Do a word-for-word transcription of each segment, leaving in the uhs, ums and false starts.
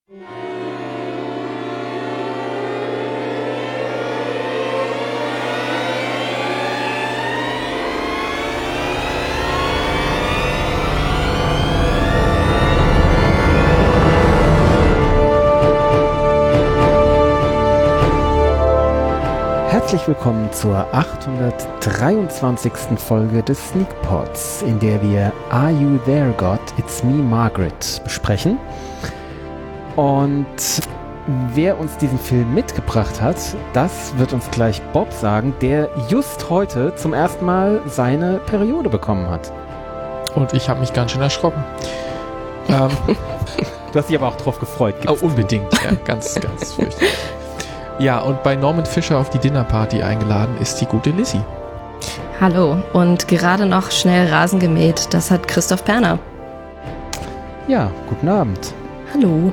Herzlich willkommen zur achthundertdreiundzwanzigsten Folge des Sneak Pods, in der wir Are You There, God? It's Me, Margaret besprechen. Und wer uns diesen Film mitgebracht hat, das wird uns gleich Bob sagen, der just heute zum ersten Mal seine Periode bekommen hat. Und ich habe mich ganz schön erschrocken. ähm, du hast dich aber auch drauf gefreut. Oh, unbedingt, ja, ganz, ganz fürchterlich. Ja, und bei Norman Fischer auf die Dinnerparty eingeladen ist die gute Lizzie. Hallo, und gerade noch schnell Rasen gemäht, das hat Christoph Perner. Ja, guten Abend. Hallo.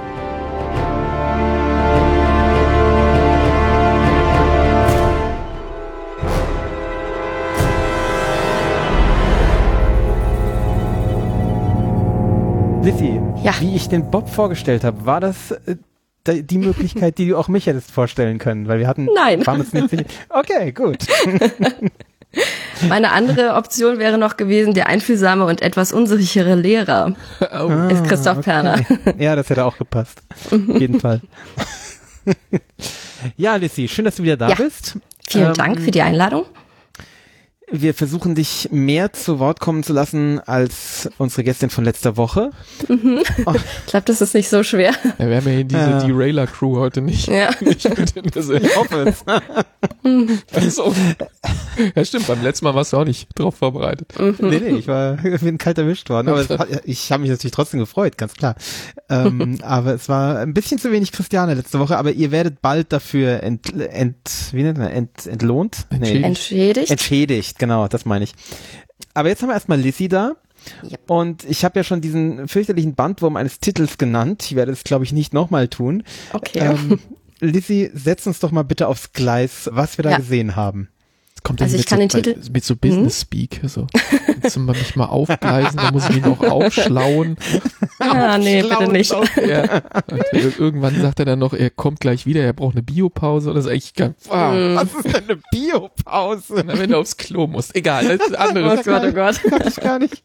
Lizzie, ja. Wie ich den Bob vorgestellt habe, war das... Äh, die Möglichkeit, die du auch mich hättest vorstellen können, weil wir hatten... Nein. Waren uns nicht sicher. Okay, gut. Meine andere Option wäre noch gewesen, der einfühlsame und etwas unsichere Lehrer. Oh. Ist Christoph okay. Perner. Ja, das hätte auch gepasst. Auf jeden Fall. Ja, Lizzie, schön, dass du wieder da ja. bist. Vielen ähm, Dank für die Einladung. Wir versuchen dich mehr zu Wort kommen zu lassen als unsere Gästin von letzter Woche. Mhm. Oh. Ich glaube, das ist nicht so schwer. Ja, wir haben ja hier diese ja. Derailer-Crew heute nicht. Ja. nicht mit in der ich hoffe es. Also, ja, stimmt, beim letzten Mal warst du auch nicht drauf vorbereitet. Mhm. Nee, nee, ich war ich bin kalt erwischt worden. Aber es, ich habe mich natürlich trotzdem gefreut, ganz klar. Ähm, aber es war ein bisschen zu wenig Christiane letzte Woche, aber ihr werdet bald dafür ent, ent, wie nennt man, ent, entlohnt? Nee. Entschädigt. Entschädigt. Genau, das meine ich. Aber jetzt haben wir erstmal Lizzie da. Yep. Und ich habe ja schon diesen fürchterlichen Bandwurm eines Titels genannt. Ich werde es, glaube ich, nicht nochmal tun. Okay. Ähm, Lizzie, setz uns doch mal bitte aufs Gleis, was wir da ja. gesehen haben. Kommt also ich kann so, den Titel mit so Business-Speak, so. Jetzt mal mich mal aufgleisen, da muss ich mich noch aufschlauen. Ja, nee, bitte nicht. Ja. Irgendwann sagt er dann noch, er kommt gleich wieder, er braucht eine Biopause oder so. Ich kann, wow, mm. was ist denn eine Biopause? Na, wenn du aufs Klo musst. Egal, das ist anderes. Oh Gott, oh Gott. Kann ich gar nicht.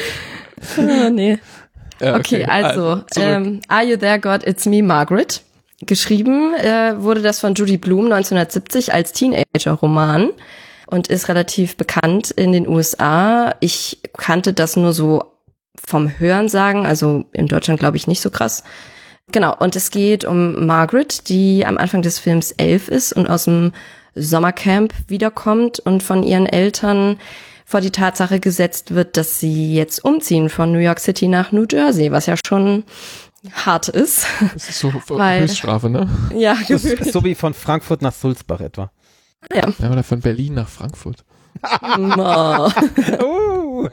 Oh, nee. Ja, okay. okay, also, also ähm, Are You There, God? It's Me, Margaret. Geschrieben äh, wurde das von Judy Blume neunzehnhundertsiebzig als Teenager-Roman und ist relativ bekannt in den U S A. Ich kannte das nur so vom Hörensagen, also in Deutschland glaube ich nicht so krass. Genau, und es geht um Margaret, die am Anfang des Films elf ist und aus dem Sommercamp wiederkommt und von ihren Eltern vor die Tatsache gesetzt wird, dass sie jetzt umziehen von New York City nach New Jersey, was ja schon hart ist. Das ist so weil, Höchststrafe, ne? Ja, das ist so wie von Frankfurt nach Sulzbach etwa. Ja. Ja, oder von Berlin nach Frankfurt. No. uh.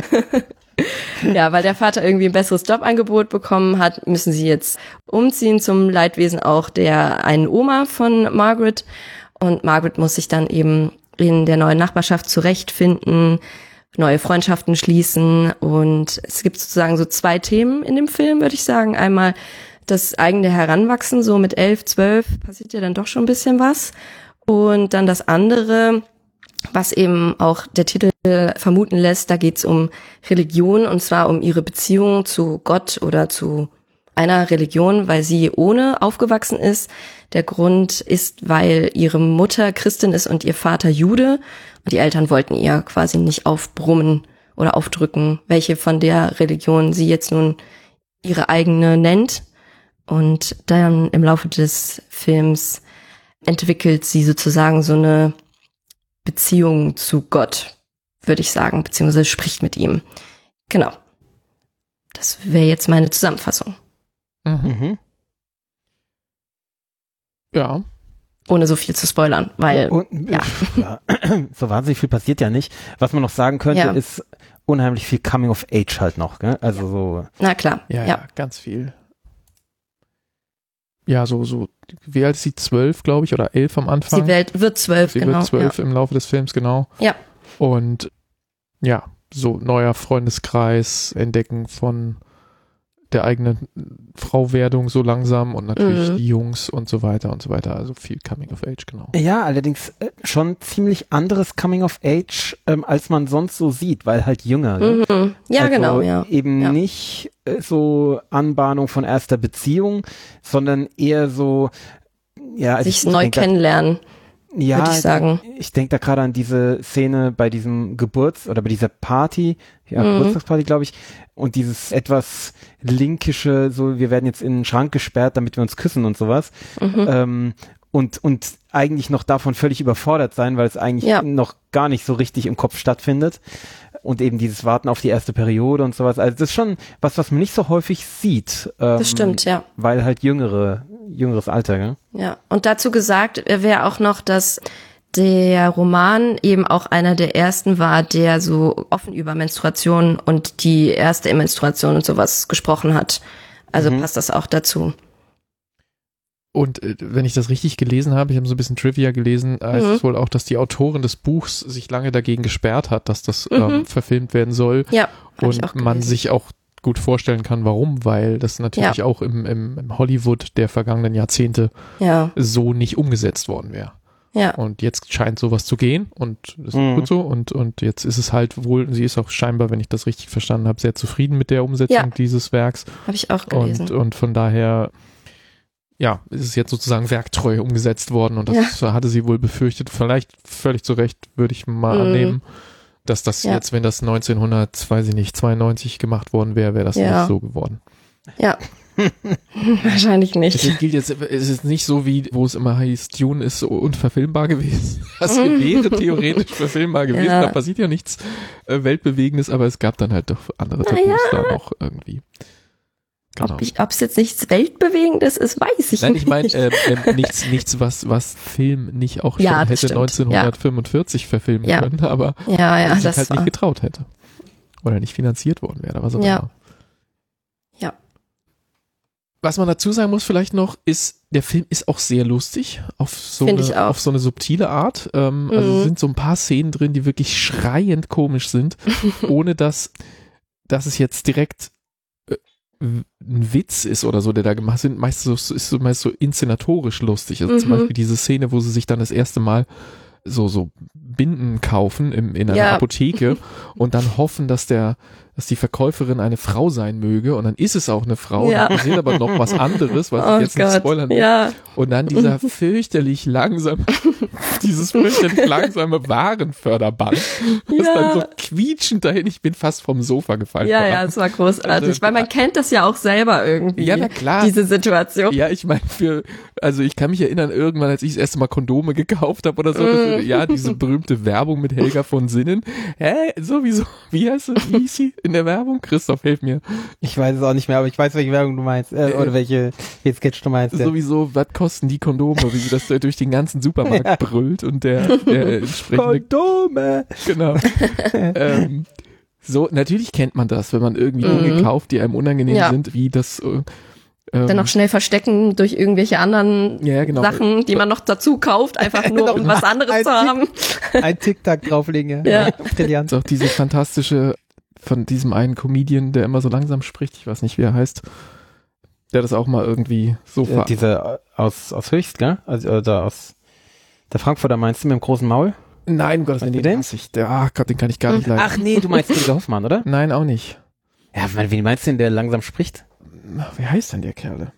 Ja, weil der Vater irgendwie ein besseres Jobangebot bekommen hat, müssen sie jetzt umziehen zum Leidwesen auch der einen Oma von Margaret. Und Margaret muss sich dann eben in der neuen Nachbarschaft zurechtfinden, neue Freundschaften schließen, und es gibt sozusagen so zwei Themen in dem Film, würde ich sagen. Einmal das eigene Heranwachsen, so mit elf, zwölf passiert ja dann doch schon ein bisschen was, und dann das andere, was eben auch der Titel vermuten lässt, da geht's um Religion, und zwar um ihre Beziehung zu Gott oder zu einer Religion, weil sie ohne aufgewachsen ist. Der Grund ist, weil ihre Mutter Christin ist und ihr Vater Jude. Und die Eltern wollten ihr quasi nicht aufbrummen oder aufdrücken, welche von der Religion sie jetzt nun ihre eigene nennt. Und dann im Laufe des Films entwickelt sie sozusagen so eine Beziehung zu Gott, würde ich sagen, beziehungsweise spricht mit ihm. Genau. Das wäre jetzt meine Zusammenfassung. Mhm. Ja. Ohne so viel zu spoilern, weil, und, ja. ja. So wahnsinnig viel passiert ja nicht. Was man noch sagen könnte, ja. ist unheimlich viel Coming of Age halt noch, gell? Also so. Na klar. Ja, ja, ja. ganz viel. Ja, so, so, wie alt ist sie? Zwölf, glaube ich, oder elf am Anfang? Sie wird, wird zwölf, sie genau. Sie wird zwölf ja. im Laufe des Films, genau. Ja. Und ja, so neuer Freundeskreis, Entdecken von der eigenen Frauwerdung so langsam und natürlich Mhm. die Jungs und so weiter und so weiter. Also viel Coming of Age, genau. Ja, allerdings äh, schon ziemlich anderes Coming of Age, ähm, als man sonst so sieht, weil halt jünger. Ne? Mhm. Ja, also genau, ja. Eben Ja. nicht äh, so Anbahnung von erster Beziehung, sondern eher so, ja, also Sich ich neu denk da- kennenlernen, ja, würde ich sagen. Ich denke da gerade an diese Szene bei diesem Geburts- oder bei dieser Party, ja, Mhm. Geburtstagsparty, glaube ich, und dieses etwas linkische, so, wir werden jetzt in den Schrank gesperrt, damit wir uns küssen und sowas. Mhm. Ähm, und, und eigentlich noch davon völlig überfordert sein, weil es eigentlich Ja. noch gar nicht so richtig im Kopf stattfindet. Und eben dieses Warten auf die erste Periode und sowas. Also das ist schon was, was man nicht so häufig sieht. Ähm, Das stimmt, ja. Weil halt jüngere, jüngeres Alter, gell? Ja, und dazu gesagt wäre auch noch, dass der Roman eben auch einer der ersten war, der so offen über Menstruation und die erste Menstruation und sowas gesprochen hat. Also Mhm. passt das auch dazu. Und äh, wenn ich das richtig gelesen habe, ich habe so ein bisschen Trivia gelesen, heißt Mhm. es wohl auch, dass die Autorin des Buchs sich lange dagegen gesperrt hat, dass das Mhm. ähm, verfilmt werden soll. Ja, hab ich Und auch man gelesen. sich auch gut vorstellen kann, warum, weil das natürlich Ja. auch im, im, im Hollywood der vergangenen Jahrzehnte Ja, so nicht umgesetzt worden wäre. ja, Und jetzt scheint sowas zu gehen und das ist Mhm. gut so und, und jetzt ist es halt wohl, sie ist auch scheinbar, wenn ich das richtig verstanden habe, sehr zufrieden mit der Umsetzung Ja. dieses Werks habe ich auch gelesen. und, und von daher ja, ist es jetzt sozusagen werktreu umgesetzt worden und das hatte sie wohl befürchtet, vielleicht völlig zu Recht, würde ich mal Mhm. annehmen, dass das Ja. jetzt, wenn das neunzehnhundert, weiß ich nicht, zweiundneunzig gemacht worden wäre, wäre das Ja. nicht so geworden. Ja, wahrscheinlich Es nicht. gilt jetzt, es ist nicht so wie, wo es immer hieß, Dune ist so unverfilmbar gewesen. Das wäre theoretisch verfilmbar gewesen, Ja. da passiert ja nichts äh, Weltbewegendes, aber es gab dann halt doch andere Na Tabus ja. da noch irgendwie. Genau. Ob ich, ob es jetzt nichts Weltbewegendes ist, weiß ich Nein, nicht. ich meine, ähm, ähm, nichts, nichts, was, was Film nicht auch schon Ja, das hätte stimmt. neunzehnhundertfünfundvierzig verfilmen Ja. können, aber ja, ja, sich das halt war. nicht getraut hätte. Oder nicht finanziert worden wäre, was auch Ja. immer. Ja. Was man dazu sagen muss vielleicht noch, ist, der Film ist auch sehr lustig, auf so, Find ich eine, auch. auf so eine subtile Art. Ähm, Also Mhm. es sind so ein paar Szenen drin, die wirklich schreiend komisch sind, ohne dass, dass es jetzt direkt äh, ein Witz ist oder so, der da gemacht sind. Meistens so, ist so, meist so inszenatorisch lustig. Also zum Mhm. Beispiel diese Szene, wo sie sich dann das erste Mal so, so Binden kaufen im, in einer Ja. Apotheke und dann hoffen, dass der, dass die Verkäuferin eine Frau sein möge und dann ist es auch eine Frau. Ja. Und wir sehen aber noch was anderes, was Oh ich jetzt nicht Gott, spoilern will. ja. Und dann dieser fürchterlich langsam, dieses fürchterlich langsame Warenförderband, das Ja. dann so quietschend dahin, ich bin fast vom Sofa gefallen. Ja, vor ja, Lachen. es war großartig, Also, weil man kennt das ja auch selber irgendwie. Ja, na klar. Diese Situation. Ja, ich meine, für, also ich kann mich erinnern, irgendwann, als ich das erste Mal Kondome gekauft habe oder so, Mm. das, ja, diese berühmte Werbung mit Helga von Sinnen. Hä, sowieso, wie heißt sie, wie hieß sie in der Werbung? Christoph, hilf mir. Ich weiß es auch nicht mehr, aber ich weiß, welche Werbung du meinst, äh, oder welche, welche Sketch du meinst. Ja. Sowieso, was kosten die Kondome, wie sie das da durch den ganzen Supermarkt Ja. brüllt und der, der entsprechende, Kondome! genau. ähm, so, natürlich kennt man das, wenn man irgendwie Mhm. Dinge kauft, die einem unangenehm Ja. sind, wie das, äh, ähm, Dann noch schnell verstecken durch irgendwelche anderen ja, genau. Sachen, die man noch dazu kauft, einfach nur um was anderes Ein zu haben. Ein Tic-Tac drauflegen, ja. Ja. Brillant. ist auch diese fantastische von diesem einen Comedian, der immer so langsam spricht, ich weiß nicht, wie er heißt, der das auch mal irgendwie so Äh, ver... Diese aus, aus Höchst, gell? Also, äh, da aus der Frankfurter meinst du mit dem großen Maul? Nein, um Gottes Willen, Weißt du den den? hasse ich. Der, ach Gott, den kann ich gar nicht leiden. Ach nee, du meinst Rüdiger Hoffmann, oder? Nein, auch nicht. Ja, weil, wie meinst du denn, der langsam spricht? Ach, wie heißt denn der Kerle?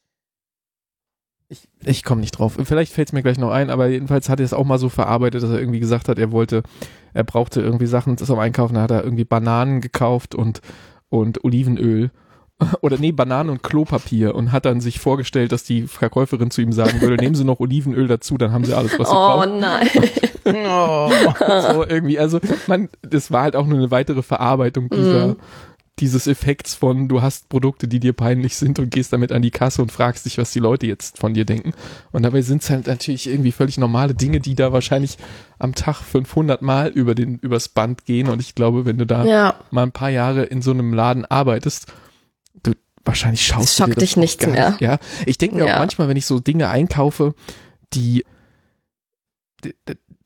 Ich, ich komme nicht drauf. Vielleicht fällt es mir gleich noch ein, aber jedenfalls hat er es auch mal so verarbeitet, dass er irgendwie gesagt hat, er wollte, er brauchte irgendwie Sachen zum Einkaufen, da hat er irgendwie Bananen gekauft und, und Olivenöl. Oder nee, Bananen und Klopapier und hat dann sich vorgestellt, dass die Verkäuferin zu ihm sagen würde, nehmen Sie noch Olivenöl dazu, dann haben Sie alles, was Sie Oh brauchen. nein. Oh. So irgendwie, also man, das war halt auch nur eine weitere Verarbeitung dieser, Mhm. dieses Effekts von, du hast Produkte, die dir peinlich sind und gehst damit an die Kasse und fragst dich, was die Leute jetzt von dir denken. Und dabei sind es halt natürlich irgendwie völlig normale Dinge, die da wahrscheinlich am Tag fünfhundert Mal über den, übers Band gehen. Und ich glaube, wenn du da Ja, mal ein paar Jahre in so einem Laden arbeitest, du wahrscheinlich schaust Es du dir schockt das dich nichts gar mehr. nicht. Ja, ich denke mir Ja. auch manchmal, wenn ich so Dinge einkaufe, die, die, die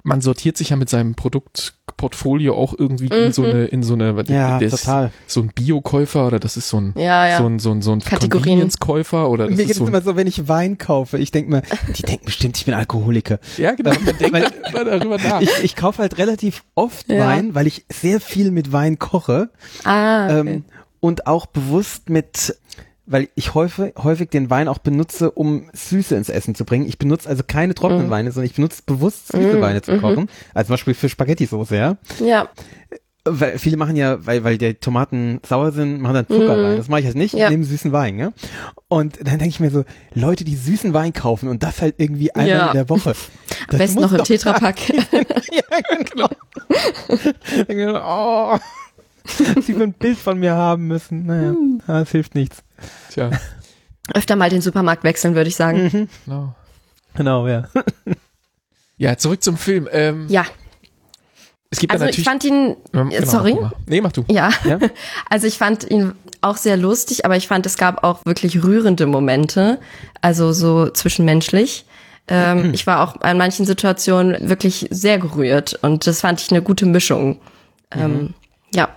man sortiert sich ja mit seinem Produktportfolio auch irgendwie mhm. in so eine, in so eine, ja, der total. Ist so ein Bio-Käufer oder das ist so ein, ja, ja. so ein, so ein, so ein Convenience-Käufer oder das Mir ist geht so es immer so, wenn ich Wein kaufe, ich denke mir, die denken bestimmt, ich bin Alkoholiker. Ja, genau, man denkt immer darüber nach. Ich, ich kaufe halt relativ oft ja. Wein, weil ich sehr viel mit Wein koche. Ah, okay. ähm, und auch bewusst mit, weil ich häufig, häufig den Wein auch benutze, um Süße ins Essen zu bringen. Ich benutze also keine trockenen mm. Weine, sondern ich benutze bewusst süße mm. Weine zu kochen. Mm-hmm. Also zum Beispiel für Spaghetti-Soße, ja. Ja. Weil viele machen ja, weil, weil die Tomaten sauer sind, machen dann Zucker mm. rein. Das mache ich halt nicht. Ja. Ich nehme süßen Wein, ja. Und dann denke ich mir so, Leute, die süßen Wein kaufen und das halt irgendwie einmal ja. in der Woche. Am besten noch im Tetrapack. Ja, genau. Denke mir, oh, sie will ein Bild von mir haben müssen. Naja, mm. das hilft nichts. Tja. Öfter mal den Supermarkt wechseln, würde ich sagen. Mhm. Genau. Genau, ja. Ja, zurück zum Film. Ähm, ja. Es gibt also natürlich, ich fand ihn, genau, sorry? Mach nee, mach du. Ja. ja, also ich fand ihn auch sehr lustig, aber ich fand, es gab auch wirklich rührende Momente, also so zwischenmenschlich. Ähm, ich war auch an manchen Situationen wirklich sehr gerührt und das fand ich eine gute Mischung. Ähm, mhm. Ja.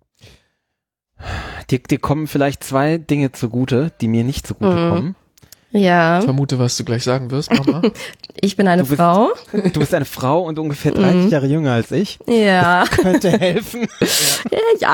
Dir, dir kommen vielleicht zwei Dinge zugute, die mir nicht zugute mhm. kommen. Ja. Ich vermute, was du gleich sagen wirst, Mama. Ich bin eine du bist, Frau. Du bist eine Frau und ungefähr dreißig mhm. Jahre jünger als ich. Ja. Das könnte helfen. Ja. ja.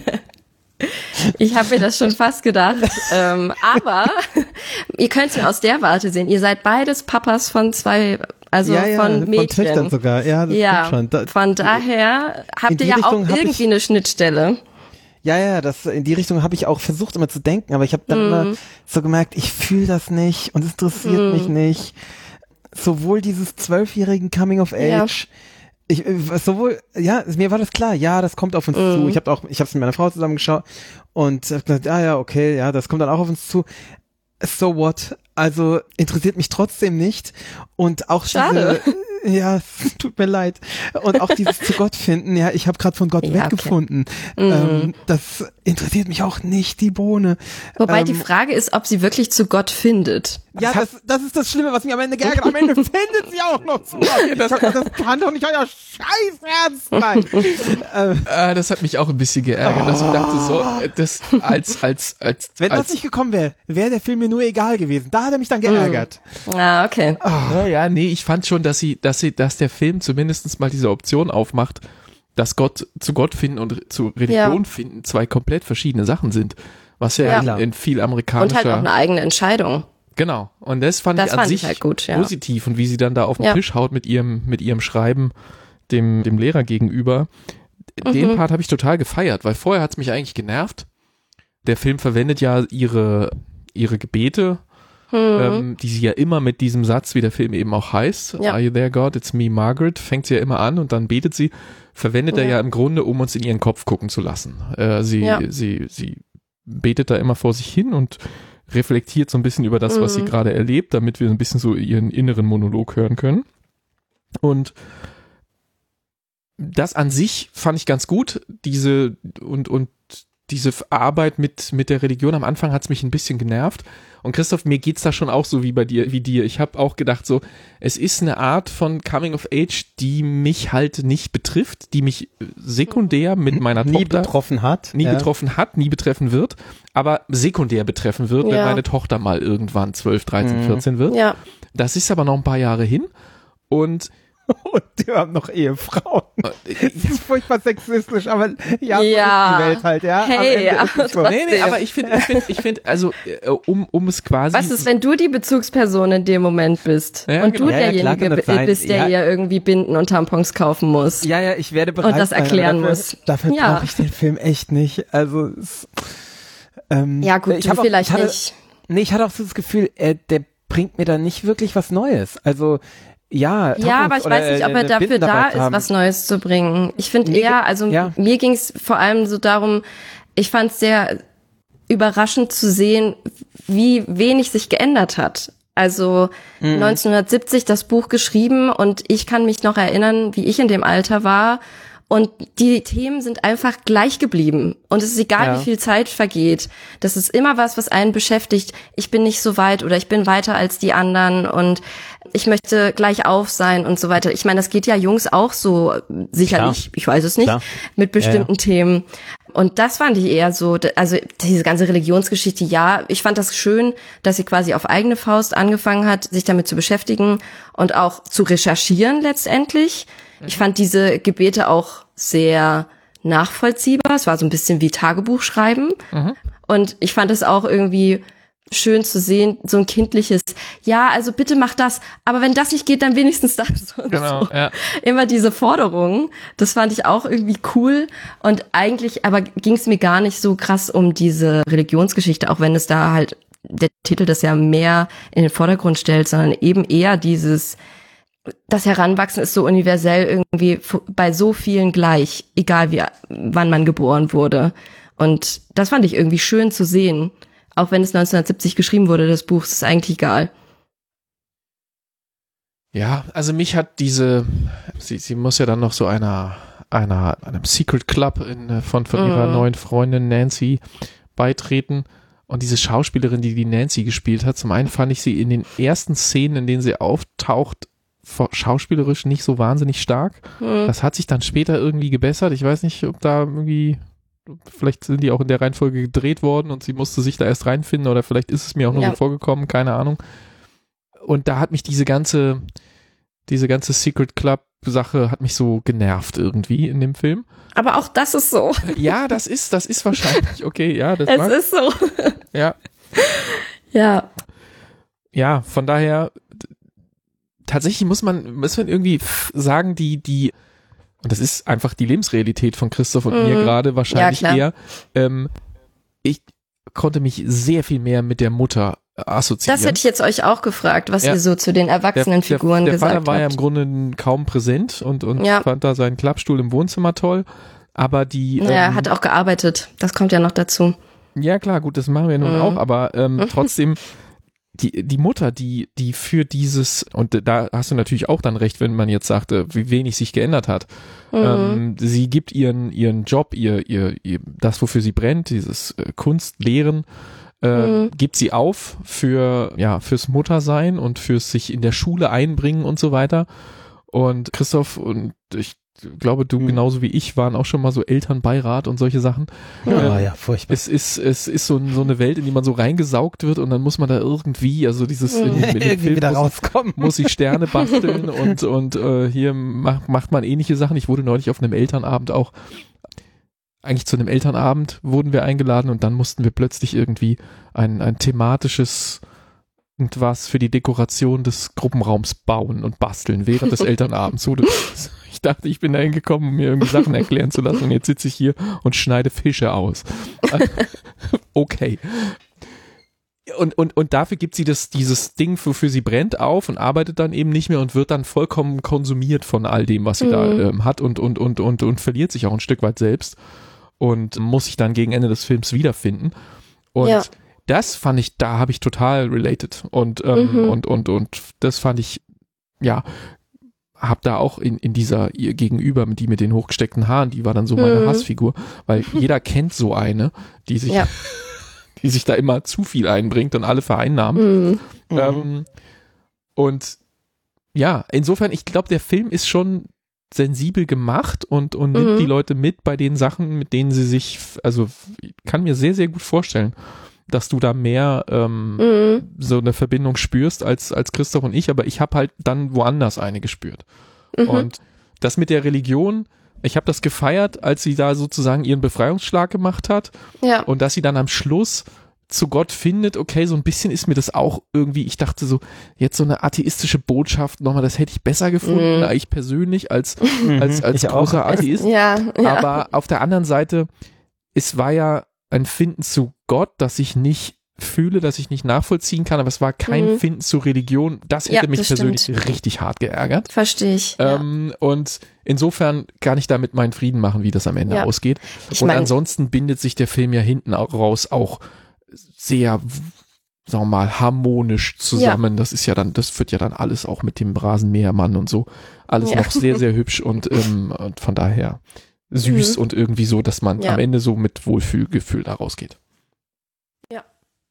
Ich habe mir das schon fast gedacht. ähm, aber ihr könnt es aus der Warte sehen. Ihr seid beides Papas von zwei, also ja, ja, von Mädchen. Von Töchtern sogar. Ja, das ja, stimmt schon. Da, von daher habt ihr ja Richtung auch irgendwie ich, eine Schnittstelle. Ja, ja, das in die Richtung habe ich auch versucht immer zu denken, aber ich habe dann mm. immer so gemerkt, ich fühle das nicht und es interessiert mm. mich nicht. Sowohl dieses zwölfjährigen Coming of Age, ja. ich sowohl, ja, mir war das klar, ja, das kommt auf uns mm. zu. Ich habe auch, ich habe es mit meiner Frau zusammengeschaut und habe gesagt, ah ja, okay, ja, das kommt dann auch auf uns zu. So what? Also interessiert mich trotzdem nicht und auch Schade. diese, ja, es tut mir leid. Und auch dieses zu Gott finden, ja, ich habe gerade von Gott ja, weggefunden. Okay. Ähm, mhm. das interessiert mich auch nicht, die Bohne. Wobei ähm, die Frage ist, ob sie wirklich zu Gott findet. Ja, das, das ist das Schlimme, was mich am Ende geärgert hat. Am Ende findet sie auch noch zu Gott. Das, das kann doch nicht euer Scheiß ernst sein. ähm, äh, das hat mich auch ein bisschen geärgert, dass ich dachte so, das als, als, als, wenn als, das nicht gekommen wäre, wäre der Film mir nur egal gewesen. Da hat er mich dann geärgert. Mhm. Ah, okay. Oh. Ja, ja, nee, ich fand schon, dass sie, dass sie, dass der Film zumindest mal diese Option aufmacht, dass Gott zu Gott finden und zu Religion ja. finden zwei komplett verschiedene Sachen sind. Was ja, ja. In, in viel amerikanischer... Und halt auch eine eigene Entscheidung. Genau. Und das fand das ich an fand sich ich halt gut, ja. positiv. Und wie sie dann da auf den ja. Tisch haut mit ihrem, mit ihrem Schreiben dem, dem Lehrer gegenüber. Mhm. Den Part habe ich total gefeiert, weil vorher hat es mich eigentlich genervt. Der Film verwendet ja ihre, ihre Gebete, mhm. ähm, die sie ja immer mit diesem Satz, wie der Film eben auch heißt, ja. Are you there, God? It's me, Margaret, fängt sie ja immer an und dann betet sie, verwendet ja. er ja im Grunde, um uns in ihren Kopf gucken zu lassen. Äh, sie, ja. sie, sie betet da immer vor sich hin und reflektiert so ein bisschen über das, mhm. was sie gerade erlebt, damit wir ein bisschen so ihren inneren Monolog hören können. Und das an sich fand ich ganz gut, diese und, und diese Arbeit mit, mit der Religion. Am Anfang hat es mich ein bisschen genervt. Und Christoph, mir geht's da schon auch so wie bei dir, wie dir. Ich habe auch gedacht so, es ist eine Art von Coming of Age, die mich halt nicht betrifft, die mich sekundär mit meiner nie Tochter betroffen hat, nie ja. betroffen hat, nie betreffen wird, aber sekundär betreffen wird, ja. wenn meine Tochter mal irgendwann zwölf, dreizehn, vierzehn wird. Ja. Das ist aber noch ein paar Jahre hin und Und die haben noch Ehefrauen. Das ist furchtbar sexistisch, aber ja, ja. die Welt halt, ja. Hey, aber so. nee, nee, aber ich finde, ich finde, ich finde, also um, um es quasi. Was ist, wenn du die Bezugsperson in dem Moment bist ja, und genau. du ja, ja, derjenige klar, bist, der ja. ihr irgendwie Binden und Tampons kaufen muss? Ja, ja, ich werde bereit und das erklären sein, dafür, muss. Dafür ja. brauche ich den Film echt nicht. Also es, ähm, ja gut, ich du vielleicht auch, ich hatte, nicht. Nee, ich hatte auch so das Gefühl, äh, der bringt mir da nicht wirklich was Neues. Also Ja, ja, aber ich weiß nicht, ob er dafür da ist, was Neues zu bringen. Ich finde eher, also ja. mir ging es vor allem so darum, ich fand es sehr überraschend zu sehen, wie wenig sich geändert hat. Also mhm. neunzehnhundertsiebzig das Buch geschrieben und ich kann mich noch erinnern, wie ich in dem Alter war Und die Themen sind einfach gleich geblieben. Und es ist egal, Ja. wie viel Zeit vergeht. Das ist immer was, was einen beschäftigt. Ich bin nicht so weit oder ich bin weiter als die anderen und ich möchte gleich auf sein und so weiter. Ich meine, das geht ja Jungs auch so, sicherlich, Klar. ich weiß es nicht, Klar. mit bestimmten Ja, ja. Themen. Und das fand ich eher so, also diese ganze Religionsgeschichte, ja, ich fand das schön, dass sie quasi auf eigene Faust angefangen hat, sich damit zu beschäftigen und auch zu recherchieren letztendlich. Ich fand diese Gebete auch sehr nachvollziehbar. Es war so ein bisschen wie Tagebuchschreiben. Mhm. Und ich fand es auch irgendwie schön zu sehen, so ein kindliches, ja, also bitte mach das, aber wenn das nicht geht, dann wenigstens das. Und Genau, so. ja. Immer diese Forderungen, das fand ich auch irgendwie cool. Und eigentlich, aber ging es mir gar nicht so krass um diese Religionsgeschichte, auch wenn es da halt, der Titel das ja mehr in den Vordergrund stellt, sondern eben eher dieses, das Heranwachsen ist so universell irgendwie bei so vielen gleich, egal wie, wann man geboren wurde. Und das fand ich irgendwie schön zu sehen. Auch wenn es neunzehnhundertsiebzig geschrieben wurde, das Buch, ist eigentlich egal. Ja, also mich hat diese, sie, sie muss ja dann noch so einer, einer, einem Secret Club in, von, von ihrer Mhm. neuen Freundin Nancy beitreten. Und diese Schauspielerin, die die Nancy gespielt hat, zum einen fand ich sie in den ersten Szenen, in denen sie auftaucht, schauspielerisch nicht so wahnsinnig stark. Mhm. Das hat sich dann später irgendwie gebessert. Ich weiß nicht, ob da irgendwie, vielleicht sind die auch in der Reihenfolge gedreht worden und sie musste sich da erst reinfinden oder vielleicht ist es mir auch nur Ja. so vorgekommen, keine Ahnung. Und da hat mich diese ganze, diese ganze Secret Club Sache hat mich so genervt irgendwie in dem Film. Aber auch das ist so. Ja, das ist, das ist wahrscheinlich okay, ja, das Es mag, ist so. ja, Ja. ja, von daher, tatsächlich muss man, muss man irgendwie sagen, die, die, und das ist einfach die Lebensrealität von Christoph und Mhm. mir gerade wahrscheinlich Ja, klar. eher, ähm, ich konnte mich sehr viel mehr mit der Mutter assoziieren. Das hätte ich jetzt euch auch gefragt, was Ja. ihr so zu den erwachsenen der, Figuren der, der gesagt Vater war ja im habt. Grunde kaum präsent und, und Ja. fand da seinen Klappstuhl im Wohnzimmer toll, aber die, Ja, ähm, hat auch gearbeitet. Das kommt ja noch dazu. ja klar, gut, das machen wir nun Mhm. auch, aber ähm, trotzdem, die, die Mutter, die, die für dieses, und da hast du natürlich auch dann recht, wenn man jetzt sagte, wie wenig sich geändert hat. Mhm. Ähm, sie gibt ihren, ihren Job, ihr, ihr, ihr, das, wofür sie brennt, dieses äh, Kunstlehren, äh, Mhm. gibt sie auf für, ja, fürs Muttersein und fürs sich in der Schule einbringen und so weiter. Und Christoph und ich glaube, du Mhm. genauso wie ich waren auch schon mal so Elternbeirat und solche Sachen. Ja, Ähm, ja, furchtbar. Es ist, es ist so, so eine Welt, in die man so reingesaugt wird und dann muss man da irgendwie, also dieses in, in dem Irgendwie Film wieder muss, rauskommen. muss ich Sterne basteln und, und äh, hier macht, macht man ähnliche Sachen. Ich wurde neulich auf einem Elternabend auch, eigentlich zu einem Elternabend wurden wir eingeladen und dann mussten wir plötzlich irgendwie ein, ein thematisches irgendwas für die Dekoration des Gruppenraums bauen und basteln während des Elternabends. So, das, ich dachte, ich bin da hingekommen, um mir irgendwie Sachen erklären zu lassen und jetzt sitze ich hier und schneide Fische aus. Okay. Und, und, und dafür gibt sie das, dieses Ding, wofür sie brennt, auf und arbeitet dann eben nicht mehr und wird dann vollkommen konsumiert von all dem, was sie Mhm. da ähm, hat und, und, und, und, und verliert sich auch ein Stück weit selbst und muss sich dann gegen Ende des Films wiederfinden. Und Ja. das fand ich, da habe ich total related und, ähm, Mhm. und, und, und das fand ich, ja, hab da auch in, in dieser ihr Gegenüber, die mit den hochgesteckten Haaren, die war dann so meine Mhm. Hassfigur, weil jeder kennt so eine, die sich, Ja. die sich da immer zu viel einbringt und alle vereinnahmen. Mhm. Ähm, und ja, insofern, ich glaube, der Film ist schon sensibel gemacht und, und nimmt Mhm. die Leute mit bei den Sachen, mit denen sie sich, also ich kann mir sehr, sehr gut vorstellen, dass du da mehr ähm, Mhm. so eine Verbindung spürst als, als Christoph und ich, aber ich habe halt dann woanders eine gespürt. Mhm. Und das mit der Religion, ich habe das gefeiert, als sie da sozusagen ihren Befreiungsschlag gemacht hat Ja. und dass sie dann am Schluss zu Gott findet, okay, so ein bisschen ist mir das auch irgendwie, ich dachte so, jetzt so eine atheistische Botschaft nochmal, das hätte ich besser gefunden, Mhm. eigentlich persönlich als, als, als Ich auch. großer Atheist. Ja, ja. Aber auf der anderen Seite, es war ja ein Finden zu Gott, das ich nicht fühle, das ich nicht nachvollziehen kann, aber es war kein Mhm. Finden zu Religion. Das hätte Ja, mich das persönlich stimmt. richtig hart geärgert. Verstehe ich. Ja. Ähm, und insofern kann ich damit meinen Frieden machen, wie das am Ende Ja. ausgeht. Ich Und mein- ansonsten bindet sich der Film ja hinten auch raus auch sehr w- sagen wir mal, harmonisch zusammen. Ja. Das ist ja dann, das wird ja dann alles auch mit dem Rasenmähermann und so. Alles ja. noch sehr, sehr hübsch und, ähm, und von daher süß mhm. und irgendwie so, dass man ja. am Ende so mit Wohlfühlgefühl da rausgeht. Ja.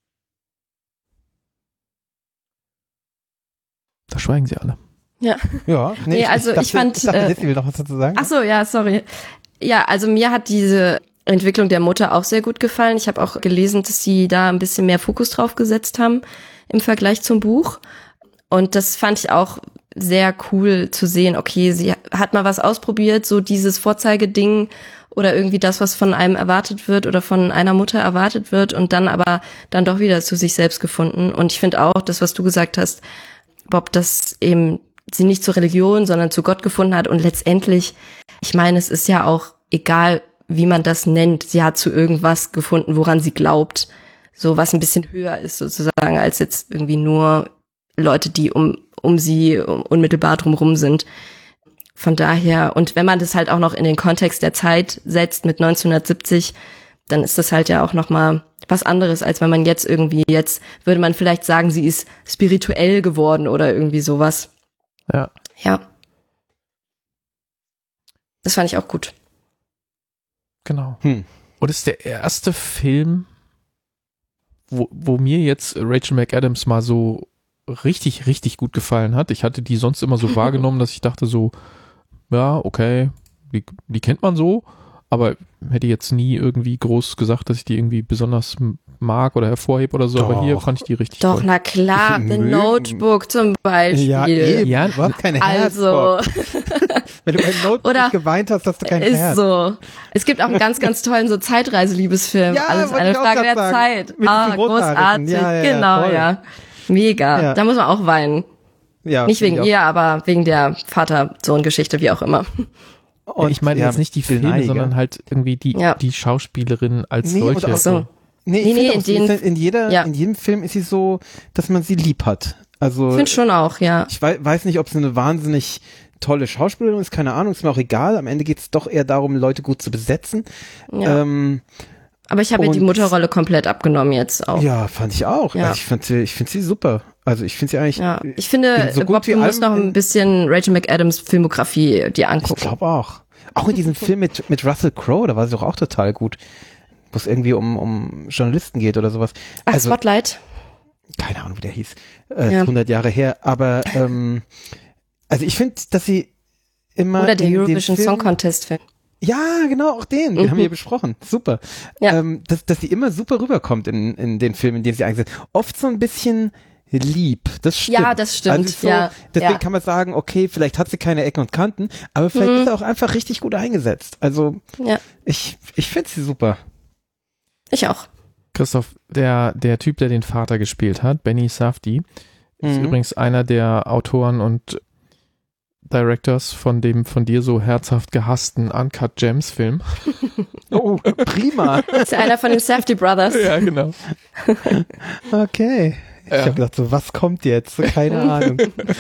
Da schweigen sie alle. Ja. Ja, nee, nee ich, also ich dachte, ich fand. Ich dachte, äh, Leslie will noch was dazu sagen. Ach so, ja, sorry. Ja, also mir hat diese Entwicklung der Mutter auch sehr gut gefallen. Ich habe auch gelesen, dass sie da ein bisschen mehr Fokus drauf gesetzt haben im Vergleich zum Buch. Und das fand ich auch sehr cool zu sehen. Okay, sie hat mal was ausprobiert, so dieses Vorzeigeding oder irgendwie das, was von einem erwartet wird oder von einer Mutter erwartet wird und dann aber dann doch wieder zu sich selbst gefunden. Und ich finde auch, das, was du gesagt hast, Bob, dass eben sie nicht zur Religion, sondern zu Gott gefunden hat. Und letztendlich, ich meine, es ist ja auch egal, wie man das nennt. Sie hat zu irgendwas gefunden, woran sie glaubt. So was ein bisschen höher ist sozusagen, als jetzt irgendwie nur Leute, die um um sie unmittelbar drumherum sind. Von daher, und wenn man das halt auch noch in den Kontext der Zeit setzt mit neunzehnhundertsiebzig, dann ist das halt ja auch nochmal was anderes, als wenn man jetzt irgendwie, jetzt würde man vielleicht sagen, sie ist spirituell geworden oder irgendwie sowas. Ja. Ja. Das fand ich auch gut. Genau. Hm. Und es ist der erste Film, wo, wo mir jetzt Rachel McAdams mal so richtig, richtig gut gefallen hat. Ich hatte die sonst immer so wahrgenommen, dass ich dachte so, ja, okay, die, die kennt man so, aber hätte jetzt nie irgendwie groß gesagt, dass ich die irgendwie besonders mag oder hervorhebe oder so, Doch. aber hier fand ich die richtig Doch, toll. na klar, The Notebook zum Beispiel. Ja, eben. Ja, du hast kein Herz. Also. Wenn du bei Notebook oder nicht geweint hast, hast du kein ist Herz. So. Es gibt auch einen ganz, ganz tollen so Zeitreise-Liebesfilm. Ja, Alles wollte eine ich auch Frage der grad sagen. Zeit. Mit Ah, diesen Rothaarigen. großartig. Ja, ja, genau, toll. ja. Mega. Ja. Da muss man auch weinen. Ja, nicht wegen ich ihr, aber wegen der Vater-Sohn-Geschichte, wie auch immer. Und ich meine ja, jetzt nicht die Filme, Neige. sondern halt irgendwie die, Ja. die Schauspielerin als Nee, und solche. auch so. Nee, ich Nee, finde nee, auch, in sie den- ist in, jeder, ja. in jedem Film ist sie so, dass man sie lieb hat. Also Ich finde schon auch, ja. ich wei- weiß nicht, ob sie eine wahnsinnig tolle Schauspielerin ist, keine Ahnung, ist mir auch egal. Am Ende geht es doch eher darum, Leute gut zu besetzen. ja. Ähm, Aber ich habe ihr die und- Mutterrolle komplett abgenommen jetzt auch. ja, fand ich auch. Ja. Also ich finde sie, ich finde sie super. Also ich finde sie eigentlich. Ja, ich finde, so gut Bob, wie du musst allem noch ein in- bisschen Rachel McAdams Filmografie dir Ich angucken. glaube auch. Auch in diesem Film mit mit Russell Crowe, da war sie doch auch total gut. Wo es irgendwie um um Journalisten geht oder sowas. Ach, Also Spotlight. keine Ahnung, wie der hieß. Äh, Ja. hundert Jahre her. Aber ähm, also ich finde, dass sie immer Oder der in den Eurovision Filmen- Song Contest Film. Ja, genau, auch den. Den Mhm. haben wir besprochen. Super. Ja. Ähm, dass, dass sie immer super rüberkommt in, in den Filmen, in denen sie eingesetzt. Oft so ein bisschen lieb. Das stimmt. Ja, das stimmt. Also so, Ja, deswegen ja. kann man sagen, okay, vielleicht hat sie keine Ecken und Kanten, aber vielleicht Mhm. ist er auch einfach richtig gut eingesetzt. Also Ja, ich, ich finde sie super. ich auch. Christoph, der, der Typ, der den Vater gespielt hat, Benny Safdie, ist Mhm. übrigens einer der Autoren und Directors von dem von dir so herzhaft gehassten Uncut Gems Film. Oh, prima. Das ist ja einer von den Safdie Brothers. Ja, genau. Okay. Ich Ja. habe gedacht, so, was kommt jetzt? Keine Ahnung.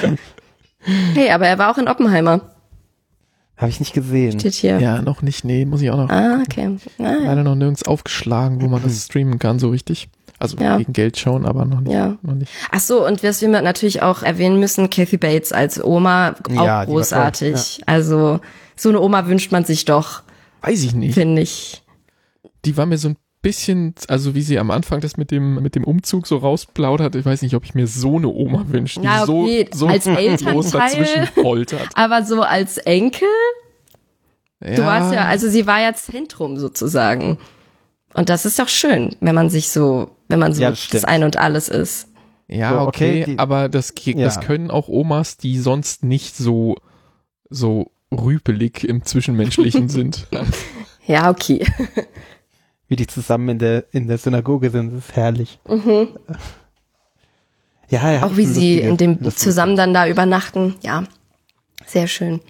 Hey, aber er war auch in Oppenheimer. Habe ich nicht gesehen. Steht hier. Ja, noch nicht, nee, muss ich auch noch. Ah, okay. Ah, ja. Leider noch nirgends aufgeschlagen, wo man das streamen kann, so richtig. Also Ja. gegen Geld schon, aber noch nicht. Ja. Noch nicht. Ach so, und was wir natürlich auch erwähnen müssen, Kathy Bates als Oma, auch Ja, die war toll, großartig. Also so eine Oma wünscht man sich doch, Weiß ich nicht. finde ich. Die war mir so ein bisschen, also wie sie am Anfang das mit dem mit dem Umzug so rausplaudert, ich weiß nicht, ob ich mir so eine Oma wünsche, die Na, okay, so, so als groß Elternteil. dazwischen poltert. Aber so als Enkel, Ja, du warst ja, also sie war ja Zentrum sozusagen. Und das ist doch schön, wenn man sich so, wenn man so Ja, das das, stimmt. Ein und Alles ist. ja, So, okay, okay, die- aber das, ge- Ja. das können auch Omas, die sonst nicht so, so rüpelig im Zwischenmenschlichen sind. Ja, okay. Wie die zusammen in der in der Synagoge sind, das ist herrlich. Mhm. Ja, ja. Auch wie sie in dem das- zusammen dann da übernachten. Ja, sehr schön.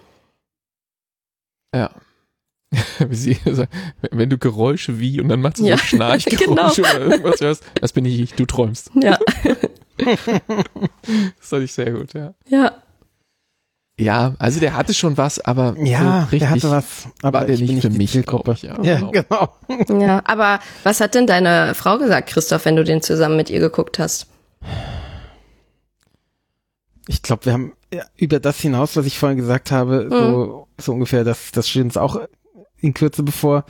Ja. Wie sie, also, wenn du Geräusche wie und dann macht sie Ja, so Schnarchgeräusche genau. oder irgendwas hörst, das bin nicht ich, du träumst. Ja, Das fand ich sehr gut, ja. ja. Ja, also der hatte schon was, aber Ja, so richtig der hatte was, aber war der ich bin nicht für die mich, Zielgruppe. glaub ich. Ja, Ja, genau. Ja, aber was hat denn deine Frau gesagt, Christoph, wenn du den zusammen mit ihr geguckt hast? Ich glaube, wir haben ja, über das hinaus, was ich vorhin gesagt habe, so, so ungefähr, das, das steht uns auch in Kürze bevor,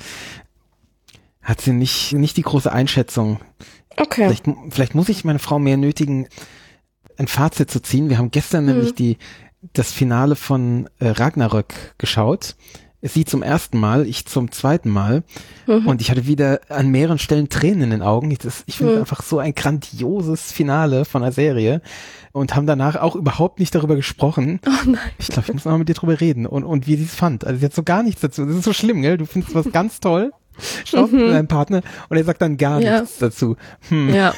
hat sie nicht, nicht die große Einschätzung. Okay. Vielleicht, vielleicht muss ich meine Frau mehr nötigen, ein Fazit zu ziehen. Wir haben gestern Mhm. nämlich die, das Finale von äh, Ragnarök geschaut. Sie zum ersten Mal, ich zum zweiten Mal. Mhm. Und ich hatte wieder an mehreren Stellen Tränen in den Augen. Ich, das- ich finde Mhm. einfach so ein grandioses Finale von einer Serie. Und haben danach auch überhaupt nicht darüber gesprochen. Oh nein. Ich glaube, ich muss noch mal mit dir drüber reden und, und wie sie es fand. Also sie hat so gar nichts dazu. Das ist so schlimm, gell? Du findest was ganz toll, schaust mit deinem Partner und er sagt dann gar Ja. nichts dazu. Hm. Ja.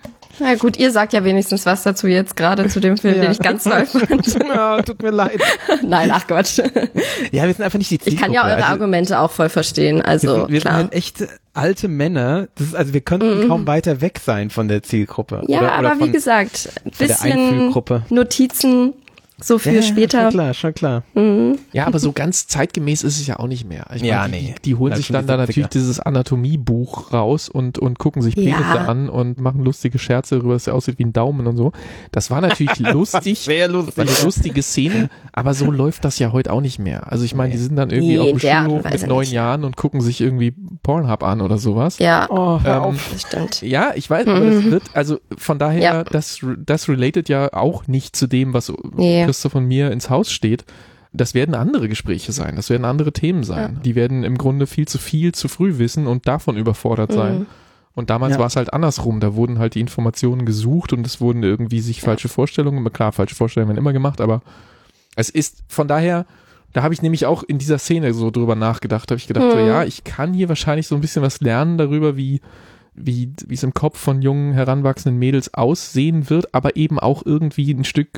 Na gut, ihr sagt ja wenigstens was dazu jetzt gerade zu dem Film, Ja. den ich ganz toll fand. Ja, tut mir leid. Nein, ach Quatsch. Ja, wir sind einfach nicht die Zielgruppe. Ich kann ja eure also, Argumente auch voll verstehen. wir Also sind, wir sind klar. halt echt alte Männer. Das ist, also wir könnten kaum weiter weg sein von der Zielgruppe. Ja, oder, oder aber von, wie gesagt, ein von der bisschen Einfühlgruppe. Notizen so für ja, später. Schon klar, schon klar. Mhm. Ja, aber so ganz zeitgemäß ist es ja auch nicht mehr. Ich Ja, meine, nee. die, die holen Das sich sind dann die da siebziger. natürlich dieses Anatomiebuch raus und, und gucken sich Ja. Penisse an und machen lustige Scherze darüber, dass er aussieht wie ein Daumen und so. Das war natürlich lustig. Sehr Das war lustig. eine lustige Szene, aber so läuft das ja heute auch nicht mehr. Also ich meine, die sind dann irgendwie Nee, auf dem in der Art und Schulhof mit Weise neun nicht. Jahren und gucken sich irgendwie Pornhub an oder sowas. Ja, Oh, hör Ähm, auf. das stimmt. Ja, ich weiß, aber das wird, also von daher, Ja. das, das related ja auch nicht zu dem, was Nee. Christoph und mir ins Haus steht. Das werden andere Gespräche sein, das werden andere Themen sein. Die werden im Grunde viel zu viel zu früh wissen und davon überfordert sein. Mhm. Und damals Ja. war es halt andersrum, da wurden halt die Informationen gesucht und es wurden irgendwie sich falsche Vorstellungen, klar, falsche Vorstellungen werden immer gemacht, aber es ist von daher, da habe ich nämlich auch in dieser Szene so drüber nachgedacht, habe ich gedacht, so Mhm. ja, ich kann hier wahrscheinlich so ein bisschen was lernen darüber, wie wie wie es im Kopf von jungen, heranwachsenden Mädels aussehen wird, aber eben auch irgendwie ein Stück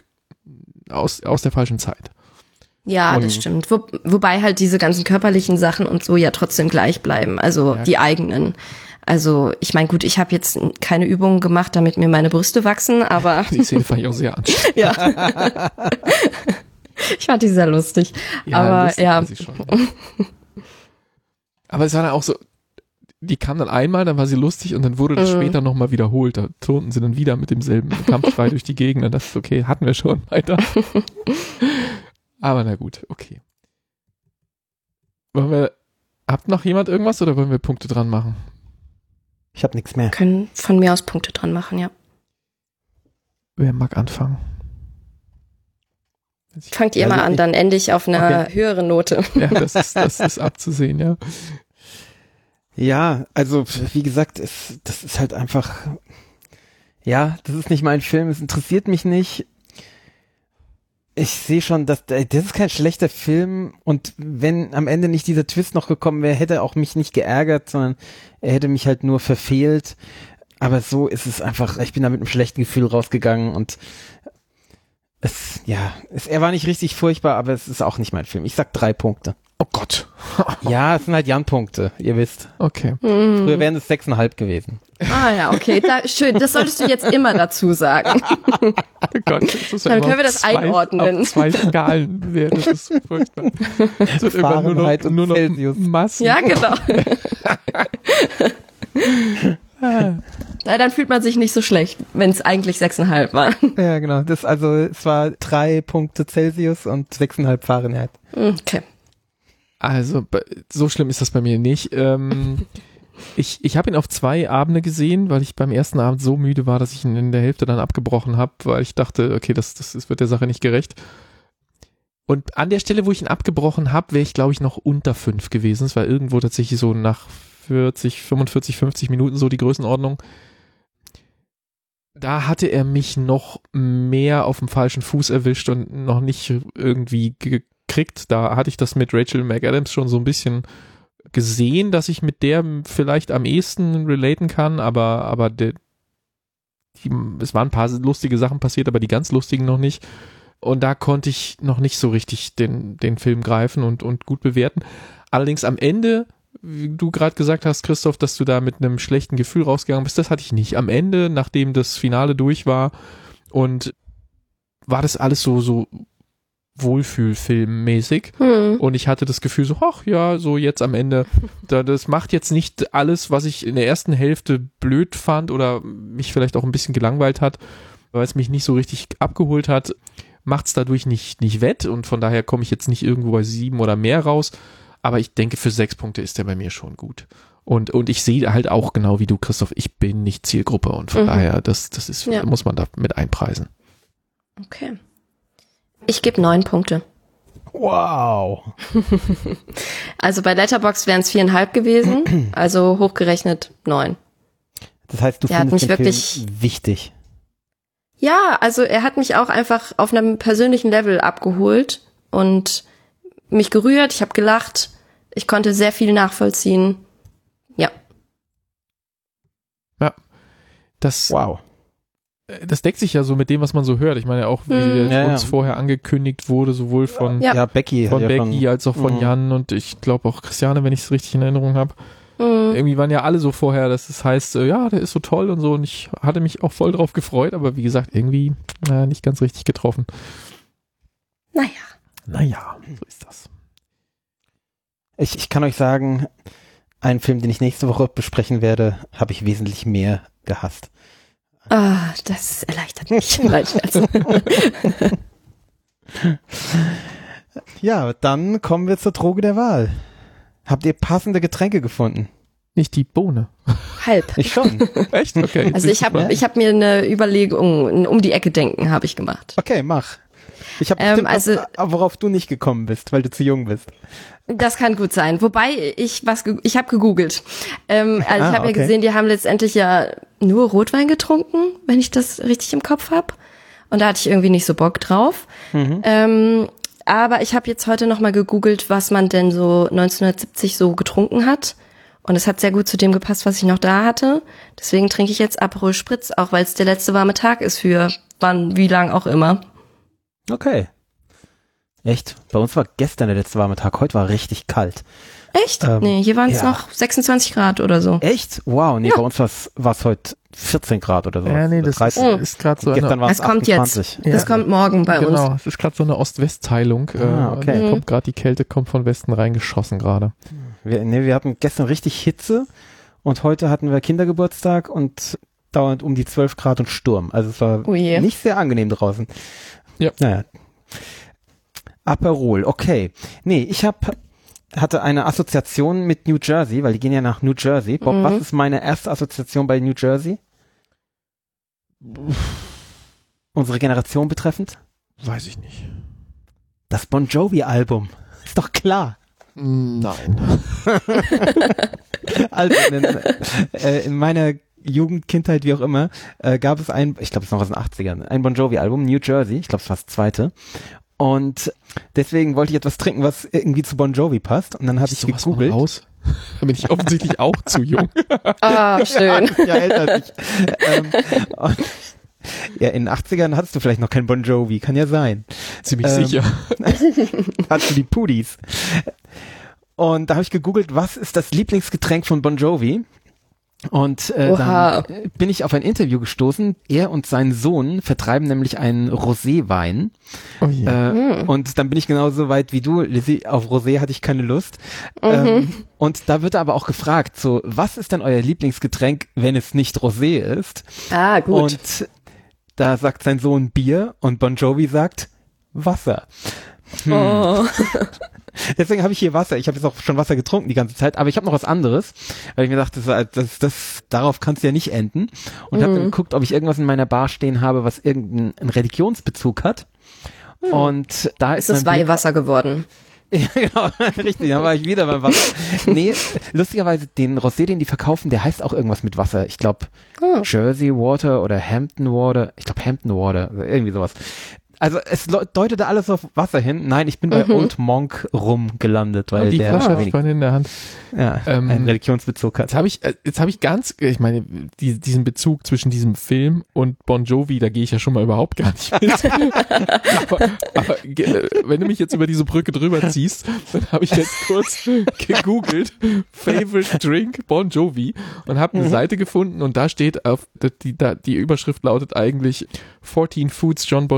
aus, aus der falschen Zeit. Ja, Und- das stimmt. Wo, wobei halt diese ganzen körperlichen Sachen und so ja trotzdem gleich bleiben, also Ja. die eigenen. Also ich meine, gut, ich habe jetzt keine Übungen gemacht, damit mir meine Brüste wachsen, aber Die Szene fand ich auch sehr anstrengend. ja. Ich fand die sehr lustig. aber lustig ja, war sie schon. Aber es war dann auch so, die kam dann einmal, dann war sie lustig und dann wurde das Mhm. später nochmal wiederholt. Da turnten sie dann wieder mit demselben Kampfschrei durch die Gegend. Das ist okay, hatten wir schon weiter. Aber na gut, okay. Wollen wir, habt noch jemand irgendwas oder wollen wir Punkte dran machen? Ich habe nichts mehr. können von mir aus Punkte dran machen, ja. Wer mag anfangen? Fangt ihr Also mal an, ich- dann ende ich auf einer Okay. höheren Note. Ja, das ist, das ist abzusehen, ja. Ja, also wie gesagt, es, das ist halt einfach, ja, das ist nicht mein Film, es interessiert mich nicht. Ich sehe schon, dass das ist kein schlechter Film und wenn am Ende nicht dieser Twist noch gekommen wäre, hätte er auch mich nicht geärgert, sondern er hätte mich halt nur verfehlt. Aber so ist es einfach, ich bin da mit einem schlechten Gefühl rausgegangen und es, ja, es, er war nicht richtig furchtbar, aber es ist auch nicht mein Film. Ich sag drei Punkte. Oh Gott. Ja, es sind halt Jan-Punkte, ihr wisst. Okay. Früher wären es sechseinhalb gewesen. Ah ja, okay, da, schön. Das solltest du jetzt immer dazu sagen. Oh Gott, das ist ja Dann immer können wir das zwei, einordnen. Auf zwei Skalen bewertet, das ist furchtbar. Es wird irgendwann nur noch, Fahrenheit und nur noch Celsius. Massen. Ja, genau. Na, dann fühlt man sich nicht so schlecht, wenn es eigentlich sechseinhalb war. Ja, genau. Das also, es war drei Punkte Celsius und sechseinhalb Fahrenheit. Okay. Also, bei- so schlimm ist das bei mir nicht. Ähm, ich ich habe ihn auf zwei Abende gesehen, weil ich beim ersten Abend so müde war, dass ich ihn in der Hälfte dann abgebrochen habe, weil ich dachte, okay, das, das, das wird der Sache nicht gerecht. Und an der Stelle, wo ich ihn abgebrochen habe, wäre ich, glaube ich, noch unter fünf gewesen. Es war irgendwo tatsächlich so nach vierzig, fünfundvierzig, fünfzig Minuten so die Größenordnung. Da hatte er mich noch mehr auf dem falschen Fuß erwischt und noch nicht irgendwie gekriegt. Da hatte ich das mit Rachel McAdams schon so ein bisschen gesehen, dass ich mit der vielleicht am ehesten relaten kann, aber, aber der, die, es waren ein paar lustige Sachen passiert, aber die ganz lustigen noch nicht. Und da konnte ich noch nicht so richtig den, den Film greifen und, und gut bewerten. Allerdings am Ende, wie du gerade gesagt hast, Christoph, dass du da mit einem schlechten Gefühl rausgegangen bist, das hatte ich nicht. Am Ende, nachdem das Finale durch war und war das alles so, so Wohlfühlfilm mäßig. Hm. Und ich hatte das Gefühl so, ach ja, so jetzt am Ende, da, das macht jetzt nicht alles, was ich in der ersten Hälfte blöd fand oder mich vielleicht auch ein bisschen gelangweilt hat, weil es mich nicht so richtig abgeholt hat, macht es dadurch nicht, nicht wett und von daher komme ich jetzt nicht irgendwo bei sieben oder mehr raus, aber ich denke, für sechs Punkte ist der bei mir schon gut. Und, und ich sehe halt auch genau wie du, Christoph, ich bin nicht Zielgruppe und von Mhm. daher, das, das ist, Ja. muss man da mit einpreisen. Okay. Ich gebe neun Punkte. Wow. Also bei Letterboxd wären es viereinhalb gewesen, also hochgerechnet neun. Das heißt, du Der hat findest mich den wirklich- Film wichtig. Ja, also er hat mich auch einfach auf einem persönlichen Level abgeholt und mich gerührt, ich habe gelacht, ich konnte sehr viel nachvollziehen. Ja. Das, Wow. das deckt sich ja so mit dem, was man so hört. Ich meine auch, wie Mhm. der Ja, uns ja. vorher angekündigt wurde, sowohl von, Ja. Ja, Becky. von hat ja Becky als auch von Mhm. Jan und ich glaube auch Christiane, wenn ich es richtig in Erinnerung habe. Mhm. Irgendwie waren ja alle so vorher, dass es heißt, äh, ja, der ist so toll und so und ich hatte mich auch voll drauf gefreut, aber wie gesagt, irgendwie äh, nicht ganz richtig getroffen. Naja. Naja, so ist das. Ich, ich kann euch sagen, einen Film, den ich nächste Woche besprechen werde, habe ich wesentlich mehr gehasst. Ah, das erleichtert mich. Nein, Scherz. Ja, dann kommen wir zur Droge der Wahl. Habt ihr passende Getränke gefunden? Nicht die Bohne. Halb. Ich schon. Echt? Okay. Also ich habe ich hab mir eine Überlegung, ein um die Ecke denken habe ich gemacht. Okay, mach. Ich habe Ähm, bestimmt also- was, worauf du nicht gekommen bist, weil du zu jung bist. Das kann gut sein. Wobei ich was ge- ich habe gegoogelt. Ähm, also Ah, ich habe okay. ja gesehen, die haben letztendlich ja nur Rotwein getrunken, wenn ich das richtig im Kopf habe. Und da hatte ich irgendwie nicht so Bock drauf. Mhm. Ähm, aber ich habe jetzt heute noch mal gegoogelt, was man denn so neunzehnhundertsiebzig so getrunken hat. Und es hat sehr gut zu dem gepasst, was ich noch da hatte. Deswegen trinke ich jetzt Aperol Spritz, auch weil es der letzte warme Tag ist für wann, wie lang auch immer. Okay. Echt? Bei uns war gestern der letzte warme Tag, heute war richtig kalt. Echt? Ähm, nee, hier waren es ja. noch sechsundzwanzig Grad oder so. Echt? Wow, nee, Ja. bei uns war es heute vierzehn Grad oder so. Ja, nee, das ist, Oh. ist gerade so Gestern eine, war es Es kommt jetzt. achtundzwanzig. Ja. Das kommt morgen bei uns. genau, es ist gerade so eine Ost-West-Teilung. Ah, äh, okay. da kommt gerade die Kälte, kommt von Westen reingeschossen gerade. Wir, nee, wir hatten gestern richtig Hitze und heute hatten wir Kindergeburtstag und dauernd um die zwölf Grad und Sturm. Also es war Oh je. nicht sehr angenehm draußen. Ja. Naja. Aperol, okay. Nee, ich hab, hatte eine Assoziation mit New Jersey, weil die gehen ja nach New Jersey. Bob, Mhm. was ist meine erste Assoziation bei New Jersey? Unsere Generation betreffend? Weiß ich nicht. Das Bon Jovi-Album. Ist doch klar. Nein. Also in, äh, in meiner Jugend, Kindheit, wie auch immer, äh, gab es ein, ich glaube, es ist noch aus den achtzigern, ein Bon Jovi-Album, New Jersey, ich glaube, es war das zweite. Und deswegen wollte ich etwas trinken, was irgendwie zu Bon Jovi passt. Und dann habe ich Sowas von gegoogelt. raus? Da bin ich offensichtlich auch zu jung. Ah, schön. Ja, älter als ich. ähm, und, ja, in den achtzigern hattest du vielleicht noch kein Bon Jovi, kann ja sein. Ziemlich Ähm, sicher. Hattest du die Pudis. Und da habe ich gegoogelt, was ist das Lieblingsgetränk von Bon Jovi? Und äh, Oha. dann bin ich auf ein Interview gestoßen. Er und sein Sohn vertreiben nämlich einen Roséwein. Oh je. Äh, Hm. Und dann bin ich genauso weit wie du, Lizzie. Auf Rosé hatte ich keine Lust. Ähm, und da wird aber auch gefragt, so, was ist denn euer Lieblingsgetränk, wenn es nicht Rosé ist? Ah, gut. Und da sagt sein Sohn Bier und Bon Jovi sagt Wasser. Hm. Oh. Deswegen habe ich hier Wasser. Ich habe jetzt auch schon Wasser getrunken die ganze Zeit, aber ich habe noch was anderes, weil ich mir dachte, das, das, das, darauf kann es ja nicht enden. Und habe Mhm. dann geguckt, ob ich irgendwas in meiner Bar stehen habe, was irgendeinen Religionsbezug hat. Und da ist, Ist das mein Blick- Weihwasser geworden? Ja, genau, richtig, dann war ich wieder beim Wasser. Nee, lustigerweise, den Rosé, den die verkaufen, der heißt auch irgendwas mit Wasser. Ich glaube, Oh. Jersey Water oder Hampton Water. Ich glaube, Hampton Water, also irgendwie sowas. Also es lo- deutete alles auf Wasser hin. Nein, ich bin bei Mhm. Old Monk rum gelandet, weil Und die der Flasche habe ich wenig, vorhin in der Hand. ja, Ähm, einen Religionsbezug hat. Jetzt habe ich, äh, jetzt habe ich ganz, ich meine, die, diesen Bezug zwischen diesem Film und Bon Jovi, da gehe ich ja schon mal überhaupt gar nicht mit. aber aber ge- äh, wenn du mich jetzt über diese Brücke drüber ziehst, dann habe ich jetzt kurz gegoogelt, Favorite Drink Bon Jovi und habe eine Seite gefunden und da steht auf, die, die, die Überschrift lautet eigentlich fourteen Foods John Bon Jovi will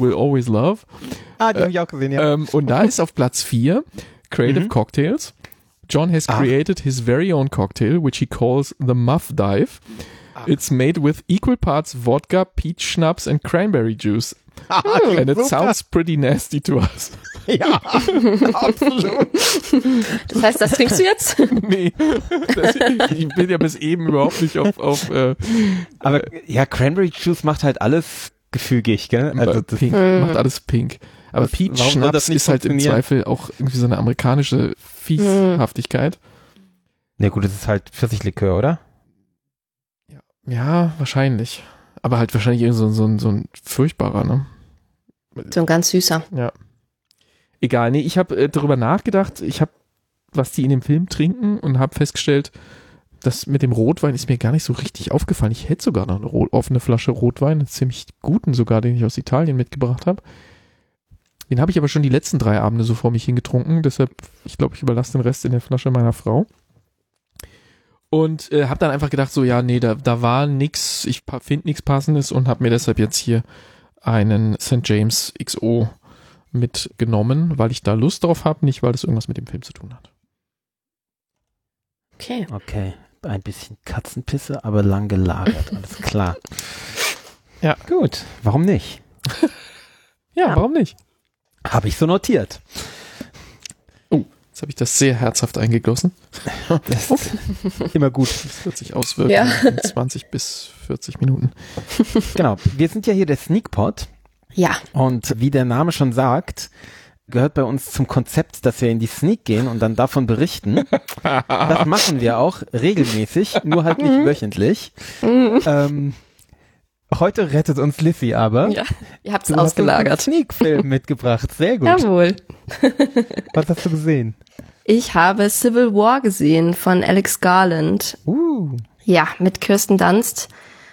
Will Always Love. Ah, die äh, habe ich auch gesehen, ja. Ähm, und da ist auf Platz vier Creative mhm. Cocktails. John has ah. created his very own cocktail, which he calls the Muff Dive. Ah. It's made with equal parts vodka, peach schnapps and cranberry juice. Ah, and it sounds pretty nasty to us. Ja, absolut. Das heißt, das trinkst du jetzt? Nee, das, ich bin ja bis eben überhaupt nicht auf... auf äh, Aber äh, ja, Cranberry Juice macht halt alles gefügig, gell? Also das pink, mm. macht alles pink. Aber das, Peach Schnaps ist halt im Zweifel auch irgendwie so eine amerikanische Fieshaftigkeit. Na gut, das ist halt Pfirsichlikör, oder? Ja, ja, wahrscheinlich. Aber halt wahrscheinlich irgendwie so, so, so ein furchtbarer, ne? So ein ganz süßer. Ja. Egal, nee, ich habe äh, darüber nachgedacht, ich habe, was die in dem Film trinken und habe festgestellt, das mit dem Rotwein ist mir gar nicht so richtig aufgefallen. Ich hätte sogar noch eine ro- offene Flasche Rotwein, einen ziemlich guten sogar, den ich aus Italien mitgebracht habe. Den habe ich aber schon die letzten drei Abende so vor mich hingetrunken, deshalb, ich glaube, ich überlasse den Rest in der Flasche meiner Frau. Und äh, habe dann einfach gedacht, so, ja, nee, da, da war nix, ich finde nichts Passendes und habe mir deshalb jetzt hier einen Saint James X O mitgenommen, weil ich da Lust drauf habe, nicht weil das irgendwas mit dem Film zu tun hat. Okay. Okay, ein bisschen Katzenpisse, aber lang gelagert, alles klar. Ja. Gut, warum nicht? ja, ja, warum nicht? Habe ich so notiert. Oh, jetzt habe ich das sehr herzhaft eingegossen. Das ist immer gut. Das wird sich auswirken ja. in zwanzig bis vierzig Minuten. Genau, wir sind ja hier der Sneakpot. Ja. Und wie der Name schon sagt, gehört bei uns zum Konzept, dass wir in die Sneak gehen und dann davon berichten. Das machen wir auch regelmäßig, nur halt nicht wöchentlich. ähm, heute rettet uns Lissy aber. Ja, ihr habt es ausgelagert. Hast einen Sneak-Film mitgebracht, sehr gut. Jawohl. Was hast du gesehen? Ich habe Civil War gesehen von Alex Garland. Uh. Ja, mit Kirsten Dunst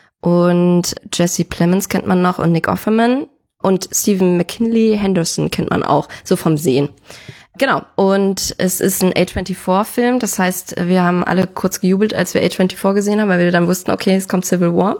und Jesse Plemons kennt man noch und Nick Offerman. Und Stephen McKinley Henderson kennt man auch, so vom Sehen. Genau, und es ist ein A vierundzwanzig-Film, das heißt, wir haben alle kurz gejubelt, als wir A vierundzwanzig gesehen haben, weil wir dann wussten, okay, es kommt Civil War.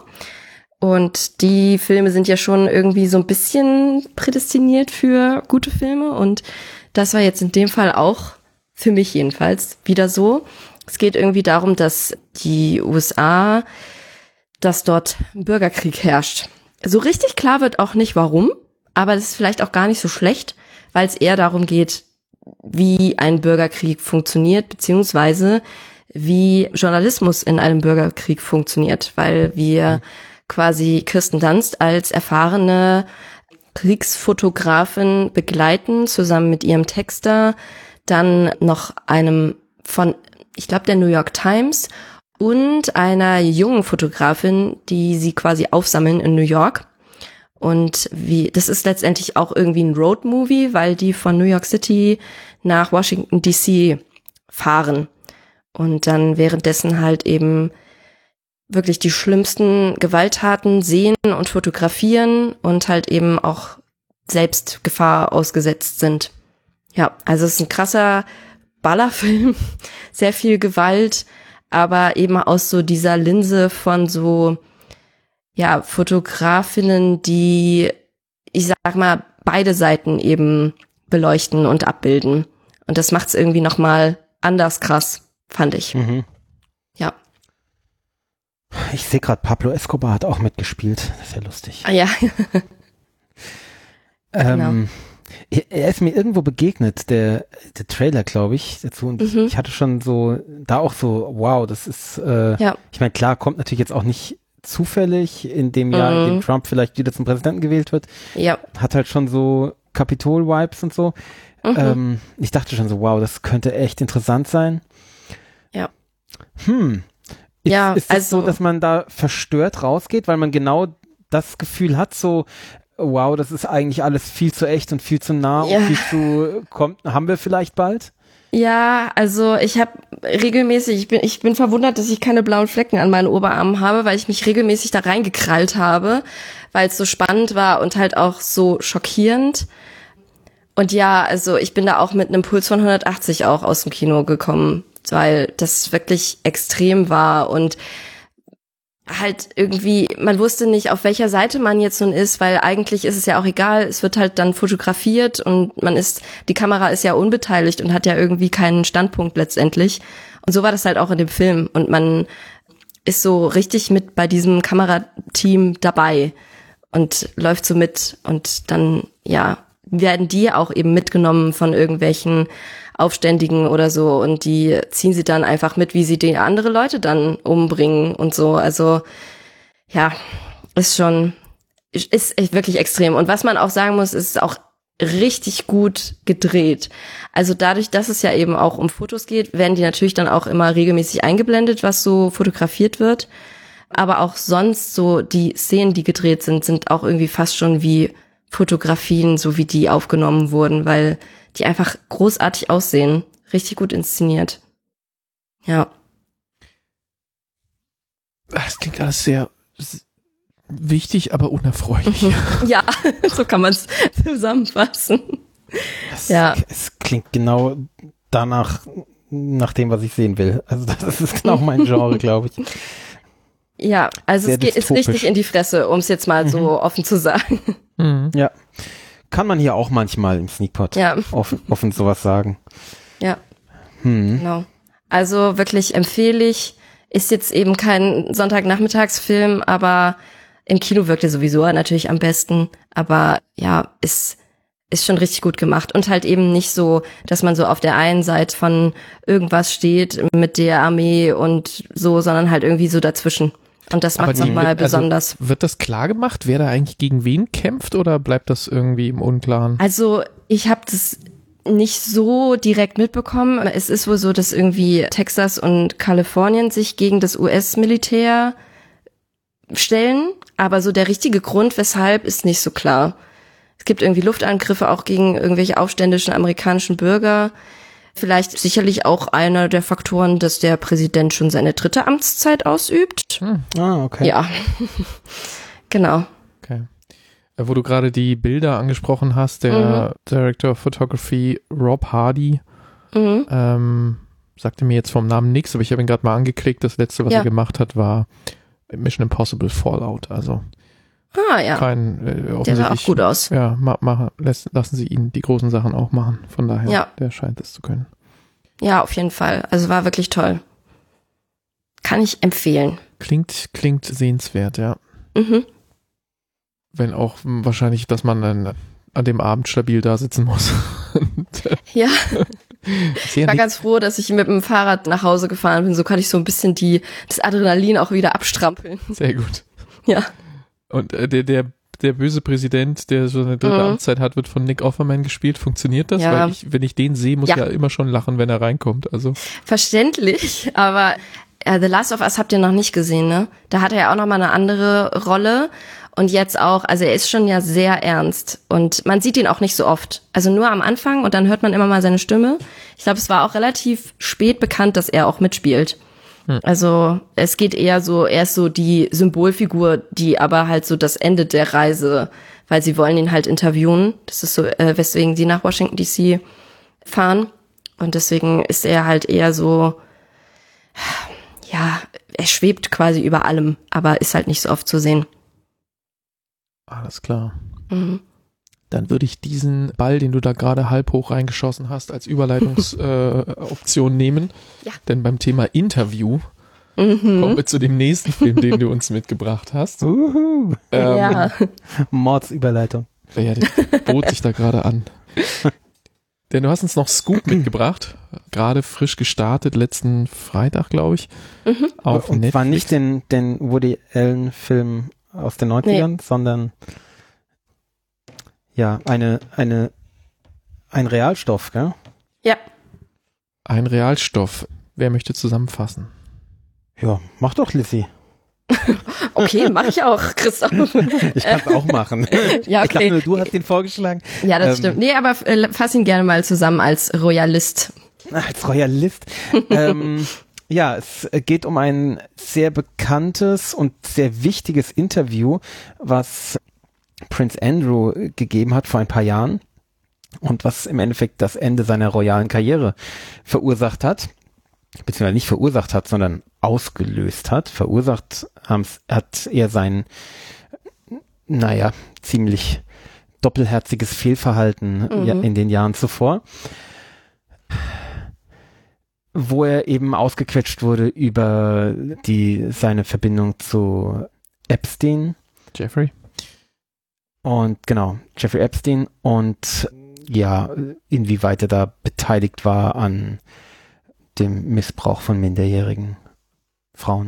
Und die Filme sind ja schon irgendwie so ein bisschen prädestiniert für gute Filme und das war jetzt in dem Fall auch, für mich jedenfalls, wieder so. Es geht irgendwie darum, dass die U S A, dass dort ein Bürgerkrieg herrscht. So richtig klar wird auch nicht, warum, aber das ist vielleicht auch gar nicht so schlecht, weil es eher darum geht, wie ein Bürgerkrieg funktioniert, beziehungsweise wie Journalismus in einem Bürgerkrieg funktioniert, weil wir quasi Kirsten Dunst als erfahrene Kriegsfotografin begleiten, zusammen mit ihrem Texter, dann noch einem von, ich glaube, der New York Times und einer jungen Fotografin, die sie quasi aufsammeln in New York. Und wie, das ist letztendlich auch irgendwie ein Roadmovie, weil die von New York City nach Washington D C fahren und dann währenddessen halt eben wirklich die schlimmsten Gewalttaten sehen und fotografieren und halt eben auch selbst Gefahr ausgesetzt sind. Ja, also es ist ein krasser Ballerfilm, sehr viel Gewalt, aber eben aus so dieser Linse von so, ja, Fotografinnen, die, ich sag mal, beide Seiten eben beleuchten und abbilden. Und das macht's irgendwie nochmal anders krass, fand ich. Mhm. Ja. Ich sehe gerade, Pablo Escobar hat auch mitgespielt. Das ist ja lustig. Ah ja. ähm, genau. Er ist mir irgendwo begegnet, der, der Trailer, glaube ich, dazu. Und Mhm. ich hatte schon so, da auch so, wow, das ist, äh, Ja. ich meine, klar, kommt natürlich jetzt auch nicht zufällig in dem Jahr, in dem Mhm. Trump vielleicht wieder zum Präsidenten gewählt wird. Ja. Hat halt schon so Kapitol-Vibes und so. Mhm. Ähm, ich dachte schon so, wow, das könnte echt interessant sein. Ja. Hm. Ist, Ja, ist es also- so, dass man da verstört rausgeht, weil man genau das Gefühl hat, so, wow, das ist eigentlich alles viel zu echt und viel zu nah Ja. und viel zu, kommt, haben wir vielleicht bald? Ja, also ich habe regelmäßig, ich bin, ich bin verwundert, dass ich keine blauen Flecken an meinen Oberarmen habe, weil ich mich regelmäßig da reingekrallt habe, weil es so spannend war und halt auch so schockierend. Und ja, also ich bin da auch mit einem Puls von hundertachtzig auch aus dem Kino gekommen, weil das wirklich extrem war und halt irgendwie, man wusste nicht, auf welcher Seite man jetzt nun ist, weil eigentlich ist es ja auch egal, es wird halt dann fotografiert und man ist, die Kamera ist ja unbeteiligt und hat ja irgendwie keinen Standpunkt letztendlich. Und so war das halt auch in dem Film und man ist so richtig mit bei diesem Kamerateam dabei und läuft so mit und dann, ja, werden die auch eben mitgenommen von irgendwelchen Aufständigen oder so und die ziehen sie dann einfach mit, wie sie die andere Leute dann umbringen und so. Also ja, ist schon, ist echt wirklich extrem. Und was man auch sagen muss, ist auch richtig gut gedreht. Also dadurch, dass es ja eben auch um Fotos geht, werden die natürlich dann auch immer regelmäßig eingeblendet, was so fotografiert wird. Aber auch sonst so die Szenen, die gedreht sind, sind auch irgendwie fast schon wie Fotografien, so wie die aufgenommen wurden, weil die einfach großartig aussehen. Richtig gut inszeniert. Ja. Das klingt alles sehr wichtig, aber unerfreulich. Ja, so kann man es zusammenfassen. Es, ja. Es klingt genau danach, nach dem, was ich sehen will. Also das ist genau mein Genre, glaube ich. Ja, also Sehr es geht ist dystopisch. richtig in die Fresse, um es jetzt mal so Mhm. offen zu sagen. Mhm. Ja. Kann man hier auch manchmal im Sneakpot Ja. offen, offen sowas sagen. Ja, Hm. genau. Also wirklich empfehle ich, ist jetzt eben kein Sonntagnachmittagsfilm, aber im Kino wirkt er sowieso natürlich am besten. Aber ja, ist ist schon richtig gut gemacht und halt eben nicht so, dass man so auf der einen Seite von irgendwas steht mit der Armee und so, sondern halt irgendwie so dazwischen. Und das macht es die- nochmal also besonders. Wird das klar gemacht, wer da eigentlich gegen wen kämpft oder bleibt das irgendwie im Unklaren? Also ich habe das nicht so direkt mitbekommen. Es ist wohl so, dass irgendwie Texas und Kalifornien sich gegen das U S-Militär stellen, aber so der richtige Grund, weshalb, ist nicht so klar. Es gibt irgendwie Luftangriffe auch gegen irgendwelche aufständischen amerikanischen Bürger. Vielleicht sicherlich auch einer der Faktoren, dass der Präsident schon seine dritte Amtszeit ausübt. Hm, Ah, okay. Ja, genau. okay. Äh, Wo du gerade die Bilder angesprochen hast, der Director of Photography Rob Hardy, Mhm. ähm, sagte mir jetzt vom Namen nichts, aber ich habe ihn gerade mal angeklickt. Das letzte, was Ja. er gemacht hat, war Mission Impossible Fallout. Also Ah ja, kein äh, der sah auch offensichtlich. gut aus. Ja, ma, ma, lass, lassen sie ihn die großen Sachen auch machen. Von daher, Ja. der scheint es zu können. Ja, auf jeden Fall. Also war wirklich toll. Kann ich empfehlen. Klingt, klingt sehenswert, ja. Mhm. Wenn auch hm, wahrscheinlich, dass man dann an dem Abend stabil da sitzen muss. Und, äh, Ja, sehr ich war nix- ganz froh, dass ich mit dem Fahrrad nach Hause gefahren bin. So kann ich so ein bisschen die das Adrenalin auch wieder abstrampeln. sehr gut. Ja. Und äh, der, der, der böse Präsident, der so eine dritte Mhm. Amtszeit hat, wird von Nick Offerman gespielt. Funktioniert das? Ja. Weil ich, wenn ich den sehe, muss Ja. ich ja immer schon lachen, wenn er reinkommt. Also Verständlich, aber äh, The Last of Us habt ihr noch nicht gesehen, ne? Da hat er ja auch noch mal eine andere Rolle und jetzt auch, also er ist schon ja sehr ernst und man sieht ihn auch nicht so oft. Also nur am Anfang und dann hört man immer mal seine Stimme. Ich glaube, es war auch relativ spät bekannt, dass er auch mitspielt. Hm. Also es geht eher so, er ist so die Symbolfigur, die aber halt so das Ende der Reise, weil sie wollen ihn halt interviewen. Das ist so, äh, weswegen sie nach Washington D C fahren. Und deswegen ist er halt eher so, ja, er schwebt quasi über allem, aber ist halt nicht so oft zu sehen. alles klar. Mhm. Dann würde ich diesen Ball, den du da gerade halb hoch reingeschossen hast, als Überleitungsoption äh, Option nehmen. Ja. Denn beim Thema Interview Mhm. kommen wir zu dem nächsten Film, den du uns mitgebracht hast. Uhu. Ähm, Ja. Mordsüberleitung. Ja, der bot sich da gerade an. Denn du hast uns noch Scoop mitgebracht, gerade frisch gestartet, letzten Freitag, glaube ich, Mhm. auf Und Netflix. war nicht den, den Woody Allen-Film aus den neunzigern, sondern ja, eine, eine, ein Realstoff, gell? Ja. Ein Realstoff. Wer möchte zusammenfassen? Ja, mach doch, Lissy. Okay, mache ich auch, Christoph. Ich kann es auch machen. Ja, Ich dachte okay. nur, du hast den vorgeschlagen. Ja, das Ähm, stimmt. Nee, aber äh, fass ihn gerne mal zusammen als Royalist. Als Royalist. ähm, ja, es geht um ein sehr bekanntes und sehr wichtiges Interview, was Prince Andrew gegeben hat vor ein paar Jahren und was im Endeffekt das Ende seiner royalen Karriere verursacht hat, beziehungsweise nicht verursacht hat, sondern ausgelöst hat. Verursacht hat er sein, naja, ziemlich doppelherziges Fehlverhalten mhm. ja, in den Jahren zuvor, wo er eben ausgequetscht wurde über die seine Verbindung zu Epstein. Jeffrey. Und genau, Jeffrey Epstein und ja, inwieweit er da beteiligt war an dem Missbrauch von minderjährigen Frauen.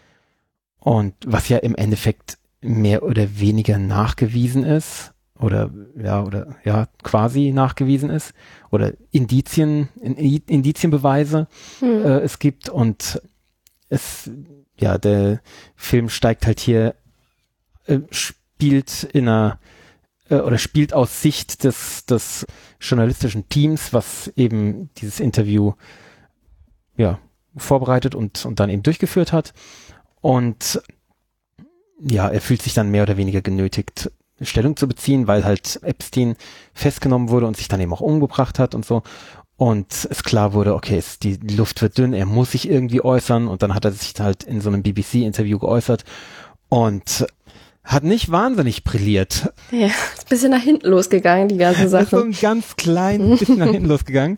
Und was ja im Endeffekt mehr oder weniger nachgewiesen ist, oder ja, oder ja, quasi nachgewiesen ist, oder Indizien, Indizienbeweise hm. äh, es gibt und es, ja, der Film steigt halt hier, äh, spielt in einer äh, oder spielt aus Sicht des, des journalistischen Teams, was eben dieses Interview ja, vorbereitet und, und dann eben durchgeführt hat. Und ja, er fühlt sich dann mehr oder weniger genötigt, Stellung zu beziehen, weil halt Epstein festgenommen wurde und sich dann eben auch umgebracht hat und so. Und es klar wurde, okay, es, die Luft wird dünn, er muss sich irgendwie äußern. Und dann hat er sich halt in so einem B B C-Interview geäußert und hat nicht wahnsinnig brilliert. Ja, ist ein bisschen nach hinten losgegangen, die ganze Sache. So ein ganz klein bisschen nach hinten losgegangen.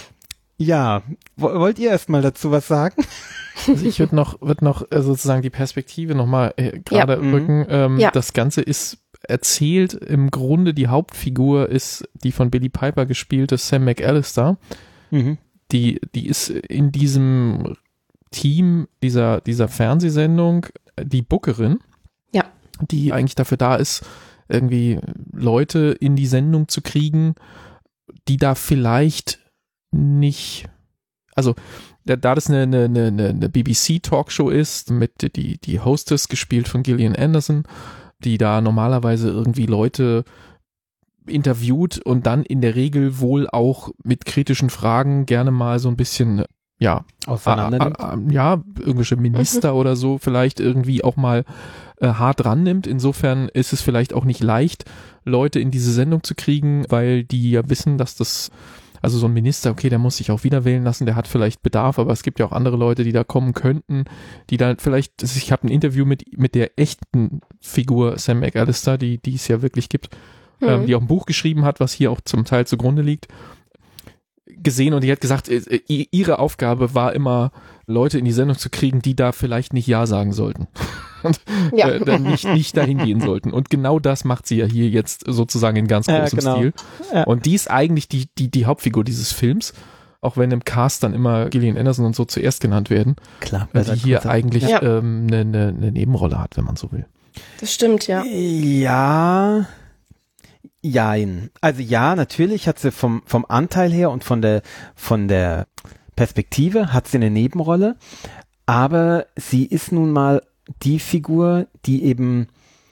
Ja, wollt ihr erst mal dazu was sagen? Also ich würde noch, würd noch äh, sozusagen die Perspektive nochmal äh, gerade ja. rücken. Ähm, ja. Das Ganze ist erzählt, im Grunde die Hauptfigur ist die von Billie Piper gespielte Sam McAllister. Mhm. Die, die ist in diesem Team dieser, dieser Fernsehsendung die Bookerin. Ja. Die eigentlich dafür da ist, irgendwie Leute in die Sendung zu kriegen, die da vielleicht nicht, also da, da das eine, eine, eine, eine B B C-Talkshow ist, mit die, die Hostess gespielt von Gillian Anderson, die da normalerweise irgendwie Leute interviewt und dann in der Regel wohl auch mit kritischen Fragen gerne mal so ein bisschen, ja, auseinander a, a, ja, irgendwelche Minister mhm. oder so vielleicht irgendwie auch mal äh, hart ran nimmt. Insofern ist es vielleicht auch nicht leicht, Leute in diese Sendung zu kriegen, weil die ja wissen, dass das, also so ein Minister, okay, der muss sich auch wieder wählen lassen, der hat vielleicht Bedarf, aber es gibt ja auch andere Leute, die da kommen könnten, die da vielleicht, ich habe ein Interview mit mit der echten Figur Sam McAllister, die, die es ja wirklich gibt, mhm. ähm, die auch ein Buch geschrieben hat, was hier auch zum Teil zugrunde liegt, gesehen und die hat gesagt, ihre Aufgabe war immer, Leute in die Sendung zu kriegen, die da vielleicht nicht Ja sagen sollten und ja. äh, dann nicht, nicht dahin gehen sollten. Und genau das macht sie ja hier jetzt sozusagen in ganz großem ja, genau. Stil. Ja. Und die ist eigentlich die, die, die Hauptfigur dieses Films, auch wenn im Cast dann immer Gillian Anderson und so zuerst genannt werden, Klar, weil die hier eigentlich ja. ähm, eine, eine, eine Nebenrolle hat, wenn man so will. Das stimmt, ja. Ja, jein. Also ja, natürlich hat sie vom, vom Anteil her und von der, von der Perspektive hat sie eine Nebenrolle, aber sie ist nun mal die Figur, die eben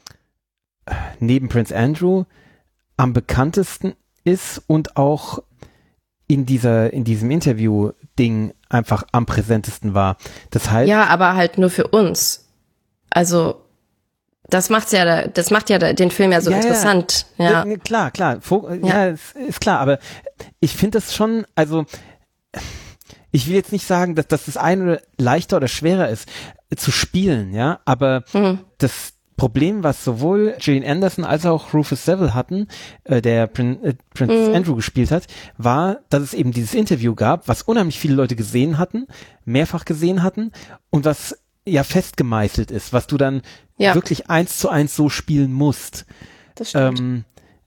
neben Prince Andrew am bekanntesten ist und auch in dieser, in diesem Interview-Ding einfach am präsentesten war. Das heißt. Ja, aber halt nur für uns. Also, das macht's ja, das macht ja den Film ja so ja, interessant. Ja. ja. Klar, klar. Ja, ja, ist, ist klar, aber ich finde das schon, also, ich will jetzt nicht sagen, dass, dass das eine leichter oder schwerer ist, äh, zu spielen, ja, aber mhm. das Problem, was sowohl Gillian Anderson als auch Rufus Sewell hatten, äh, der Prin äh, Prince mhm. Andrew gespielt hat, war, dass es eben dieses Interview gab, was unheimlich viele Leute gesehen hatten, mehrfach gesehen hatten und was ja festgemeißelt ist, was du dann ja. wirklich eins zu eins so spielen musst. Das stimmt. Ähm,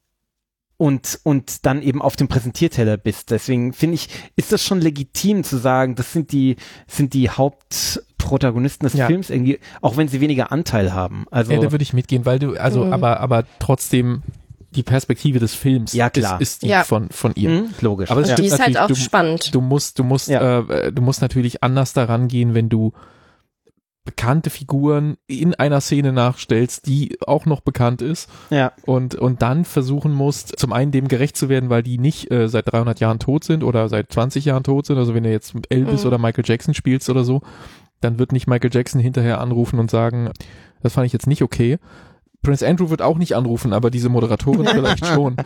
und und dann eben auf dem Präsentierteller bist. Deswegen finde ich, ist das schon legitim zu sagen, das sind die sind die Hauptprotagonisten des ja. Films irgendwie, auch wenn sie weniger Anteil haben. Also ja, da würde ich mitgehen, weil du, also, mhm. aber aber trotzdem die Perspektive des Films ja, klar. ist, ist die ja. von von ihr. Mhm, logisch. Aber es ja. stimmt die ist halt auch du, spannend. Du musst, du musst, ja. äh, du musst natürlich anders daran gehen, wenn du bekannte Figuren in einer Szene nachstellst, die auch noch bekannt ist ja. und und dann versuchen musst, zum einen dem gerecht zu werden, weil die nicht äh, seit dreihundert Jahren tot sind oder seit zwanzig Jahren tot sind, also wenn du jetzt Elvis mhm. oder Michael Jackson spielst oder so, dann wird nicht Michael Jackson hinterher anrufen und sagen, das fand ich jetzt nicht okay. Prince Andrew wird auch nicht anrufen, aber diese Moderatorin vielleicht schon.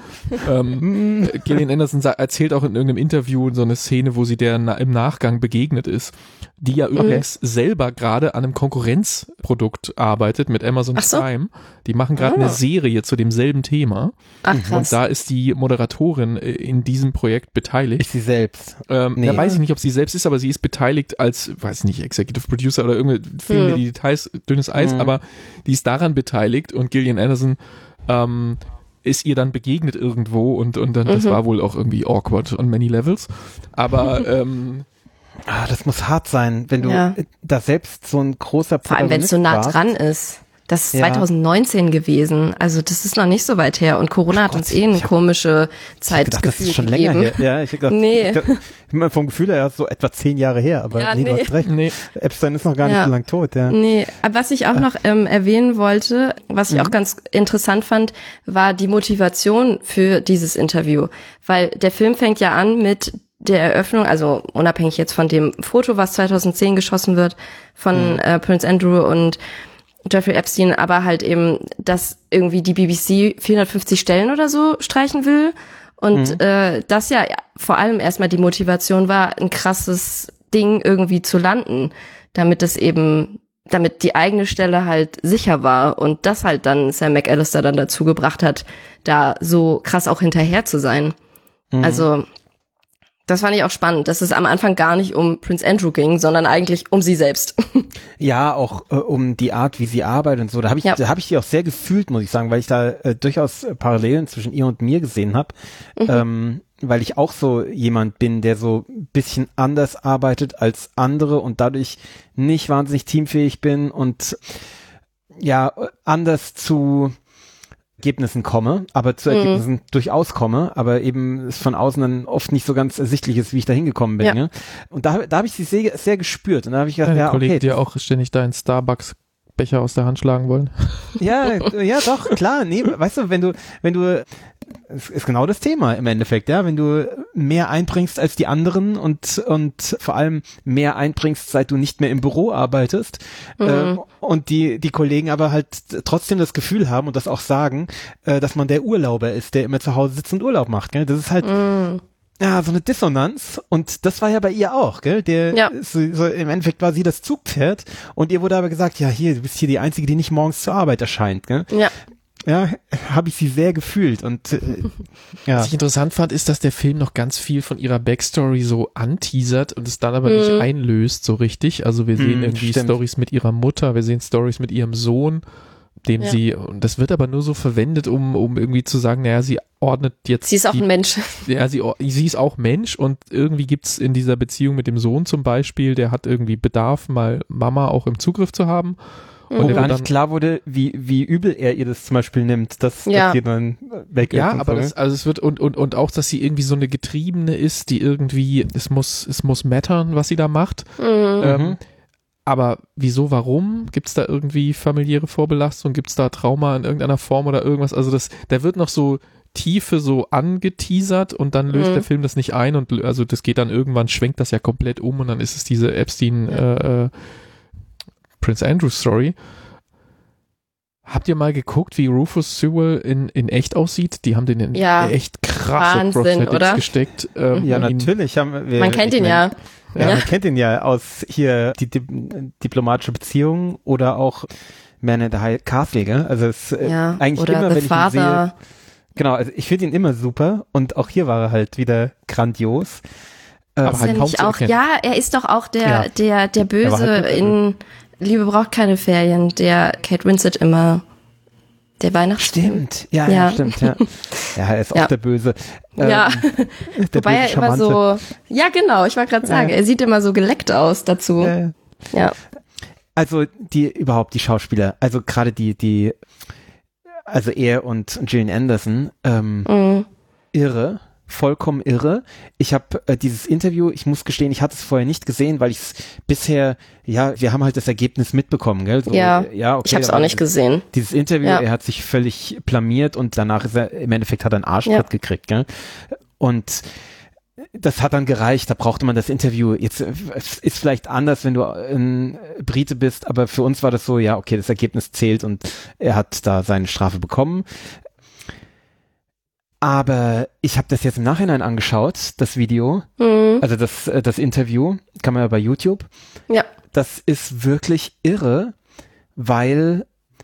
ähm, Gillian Anderson sa- erzählt auch in irgendeinem Interview so eine Szene, wo sie der na- im Nachgang begegnet ist, die ja übrigens okay. selber gerade an einem Konkurrenzprodukt arbeitet mit Amazon Ach so. Prime. Die machen gerade Ah. eine Serie zu demselben Thema. Ach, Und krass. da ist die Moderatorin äh, in diesem Projekt beteiligt. Ist sie selbst? Ähm, Nee. Da weiß ich nicht, ob sie selbst ist, aber sie ist beteiligt als, weiß nicht, Executive Producer oder irgendwie fehlen mir Hm. die Details, dünnes Eis, Mhm. aber die ist daran beteiligt und Gillian Anderson ähm, ist ihr dann begegnet irgendwo und, und dann, das Mhm. war wohl auch irgendwie awkward on many levels. Aber ähm, Ah, das muss hart sein, wenn du Ja. da selbst so ein großer Vor allem, wenn es so nah dran ist. Das ist Ja. zwanzig neunzehn gewesen. Also das ist noch nicht so weit her. Und Corona hat Gott, uns eh eine ich hab- komische Ich Zeit dachte, das gefühlt ist schon gegeben. länger her. Ja, ich hab gedacht, Nee. ich dachte, vom Gefühl her so etwa zehn Jahre her, aber Ja, nee, du nee. hast recht. nee, Epstein ist noch gar nicht Ja. so lang tot, ja. Nee, aber was ich auch noch ähm, erwähnen wollte, was ich Mhm. auch ganz interessant fand, war die Motivation für dieses Interview. Weil der Film fängt ja an mit der Eröffnung, also unabhängig jetzt von dem Foto, was zwanzig zehn geschossen wird von Mhm. äh, Prince Andrew und Jeffrey Epstein, aber halt eben, dass irgendwie die B B C vierhundertfünfzig Stellen oder so streichen will. Und Mhm. äh, das ja vor allem erstmal die Motivation war, ein krasses Ding irgendwie zu landen, damit es eben, damit die eigene Stelle halt sicher war und das halt dann Sam McAllister dann dazu gebracht hat, da so krass auch hinterher zu sein. Mhm. Also das fand ich auch spannend, dass es am Anfang gar nicht um Prince Andrew ging, sondern eigentlich um sie selbst. Ja, auch äh, um die Art, wie sie arbeitet und so. Da habe ich, Ja. da habe ich die auch sehr gefühlt, muss ich sagen, weil ich da äh, durchaus äh, Parallelen zwischen ihr und mir gesehen habe. Mhm. Ähm, weil ich auch so jemand bin, der so ein bisschen anders arbeitet als andere und dadurch nicht wahnsinnig teamfähig bin und ja, anders zu Ergebnissen komme, aber zu Mhm. Ergebnissen durchaus komme, aber eben es von außen dann oft nicht so ganz ersichtlich ist, wie ich da hingekommen bin. Ja. Ne? Und da, da habe ich sie sehr, sehr gespürt und da habe ich gedacht, deine ja, Kollegen, okay, die ja auch ständig deinen Starbucks-Becher aus der Hand schlagen wollen. ja, ja, doch, klar, nee, weißt du, wenn du, wenn du, es ist genau das Thema im Endeffekt, ja, wenn du mehr einbringst als die anderen und, und vor allem mehr einbringst, seit du nicht mehr im Büro arbeitest, Mhm. äh, und die, die Kollegen aber halt trotzdem das Gefühl haben und das auch sagen, äh, dass man der Urlauber ist, der immer zu Hause sitzt und Urlaub macht, gell, das ist halt, Mhm. ja, so eine Dissonanz und das war ja bei ihr auch, gell? Der Ja. so, so im Endeffekt war sie das Zugpferd und ihr wurde aber gesagt, ja, hier, du bist hier die Einzige, die nicht morgens zur Arbeit erscheint, gell? Ja. Ja, habe ich sie sehr gefühlt und äh, ja. Was ich interessant fand, ist, dass der Film noch ganz viel von ihrer Backstory so anteasert und es dann aber nicht Mhm. einlöst so richtig. Also wir sehen Mhm, irgendwie stimmt. Stories mit ihrer Mutter, wir sehen Stories mit ihrem Sohn, dem Ja. sie, und das wird aber nur so verwendet, um, um irgendwie zu sagen, naja, sie ordnet jetzt Sie ist auch die, ein Mensch. ja, sie, or- sie ist auch Mensch und irgendwie gibt's in dieser Beziehung mit dem Sohn zum Beispiel, der hat irgendwie Bedarf, mal Mama auch im Zugriff zu haben. Wo Und er gar wird nicht dann- klar wurde, wie, wie übel er ihr das zum Beispiel nimmt, dass, Ja. dass sie dann weg ist. Ja, und aber so, das, also es wird und, und, und auch, dass sie irgendwie so eine Getriebene ist, die irgendwie, es muss, es muss mattern, was sie da macht. Mhm. Ähm, aber wieso, warum? Gibt es da irgendwie familiäre Vorbelastung? Gibt es da Trauma in irgendeiner Form oder irgendwas? Also das, da wird noch so Tiefe so angeteasert und dann löst Mhm. der Film das nicht ein und lö- also das geht dann irgendwann, schwenkt das ja komplett um und dann ist es diese Epstein äh, äh, Prince Andrew Story. Habt ihr mal geguckt, wie Rufus Sewell in, in echt aussieht? Die haben den in Ja. echt krasse Wahnsinn, Prosthetics oder? gesteckt. Ähm, Ja, ihn- natürlich. Haben wir, Man kennt ich ihn mein, ja. Ja, Ja. man kennt ihn ja aus hier die Dip diplomatische Beziehung oder auch Man in the High Castle, gell? Also es äh, Ja. eigentlich Oder immer, The wenn ich ihn sehe. Father. Genau, also ich finde ihn immer super und auch hier war er halt wieder grandios. Ähm, Aber Ist halt er kaum nicht zu auch, erkennen. ja, er ist doch auch der, Ja. der, der Er war Böse halt mit- in Liebe braucht keine Ferien, der Kate Winslet immer, der Weihnachtsfilm. Stimmt, ja, ja, Ja. stimmt, ja. Ja, er ist auch Ja. der Böse. Ja. Ähm, der Wobei böse er immer Charmante. so, ja genau, ich wollte gerade sagen, Ja. er sieht immer so geleckt aus dazu. Ja, ja. Ja. Also die überhaupt die Schauspieler, also gerade die die, also er und Gillian Anderson, ähm, Mhm. irre, vollkommen irre. Ich habe äh, dieses Interview, ich muss gestehen, ich hatte es vorher nicht gesehen, weil ich es bisher, ja, wir haben halt das Ergebnis mitbekommen, gell? So, Ja. äh, ja, okay, Ich habe es auch aber nicht gesehen. Dieses Interview, Ja. er hat sich völlig blamiert und danach ist er, im Endeffekt hat er einen Arschtritt Ja. gekriegt, gell? Und das hat dann gereicht, da brauchte man das Interview. Jetzt es ist vielleicht anders, wenn du ein Brite bist, aber für uns war das so, ja, okay, das Ergebnis zählt und er hat da seine Strafe bekommen. Aber ich habe das jetzt im Nachhinein angeschaut, das Video, Mhm. also das, das Interview, kann man ja bei YouTube. Ja. Das ist wirklich irre, weil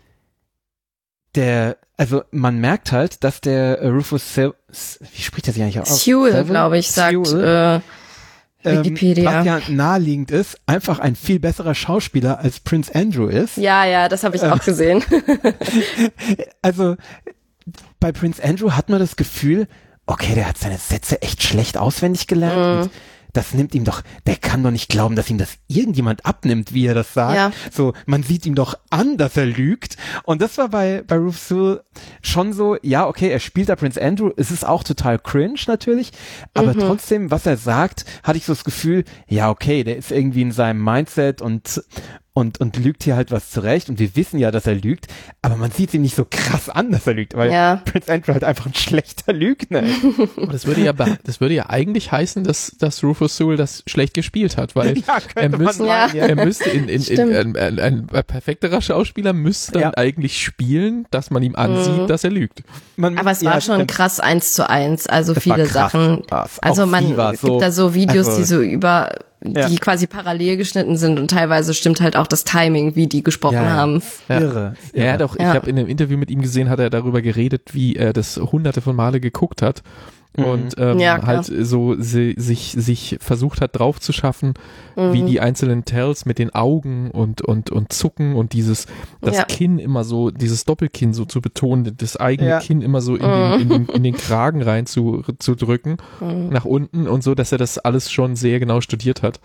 der, also man merkt halt, dass der äh, Rufus Sewell, wie spricht er sich eigentlich aus? Sewell, glaube ich, sagt äh, Wikipedia. Ähm, was ja naheliegend ist, einfach ein viel besserer Schauspieler als Prince Andrew ist. Ja, ja, das habe ich Ähm. auch gesehen. Also bei Prince Andrew hat man das Gefühl, okay, der hat seine Sätze echt schlecht auswendig gelernt. Mhm. Und das nimmt ihm doch, der kann doch nicht glauben, dass ihm das irgendjemand abnimmt, wie er das sagt. Ja. So, man sieht ihm doch an, dass er lügt. Und das war bei, bei Rufus Sewell schon so, ja, okay, er spielt da Prince Andrew. Es ist auch total cringe natürlich. Aber Mhm. trotzdem, was er sagt, hatte ich so das Gefühl, ja, okay, der ist irgendwie in seinem Mindset und, und, und lügt hier halt was zurecht. Und wir wissen ja, dass er lügt. Aber man sieht ihm nicht so krass an, dass er lügt. Weil Ja. Prince Andrew halt einfach ein schlechter Lügner ist. Aber das würde ja, be- das würde ja eigentlich heißen, dass, dass Rufus Sewell das schlecht gespielt hat, weil Ja, er könnte man müsste, sagen, ja. er müsste in, in, in, Stimmt. ein, ein, ein perfekterer Schauspieler müsste dann Ja. eigentlich spielen, dass man ihm ansieht, Mhm. dass er lügt. Man, Aber es ja, war schon dann- krass eins zu eins, also Das war viele krass. Sachen. Krass. Also Auch man sie war gibt so- da so Videos, also- die so über, Ja. die quasi parallel geschnitten sind und teilweise stimmt halt auch das Timing, wie die gesprochen Ja, ja. haben. Ja. Irre. Ja, er hat auch, Ja. ich habe in einem Interview mit ihm gesehen, hat er darüber geredet, wie er das hunderte von Male geguckt hat und ähm, Ja, klar. halt so si- sich sich versucht hat drauf zu schaffen, wie Mhm. die einzelnen Tells mit den Augen und und und Zucken und dieses das Ja. Kinn immer so, dieses Doppelkinn so zu betonen, das eigene Ja. Kinn immer so in, den, in, den, in den Kragen rein zu, zu drücken, Mhm. nach unten und so, dass er das alles schon sehr genau studiert hat.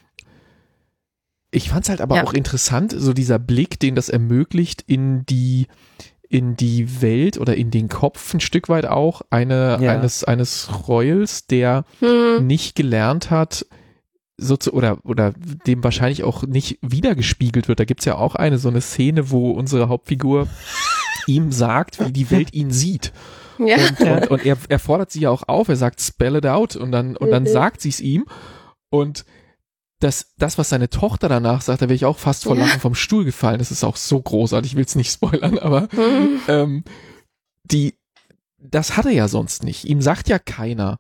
Ich fand's halt aber Ja. auch interessant, so dieser Blick, den das ermöglicht in die in die Welt oder in den Kopf ein Stück weit auch eine, Ja. eines eines Royals, der Hm. nicht gelernt hat, so zu, oder oder dem wahrscheinlich auch nicht wiedergespiegelt wird. Da gibt's ja auch eine so eine Szene, wo unsere Hauptfigur ihm sagt, wie die Welt ihn sieht. Ja. Und, und, und er, er fordert sie ja auch auf, er sagt, spell it out und dann, und dann Mhm. sagt sie es ihm und das, das, was seine Tochter danach sagt, da wäre ich auch fast vor Lachen vom Stuhl gefallen. Das ist auch so großartig, ich will es nicht spoilern, aber Mhm. ähm, die, das hat er ja sonst nicht. Ihm sagt ja keiner,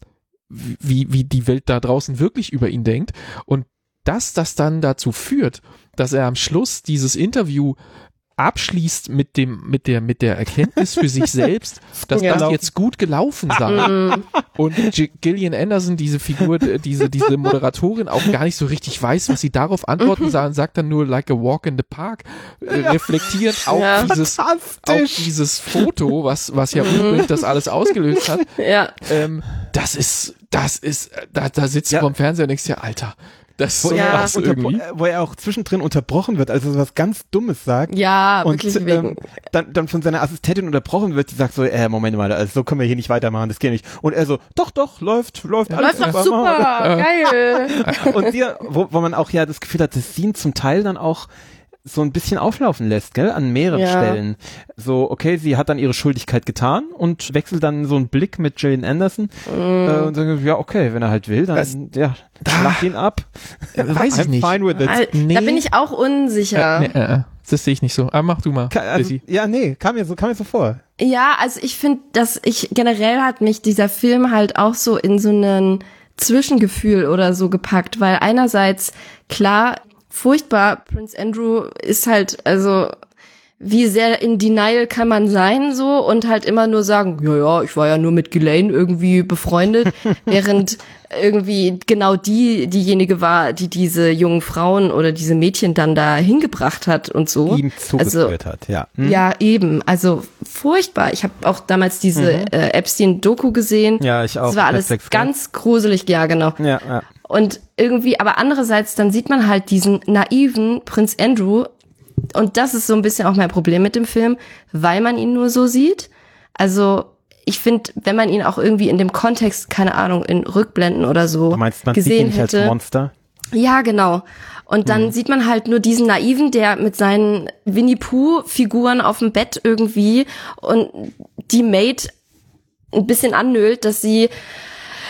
wie, wie die Welt da draußen wirklich über ihn denkt. Und dass das dann dazu führt, dass er am Schluss dieses Interview abschließt mit dem, mit der, mit der Erkenntnis für sich selbst, dass Ja. das jetzt gut gelaufen sei. Mhm. Und G- Gillian Anderson, diese Figur, d- diese, diese Moderatorin auch gar nicht so richtig weiß, was sie darauf antworten soll und sagt dann nur like a walk in the park, äh, reflektierend auf Ja. dieses, auf Fantastisch. dieses Foto, was, was ja ursprünglich das alles ausgelöst hat. Ja. Ähm, das ist, das ist, da, da sitzt du Ja. vorm Fernseher und denkst dir, Alter, das ist Wo, so Ja. er krass auch irgendwie. unterbro- wo er auch zwischendrin unterbrochen wird, also was ganz Dummes sagt. Ja, Und wirklich ähm, wegen. dann, dann von seiner Assistentin unterbrochen wird, die sagt so, äh, Moment mal, also so können wir hier nicht weitermachen, das geht nicht. Und er so, doch, doch, läuft, läuft, alles Läuft doch super, geil. Und sie, wo, wo man auch ja das Gefühl hat, dass sie ihn zum Teil dann auch so ein bisschen auflaufen lässt, gell, an mehreren Ja. Stellen. So, okay, sie hat dann ihre Schuldigkeit getan und wechselt dann so einen Blick mit Gillian Anderson Mhm. äh, und sagt, ja, okay, wenn er halt will, dann, Das- ja, schlag ihn ab. Weiß ich I'm nicht. fine with it. Al- Nee. Da bin ich auch unsicher. Äh, nee, äh, äh, das sehe ich nicht so. Aber mach du mal. Ka- also, Lizzie. ja, nee, kam mir so, kam mir so vor. Ja, also ich finde, dass ich generell hat mich dieser Film halt auch so in so einen Zwischengefühl oder so gepackt, weil einerseits klar furchtbar, Prince Andrew ist halt, also wie sehr in Denial kann man sein so und halt immer nur sagen, ja, ja, ich war ja nur mit Ghislaine irgendwie befreundet, während irgendwie genau die diejenige war, die diese jungen Frauen oder diese Mädchen dann da hingebracht hat und so. Ihm zugeführt hat, ja. Hm? Ja, eben. Also furchtbar. Ich habe auch damals diese äh, Epstein-Doku gesehen. Ja, ich auch. Das war alles Netflix, gell? ganz gruselig, ja, genau. Ja, ja. Und irgendwie, aber andererseits, dann sieht man halt diesen naiven Prinz Andrew. Und das ist so ein bisschen auch mein Problem mit dem Film, weil man ihn nur so sieht. Also ich finde, wenn man ihn auch irgendwie in dem Kontext, keine Ahnung, in Rückblenden oder so Du meinst, man sieht ihn gesehen nicht als hätte. Monster? Ja, genau. Und dann sieht man halt nur diesen Naiven, der mit seinen Winnie-Pooh-Figuren auf dem Bett irgendwie und die Maid ein bisschen annölt, dass sie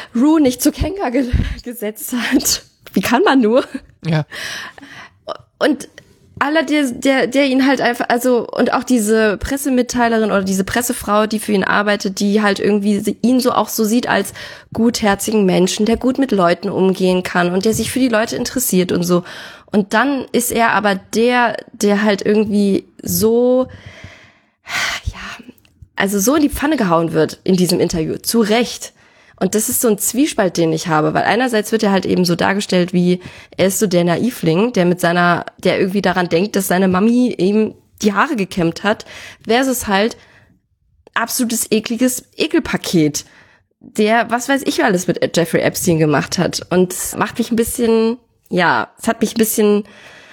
Rue nicht zu Kenga ge- gesetzt hat. Wie kann man nur? Ja. Und aller, der, der, der ihn halt einfach, also, und auch diese Pressemitteilerinnen oder diese Pressefrau, die für ihn arbeitet, die halt irgendwie ihn so auch so sieht als gutherzigen Menschen, der gut mit Leuten umgehen kann und der sich für die Leute interessiert und so. Und dann ist er aber der, der halt irgendwie so, ja, also so in die Pfanne gehauen wird in diesem Interview. Zu Recht. Und das ist so ein Zwiespalt, den ich habe, weil einerseits wird er halt eben so dargestellt, wie er ist so der Naivling, der mit seiner, der irgendwie daran denkt, dass seine Mami ihm die Haare gekämmt hat, versus halt absolutes ekliges Ekelpaket, der, was weiß ich, alles mit Jeffrey Epstein gemacht hat. Und macht mich ein bisschen, ja, es hat mich ein bisschen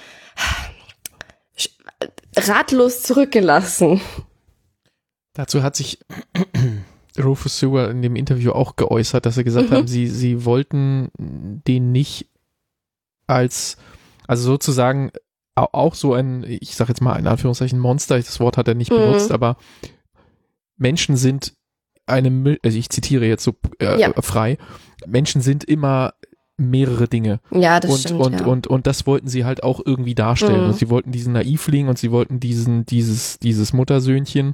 ratlos zurückgelassen. Dazu hat sich Rufus Sewell in dem Interview auch geäußert, dass sie gesagt mhm. haben, sie, sie wollten den nicht als, also sozusagen auch so ein, ich sag jetzt mal in Anführungszeichen Monster, das Wort hat er nicht mhm. benutzt, aber Menschen sind eine, also ich zitiere jetzt so äh, ja. frei, Menschen sind immer mehrere Dinge. Ja, das und, stimmt. Und, ja. und, und das wollten sie halt auch irgendwie darstellen. Mhm. Und sie wollten diesen Naivling und sie wollten diesen, dieses, dieses Muttersöhnchen.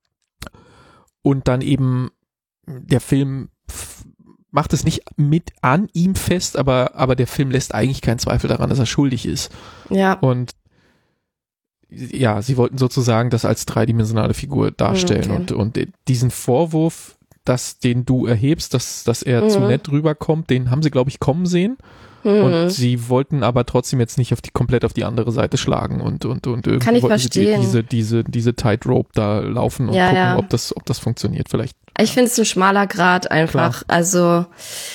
Und dann eben, der Film f- macht es nicht mit an ihm fest, aber, aber der Film lässt eigentlich keinen Zweifel daran, dass er schuldig ist. Ja. Und ja, sie wollten sozusagen das als dreidimensionale Figur darstellen. Okay. Und, und diesen Vorwurf, dass den du erhebst, dass, dass er mhm. zu nett rüberkommt, den haben sie, glaube ich, kommen sehen. Mhm. Und sie wollten aber trotzdem jetzt nicht auf die komplett auf die andere Seite schlagen und und und irgendwie Kann ich wollten verstehen. sie diese diese diese Tightrope da laufen und ja, gucken, ja. ob das ob das funktioniert vielleicht. Ich finde es ein schmaler Grat einfach. Klar. Also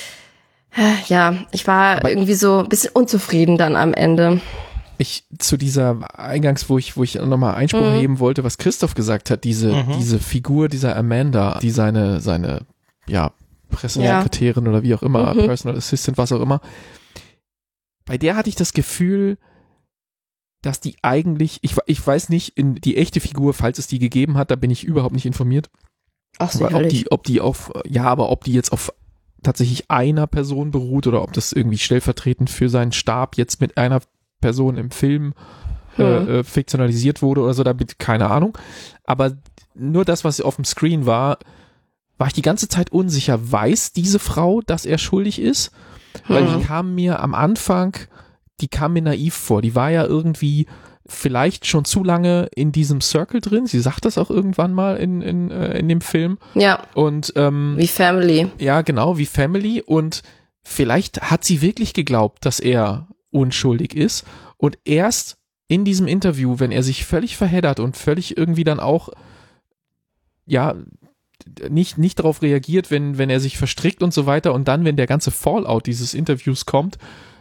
ja, ich war aber irgendwie so ein bisschen unzufrieden dann am Ende. Ich zu dieser Eingangs, wo ich wo ich nochmal Einspruch mhm. erheben wollte, was Christoph gesagt hat, diese mhm. diese Figur dieser Amanda, die seine seine ja Pressesekretärin ja. oder wie auch immer, mhm. Personal Assistant, was auch immer. Bei der hatte ich das Gefühl, dass die eigentlich, ich, ich weiß nicht, in die echte Figur, falls es die gegeben hat, da bin ich überhaupt nicht informiert. Ach, aber ob die, ob die auf, ja, aber ob die jetzt auf tatsächlich einer Person beruht oder ob das irgendwie stellvertretend für seinen Stab jetzt mit einer Person im Film hm. äh, fiktionalisiert wurde oder so, da bitte keine Ahnung. Aber nur das, was auf dem Screen war, war ich die ganze Zeit unsicher. Weiß diese Frau, dass er schuldig ist? Weil die kam mir am Anfang, die kam mir naiv vor. Die war ja irgendwie vielleicht schon zu lange in diesem Circle drin. Sie sagt das auch irgendwann mal in, in, äh, in dem Film. Ja. Und, ähm, wie Family. Ja, genau, wie Family. Und vielleicht hat sie wirklich geglaubt, dass er unschuldig ist. Und erst in diesem Interview, wenn er sich völlig verheddert und völlig irgendwie dann auch, ja, nicht, nicht darauf reagiert, wenn, wenn er sich verstrickt und so weiter und dann, wenn der ganze Fallout dieses Interviews kommt,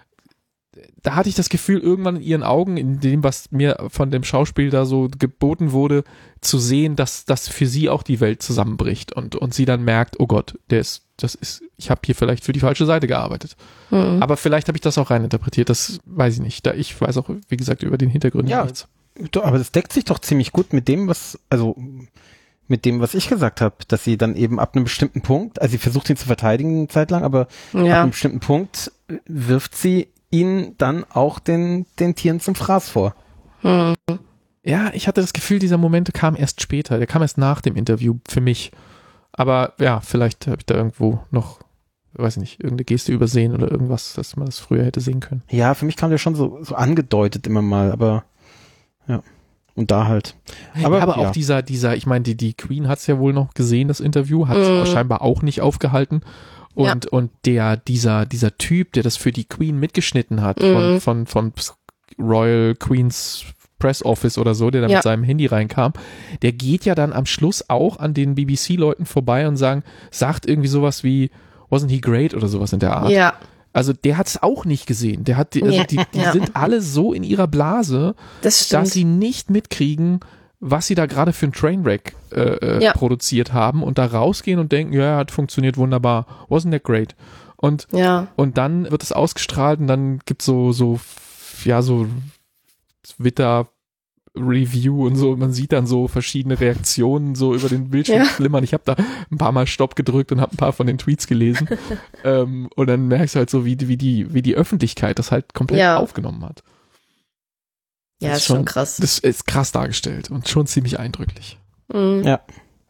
da hatte ich das Gefühl, irgendwann in ihren Augen, in dem, was mir von dem Schauspiel da so geboten wurde, zu sehen, dass, dass für sie auch die Welt zusammenbricht und, und sie dann merkt, oh Gott, der ist, das ist, ich habe hier vielleicht für die falsche Seite gearbeitet. Mhm. Aber vielleicht habe ich das auch reininterpretiert, das weiß ich nicht. Da ich weiß auch, wie gesagt, über den Hintergrund ja, nichts. Aber das deckt sich doch ziemlich gut mit dem, was, also mit dem, was ich gesagt habe, dass sie dann eben ab einem bestimmten Punkt, also sie versucht ihn zu verteidigen eine Zeit lang, aber ja. ab einem bestimmten Punkt wirft sie ihn dann auch den, den Tieren zum Fraß vor. Hm. Ja, ich hatte das Gefühl, dieser Moment kam erst später, der kam erst nach dem Interview für mich. Aber ja, vielleicht habe ich da irgendwo noch, weiß nicht, irgendeine Geste übersehen oder irgendwas, dass man das früher hätte sehen können. Ja, für mich kam der schon so, so angedeutet immer mal, aber ja. Und da halt. Aber, aber, aber ja. auch dieser, dieser, ich meine, die, die Queen hat es ja wohl noch gesehen, das Interview, hat es mm. scheinbar auch nicht aufgehalten. Und, ja. und der, dieser, dieser Typ, der das für die Queen mitgeschnitten hat, mm. von, von, von Royal Queen's Press Office oder so, der da ja. mit seinem Handy reinkam, der geht ja dann am Schluss auch an den B B C-Leuten vorbei und sagen, sagt irgendwie sowas wie, wasn't he great oder sowas in der Art. Ja. Also der hat es auch nicht gesehen. Der hat, die, also ja. die, die ja. sind alle so in ihrer Blase, das dass sie nicht mitkriegen, was sie da gerade für ein Trainwreck äh, ja. produziert haben und da rausgehen und denken, ja, hat funktioniert wunderbar. Wasn't that great? Und, ja. und dann wird es ausgestrahlt und dann gibt es so, so, ja, so Twitter Review und so. Man sieht dann so verschiedene Reaktionen so über den Bildschirm Ja. flimmern. Ich habe da ein paar Mal Stopp gedrückt und habe ein paar von den Tweets gelesen. ähm, und dann merkst du halt so, wie, wie, die, wie die Öffentlichkeit das halt komplett Ja. aufgenommen hat. Ja, Das ist schon krass. Das ist krass dargestellt und schon ziemlich eindrücklich. Mhm. Ja.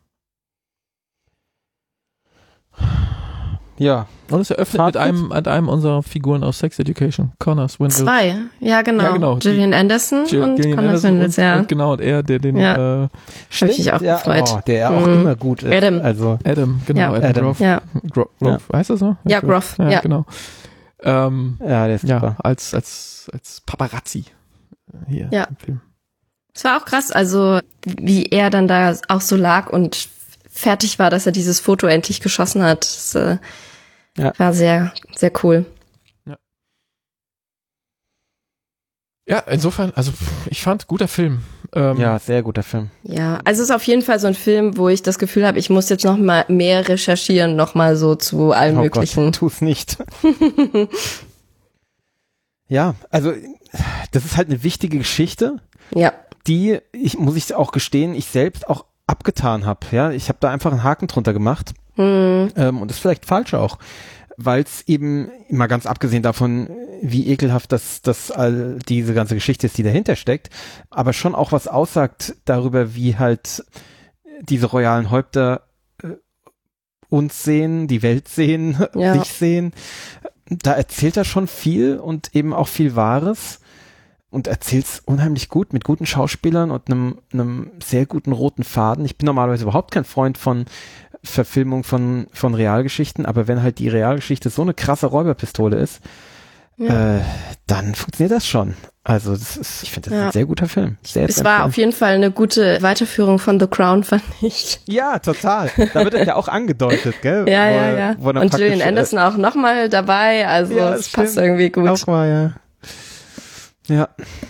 Ja. Und es eröffnet Fazit? mit einem, mit einem unserer Figuren aus Sex Education, Connor Swindle. Zwei, ja genau. Ja, genau. Gillian Anderson Jill- und Gillian Connor Anderson Swindles, und, ja. und genau, und er, der den Ja. äh, Hab ich mich auch ja, gefreut. Oh, der auch Mhm. immer gut ist. Adam. Also, Adam, genau, Ja. Adam, Adam. Groff. Ja, Gro Groff, heißt das so? Ja, Groff, ja. genau. Ähm, ja, der ist ja, super. als, als, als Paparazzi hier Ja. im Film. es war auch krass, also wie er dann da auch so lag und fertig war, dass er dieses Foto endlich geschossen hat. Das äh, Ja. war sehr, sehr cool. Ja, insofern, also ich fand, guter Film. Ähm, Ja, sehr guter Film. Ja, also es ist auf jeden Fall so ein Film, wo ich das Gefühl habe, ich muss jetzt noch mal mehr recherchieren, noch mal so zu allem Oh Möglichen. Gott, tu's nicht. Ja, also das ist halt eine wichtige Geschichte, Ja, die, ich muss ich auch gestehen, ich selbst auch abgetan habe. Ja, ich habe da einfach einen Haken drunter gemacht. hm. Ähm, und das ist vielleicht falsch auch, weil es eben, mal ganz abgesehen davon, wie ekelhaft das, das all diese ganze Geschichte ist, die dahinter steckt, aber schon auch was aussagt darüber, wie halt diese royalen Häupter äh, uns sehen, die Welt sehen, Ja. sich sehen. Da erzählt er schon viel und eben auch viel Wahres und erzählt's unheimlich gut mit guten Schauspielern und einem, einem sehr guten roten Faden. Ich bin normalerweise überhaupt kein Freund von Verfilmung von, von Realgeschichten, aber wenn halt die Realgeschichte so eine krasse Räuberpistole ist, Ja. äh, dann funktioniert das schon. Also das ist, ich finde das Ja. ein sehr guter Film. Sehr Es war auf jeden Fall eine gute Weiterführung von The Crown, fand ich. Ja, total. Da wird er ja auch angedeutet, gell? Ja, Wo ja, er- ja. wo er Und praktisch, Gillian äh, Anderson auch nochmal dabei, also Ja, es passt stimmt. irgendwie gut. Auch mal, ja. Ja.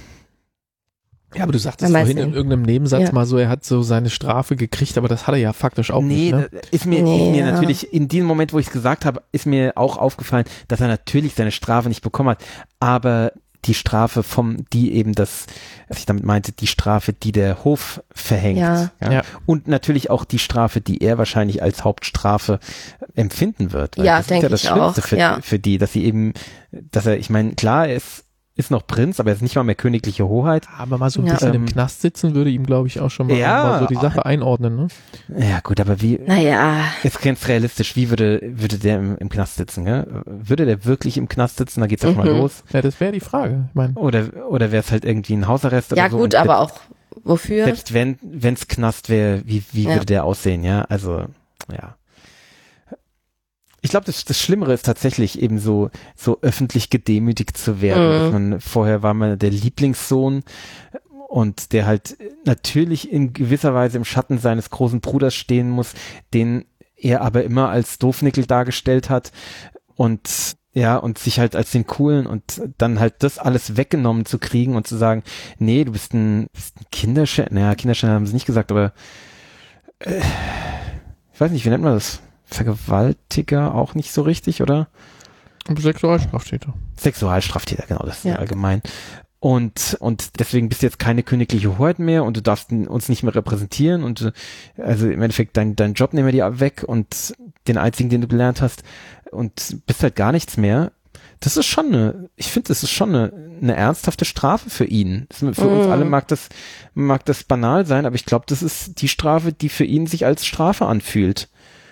Ja, aber du sagtest Man weiß vorhin in nicht. irgendeinem Nebensatz Ja. mal so, er hat so seine Strafe gekriegt, aber das hat er ja faktisch auch Nee, nicht. Ne? da- ist mir, Nee, ist mir ja. natürlich, in diesem Moment, wo ich es gesagt habe, ist mir auch aufgefallen, dass er natürlich seine Strafe nicht bekommen hat, aber die Strafe vom, die eben das, was ich damit meinte, die Strafe, die der Hof verhängt. Ja. Ja. Und natürlich auch die Strafe, die er wahrscheinlich als Hauptstrafe empfinden wird. Weil Ja, das ist denke ja das ich Schlimmste auch, für, ja. für die, dass sie eben, dass er, ich meine, klar, er ist, ist noch Prinz, aber er ist nicht mal mehr königliche Hoheit. Aber mal so ein Ja. bisschen Ähm, im Knast sitzen würde ihm, glaube ich, auch schon mal, Ja. mal so die Sache einordnen. Ne? Ja, gut, aber wie, Naja, jetzt ganz realistisch, wie würde, würde der im, im Knast sitzen, gell? Würde der wirklich im Knast sitzen? Da geht's ja schon mal Mhm. los. Ja, das wäre die Frage. Ich meine, Oder, oder wäre es halt irgendwie ein Hausarrest ja oder so? gut, Und aber selbst, auch wofür? selbst wenn, wenn's Knast wäre, wie, wie Ja. würde der aussehen, ja? Also, ja. Ich glaube, das, das Schlimmere ist tatsächlich eben so, so öffentlich gedemütigt zu werden. Mhm. Dass man, vorher war man der Lieblingssohn und der halt natürlich in gewisser Weise im Schatten seines großen Bruders stehen muss, den er aber immer als Doofnickel dargestellt hat und ja, und sich halt als den Coolen und dann halt das alles weggenommen zu kriegen und zu sagen, nee, du bist ein, bist ein Kinderschänder, naja, Kinderschänder haben sie nicht gesagt, aber äh, ich weiß nicht, wie nennt man das? Vergewaltiger auch nicht so richtig, oder? Sexualstraftäter. Sexualstraftäter, genau, das ist ja Ja. allgemein. Und, und deswegen bist du jetzt keine königliche Hoheit mehr und du darfst n- uns nicht mehr repräsentieren und äh, also im Endeffekt dein, dein Job nehmen wir dir weg und den einzigen, den du gelernt hast und bist halt gar nichts mehr. Das ist schon eine, ich finde, das ist schon eine, eine ernsthafte Strafe für ihn. Das, für uns Mhm. alle mag das, mag das banal sein, aber ich glaube, das ist die Strafe, die für ihn sich als Strafe anfühlt.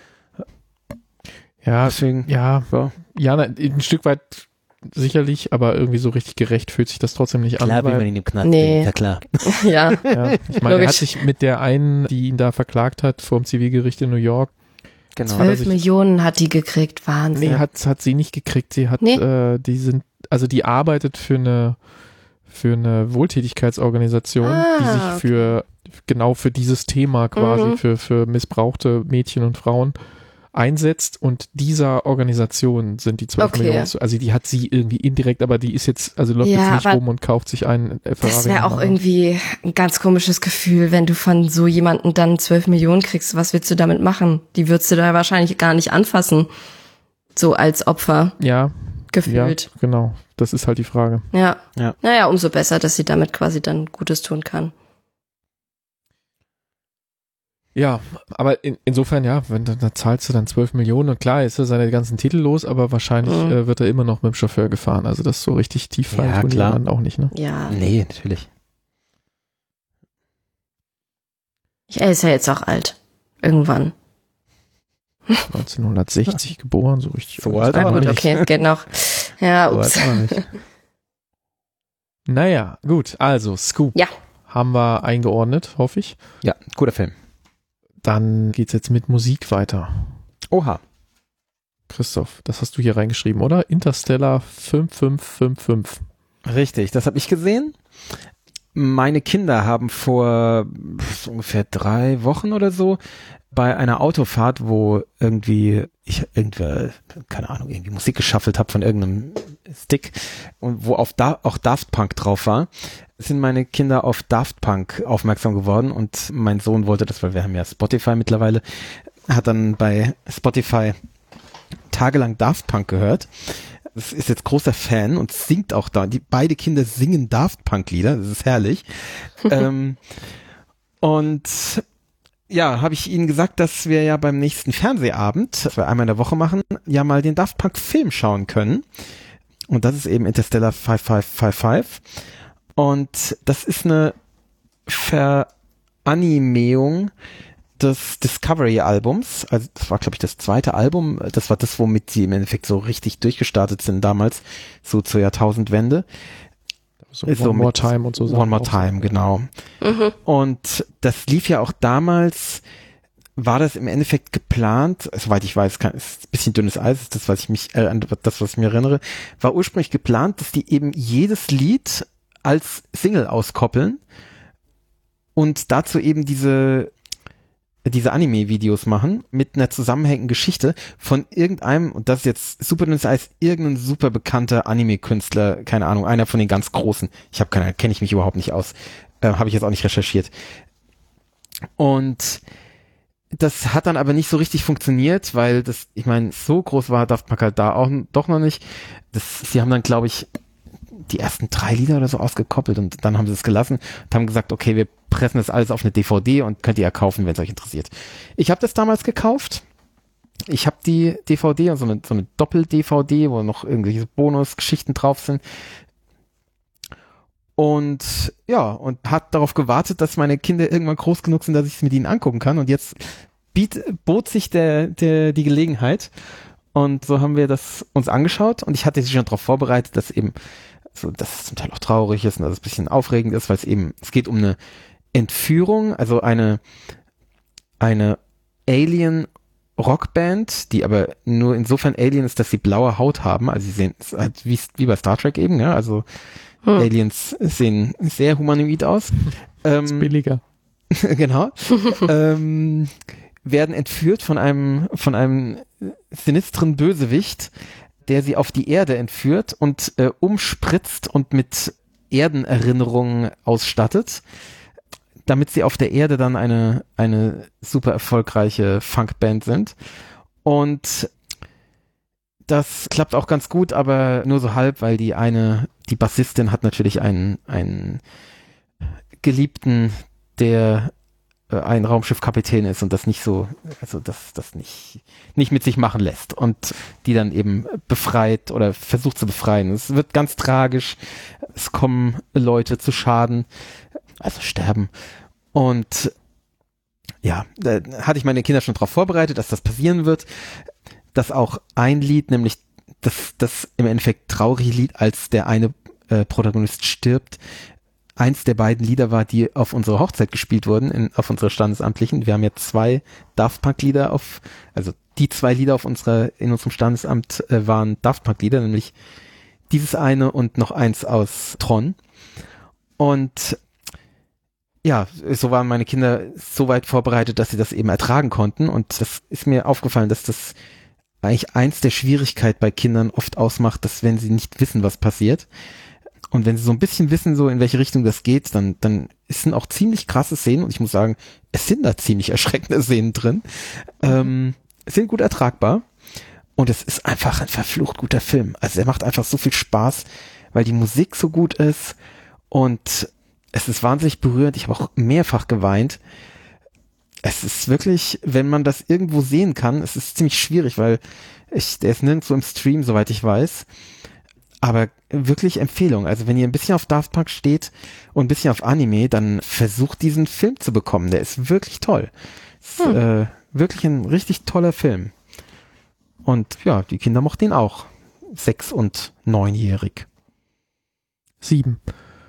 Ja, Deswegen, ja, ja. ja, na, ein Stück weit sicherlich, aber irgendwie so richtig gerecht fühlt sich das trotzdem nicht an. Klar, will weil- man ihn im Knast Nee. bringen, ja klar. Ja, Ja, ich meine, er Logisch. hat sich mit der einen, die ihn da verklagt hat, vor dem Zivilgericht in New York, Genau. hat er zwölf sich- Millionen hat die gekriegt, Wahnsinn. nee, hat, hat sie nicht gekriegt. Sie hat, Nee. äh, die sind, also die arbeitet für eine, für eine Wohltätigkeitsorganisation, Ah, die sich okay. für, genau für dieses Thema quasi, Mhm. für, für missbrauchte Mädchen und Frauen einsetzt und dieser Organisation sind die zwölf Okay. Millionen, also die hat sie irgendwie indirekt, aber die ist jetzt, also läuft Ja, jetzt nicht aber rum und kauft sich einen äh, Ferrari. Das wäre auch oder- irgendwie ein ganz komisches Gefühl, wenn du von so jemanden dann zwölf Millionen kriegst. Was willst du damit machen? Die würdest du da wahrscheinlich gar nicht anfassen. So als Opfer Ja, ja, gefühlt. genau. Das ist halt die Frage. Ja. Ja. Naja, umso besser, dass sie damit quasi dann Gutes tun kann. Ja, aber in, insofern, ja, wenn da, da zahlst du dann zwölf Millionen und klar ist er seine ganzen Titel los, aber wahrscheinlich Mhm. äh, wird er immer noch mit dem Chauffeur gefahren. Also das so richtig tief fallen Ja, tun die klar. dann auch nicht, ne? Ja, Nee, natürlich. er ist ja jetzt auch alt. Irgendwann. neunzehnhundertsechzig geboren, so richtig. So alt Na aber gut, nicht. okay, geht noch. Ja, So ups. alt aber nicht. Naja, gut, also Scoop. Ja. Haben wir eingeordnet, hoffe ich. Ja, guter Film. Dann geht's jetzt mit Musik weiter. Oha. Christoph, das hast du hier reingeschrieben, oder? Interstellar fünf fünf fünf fünf. Richtig, das habe ich gesehen. Meine Kinder haben vor so ungefähr drei Wochen oder so bei einer Autofahrt, wo irgendwie ich irgendwer, keine Ahnung, irgendwie Musik geschaffelt habe von irgendeinem Stick und wo auf da auch Daft Punk drauf war, sind meine Kinder auf Daft Punk aufmerksam geworden und mein Sohn wollte das, weil wir haben ja Spotify mittlerweile, hat dann bei Spotify tagelang Daft Punk gehört. Das ist jetzt großer Fan und singt auch da. Die beide Kinder singen Daft Punk Lieder, das ist herrlich. ähm, und ja, habe ich ihnen gesagt, dass wir ja beim nächsten Fernsehabend, das wir einmal in der Woche machen, ja mal den Daft Punk Film schauen können. Und das ist eben Interstellar fünf fünf fünf fünf. Und das ist eine Veranimierung des Discovery-Albums. Also das war, glaube ich, das zweite Album. Das war das, womit sie im Endeffekt so richtig durchgestartet sind damals, so zur Jahrtausendwende. So Ist One so More mit Time und so Sachen One More auch. Time, genau. Mhm. Und das lief ja auch damals, war das im Endeffekt geplant, soweit ich weiß, kann, ist ein bisschen dünnes Eis, ist das, was ich mich, äh, das, was ich mir erinnere, war ursprünglich geplant, dass die eben jedes Lied als Single auskoppeln und dazu eben diese diese Anime-Videos machen mit einer zusammenhängenden Geschichte von irgendeinem, und das ist jetzt super dünnes Eis, irgendein super bekannter Anime-Künstler, keine Ahnung, einer von den ganz großen. Ich habe keine, kenne ich mich überhaupt nicht aus. Äh, habe ich jetzt auch nicht recherchiert. Und das hat dann aber nicht so richtig funktioniert, weil das, ich meine, so groß war Daft Punk halt da auch doch noch nicht. Das, sie haben dann, glaube ich, die ersten drei Lieder oder so ausgekoppelt und dann haben sie es gelassen und haben gesagt, okay, wir pressen das alles auf eine D V D und könnt ihr ja kaufen, wenn es euch interessiert. Ich habe das damals gekauft. Ich habe die D V D, also eine, so eine Doppel-D V D, wo noch irgendwelche Bonusgeschichten drauf sind. Und ja, und hat darauf gewartet, dass meine Kinder irgendwann groß genug sind, dass ich es mit ihnen angucken kann. Und jetzt biet, bot sich der, der, die Gelegenheit. Und so haben wir das uns angeschaut. Und ich hatte sie schon darauf vorbereitet, dass eben so, dass es zum Teil auch traurig ist und dass es ein bisschen aufregend ist, weil es eben, es geht um eine Entführung, also eine, eine Alien-Rockband, die aber nur insofern Alien ist, dass sie blaue Haut haben, also sie sehen, es ist halt wie, wie bei Star Trek eben, ja, also hm. Aliens sehen sehr humanoid aus. Ähm, ist billiger. Genau. ähm, werden entführt von einem, von einem sinistren Bösewicht, der sie auf die Erde entführt und äh, umspritzt und mit Erdenerinnerungen ausstattet, damit sie auf der Erde dann eine, eine super erfolgreiche Funkband sind. Und das klappt auch ganz gut, aber nur so halb, weil die eine, die Bassistin hat natürlich einen, einen Geliebten, der ein Raumschiffkapitän ist und das nicht so, also das, das nicht, nicht mit sich machen lässt und die dann eben befreit oder versucht zu befreien. Es wird ganz tragisch. Es kommen Leute zu Schaden, also sterben. Und ja, da hatte ich meine Kinder schon darauf vorbereitet, dass das passieren wird, dass auch ein Lied, nämlich das, das im Endeffekt traurige Lied, als der eine äh, Protagonist stirbt, eins der beiden Lieder war, die auf unserer Hochzeit gespielt wurden, in, auf unserer standesamtlichen. Wir haben ja zwei Daft Punk Lieder auf, also die zwei Lieder auf unserer, in unserem Standesamt äh, waren Daft Punk Lieder, nämlich dieses eine und noch eins aus Tron. Und ja, so waren meine Kinder so weit vorbereitet, dass sie das eben ertragen konnten. Und das ist mir aufgefallen, dass das eigentlich eins der Schwierigkeiten bei Kindern oft ausmacht, dass wenn sie nicht wissen, was passiert, und wenn sie so ein bisschen wissen, so in welche Richtung das geht, dann, dann sind auch ziemlich krasse Szenen und ich muss sagen, es sind da ziemlich erschreckende Szenen drin, ähm, sind gut ertragbar und es ist einfach ein verflucht guter Film. Also er macht einfach so viel Spaß, weil die Musik so gut ist und es ist wahnsinnig berührend. Ich habe auch mehrfach geweint. es ist wirklich, wenn man das irgendwo sehen kann, es ist ziemlich schwierig, weil ich, der ist nirgendwo im Stream, soweit ich weiß. Aber wirklich Empfehlung. Also wenn ihr ein bisschen auf Daft Punk steht und ein bisschen auf Anime, dann versucht diesen Film zu bekommen. Der ist wirklich toll. Ist, hm. äh, wirklich ein richtig toller Film. Und ja, die Kinder mochten ihn auch. Sechs- und neunjährig. Sieben.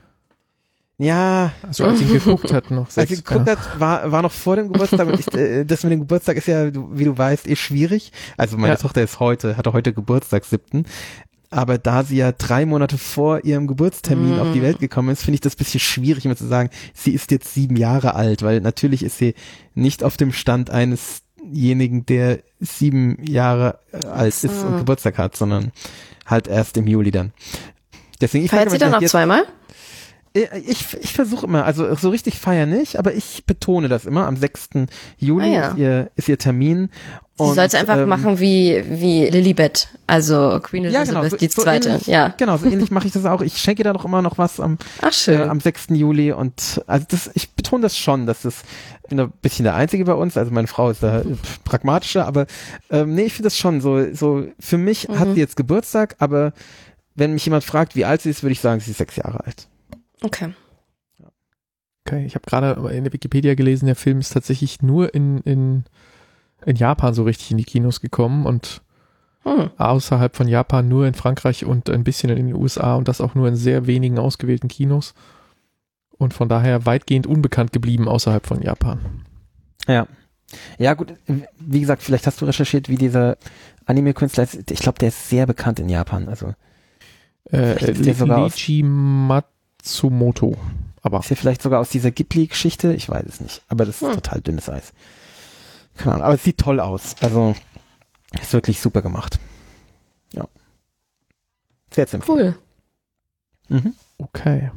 Ja. Also als ich ihn geguckt hat noch. Als ich geguckt ja. hat, war, war noch vor dem Geburtstag. Und ich, äh, das mit dem Geburtstag ist ja, wie du weißt, eh schwierig. Also meine ja. Tochter ist heute, hatte heute Geburtstag, siebten Aber da sie ja drei Monate vor ihrem Geburtstermin mm. auf die Welt gekommen ist, finde ich das ein bisschen schwierig, immer zu sagen, sie ist jetzt sieben Jahre alt, weil natürlich ist sie nicht auf dem Stand einesjenigen, der sieben Jahre alt ist mm. und Geburtstag hat, sondern halt erst im Juli dann. Deswegen, ich Feiert sie dann noch jetzt, zweimal? Ich, ich versuche immer, also so richtig feiern nicht, aber ich betone das immer. Am sechsten Juli ah, ja. ist, ihr, ist ihr Termin. Sie soll es einfach ähm, machen wie wie Lilibet, also Queen Elizabeth ja, genau, so, die so zweite. Ähnlich, ja, genau, so ähnlich mache ich das auch. Ich schenke da doch immer noch was am, Ach, schön. Äh, am sechsten Juli und also das, ich betone das schon, dass das ich bin ein bisschen der Einzige bei uns, also meine Frau ist da pragmatischer, aber ähm, nee, ich finde das schon so, so für mich mhm. hat sie jetzt Geburtstag, aber wenn mich jemand fragt, wie alt sie ist, würde ich sagen, sie ist sechs Jahre alt. Okay. Okay, ich habe gerade in der Wikipedia gelesen, der Film ist tatsächlich nur in, in, in Japan so richtig in die Kinos gekommen und hm. außerhalb von Japan nur in Frankreich und ein bisschen in den U S A und das auch nur in sehr wenigen ausgewählten Kinos und von daher weitgehend unbekannt geblieben außerhalb von Japan. Ja. Ja gut, wie gesagt, vielleicht hast du recherchiert, wie dieser Anime-Künstler ist. Ich glaube, der ist sehr bekannt in Japan. Also äh, Leiji Matsumoto. Aber ist ja vielleicht sogar aus dieser Ghibli-Geschichte, ich weiß es nicht, aber das ist hm. total dünnes Eis. Keine Ahnung, aber es sieht toll aus. Also ist wirklich super gemacht. Ja. Sehr zu empfehlen. Cool. Mhm. Okay.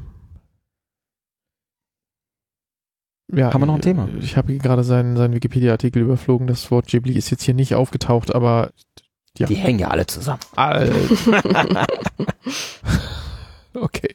Ja, haben wir noch ein Thema? Ich habe gerade seinen, seinen Wikipedia-Artikel überflogen. Das Wort Ghibli ist jetzt hier nicht aufgetaucht, aber ja. Die hängen ja alle zusammen. Alter. Okay.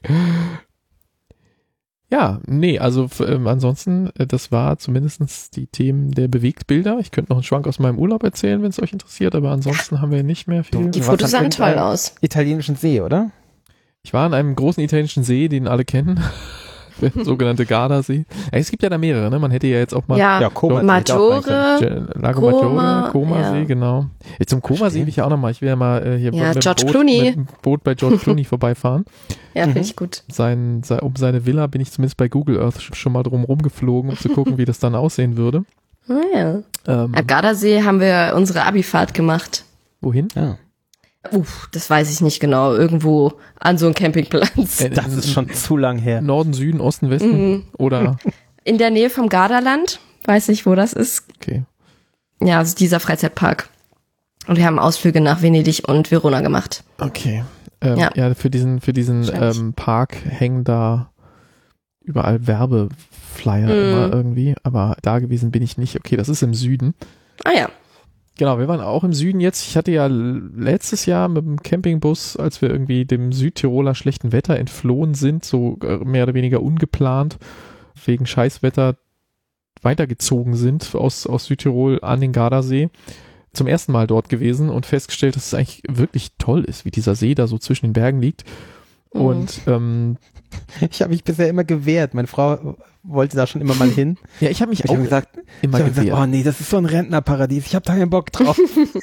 Ja, nee, also ähm, ansonsten, äh, das war zumindestens die Themen der Bewegtbilder. Ich könnte noch einen Schwank aus meinem Urlaub erzählen, wenn es euch interessiert, aber ansonsten haben wir nicht mehr viel. Die Fotos sahen toll aus. Italienischen See, oder? Ich war an einem großen italienischen See, den alle kennen. Der sogenannte Gardasee. Ja, es gibt ja da mehrere, ne? Man hätte ja jetzt auch mal ja, ja Koma Maggiore, Lago Koma, Maggiore, Koma-See, ja. genau. Jetzt zum Koma-See will ich ja auch nochmal. Ich will ja mal äh, hier ja, mit, George Boot, Clooney. mit dem Boot bei George Clooney vorbeifahren. Ja, mhm. finde ich gut. Sein, sein, um seine Villa bin ich zumindest bei Google Earth schon mal drum rumgeflogen, um zu gucken, wie das dann aussehen würde. Oh, ja. Ähm, Am Gardasee haben wir unsere Abifahrt gemacht. Wohin? Ja. Uff, das weiß ich nicht genau. Irgendwo an so einem Campingplatz. Äh, das ist schon zu lang her. Norden, Süden, Osten, Westen? Mhm. Oder? In der Nähe vom Gardaland. Weiß nicht, wo das ist. Okay. Ja, also dieser Freizeitpark. Und wir haben Ausflüge nach Venedig und Verona gemacht. Okay. Ähm, ja. ja, für diesen, für diesen ähm, Park hängen da überall Werbeflyer mhm. immer irgendwie. Aber da gewesen bin ich nicht. Okay, das ist im Süden. Ah ja. Genau, wir waren auch im Süden jetzt. Ich hatte ja letztes Jahr mit dem Campingbus, als wir irgendwie dem Südtiroler schlechten Wetter entflohen sind, so mehr oder weniger ungeplant, wegen Scheißwetter weitergezogen sind aus, aus Südtirol an den Gardasee, zum ersten Mal dort gewesen und festgestellt, dass es eigentlich wirklich toll ist, wie dieser See da so zwischen den Bergen liegt. Mhm. Und ähm, ich habe mich bisher immer gewehrt. Meine Frau wollte da schon immer mal hin. Ja, ich habe mich ich auch hab gesagt, immer ich hab gewehrt. Gesagt, oh nee, das ist so ein Rentnerparadies. Ich habe da keinen Bock drauf.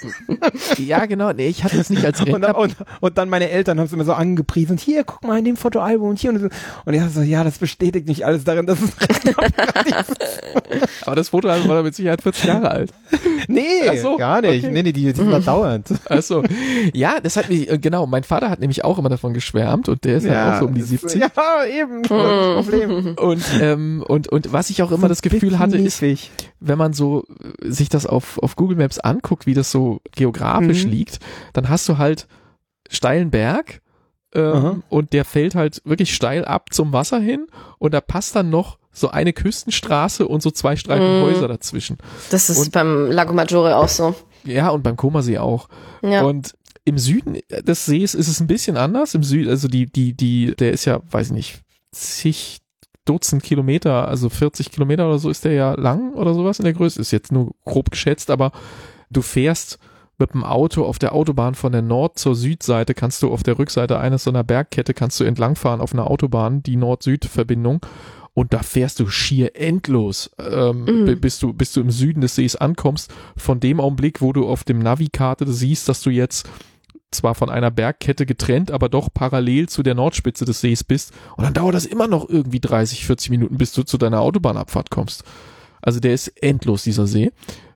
Ja, genau. Nee, ich hatte das nicht als Rentner. Und, und, und dann meine Eltern haben es immer so angepriesen. Und hier, guck mal in dem Fotoalbum und hier und so. Und ich dachte so, ja, das bestätigt nicht alles darin, dass es ein Rentnerparadies ist. Aber das Fotoalbum war mit Sicherheit vierzig Jahre alt. Nee, Ach so, gar nicht. Okay. Nee, nee, die, die sind da dauernd. Ach so. Ja, das hat mich, genau, mein Vater hat nämlich auch immer davon geschwärmt und der ist ja halt auch so um die siebzig. Ja, eben. Problem. Und, ähm, und, und was ich auch immer das Gefühl hatte, ist, wenn man so sich das auf, auf Google Maps anguckt, wie das so geografisch mhm. liegt, dann hast du halt steilen Berg ähm, und der fällt halt wirklich steil ab zum Wasser hin und da passt dann noch so eine Küstenstraße und so zwei Streifen mhm. Häuser dazwischen. Das ist und, beim Lago Maggiore auch so. Ja, und beim Comasee auch. Ja. Und im Süden des Sees ist es ein bisschen anders. Im Süden, also die, die, die, der ist ja, weiß nicht, zig Dutzend Kilometer, also vierzig Kilometer oder so ist der ja lang oder sowas in der Größe, ist jetzt nur grob geschätzt, aber du fährst mit dem Auto auf der Autobahn von der Nord- zur Südseite, kannst du auf der Rückseite eines so einer Bergkette, kannst du entlangfahren auf einer Autobahn, die Nord-Süd-Verbindung, und da fährst du schier endlos, ähm, mhm. bis du, bis du im Süden des Sees ankommst, von dem Augenblick, wo du auf dem Navikarte siehst, dass du jetzt zwar von einer Bergkette getrennt, aber doch parallel zu der Nordspitze des Sees bist, und dann dauert das immer noch irgendwie dreißig, vierzig Minuten, bis du zu deiner Autobahnabfahrt kommst. Also der ist endlos, dieser See.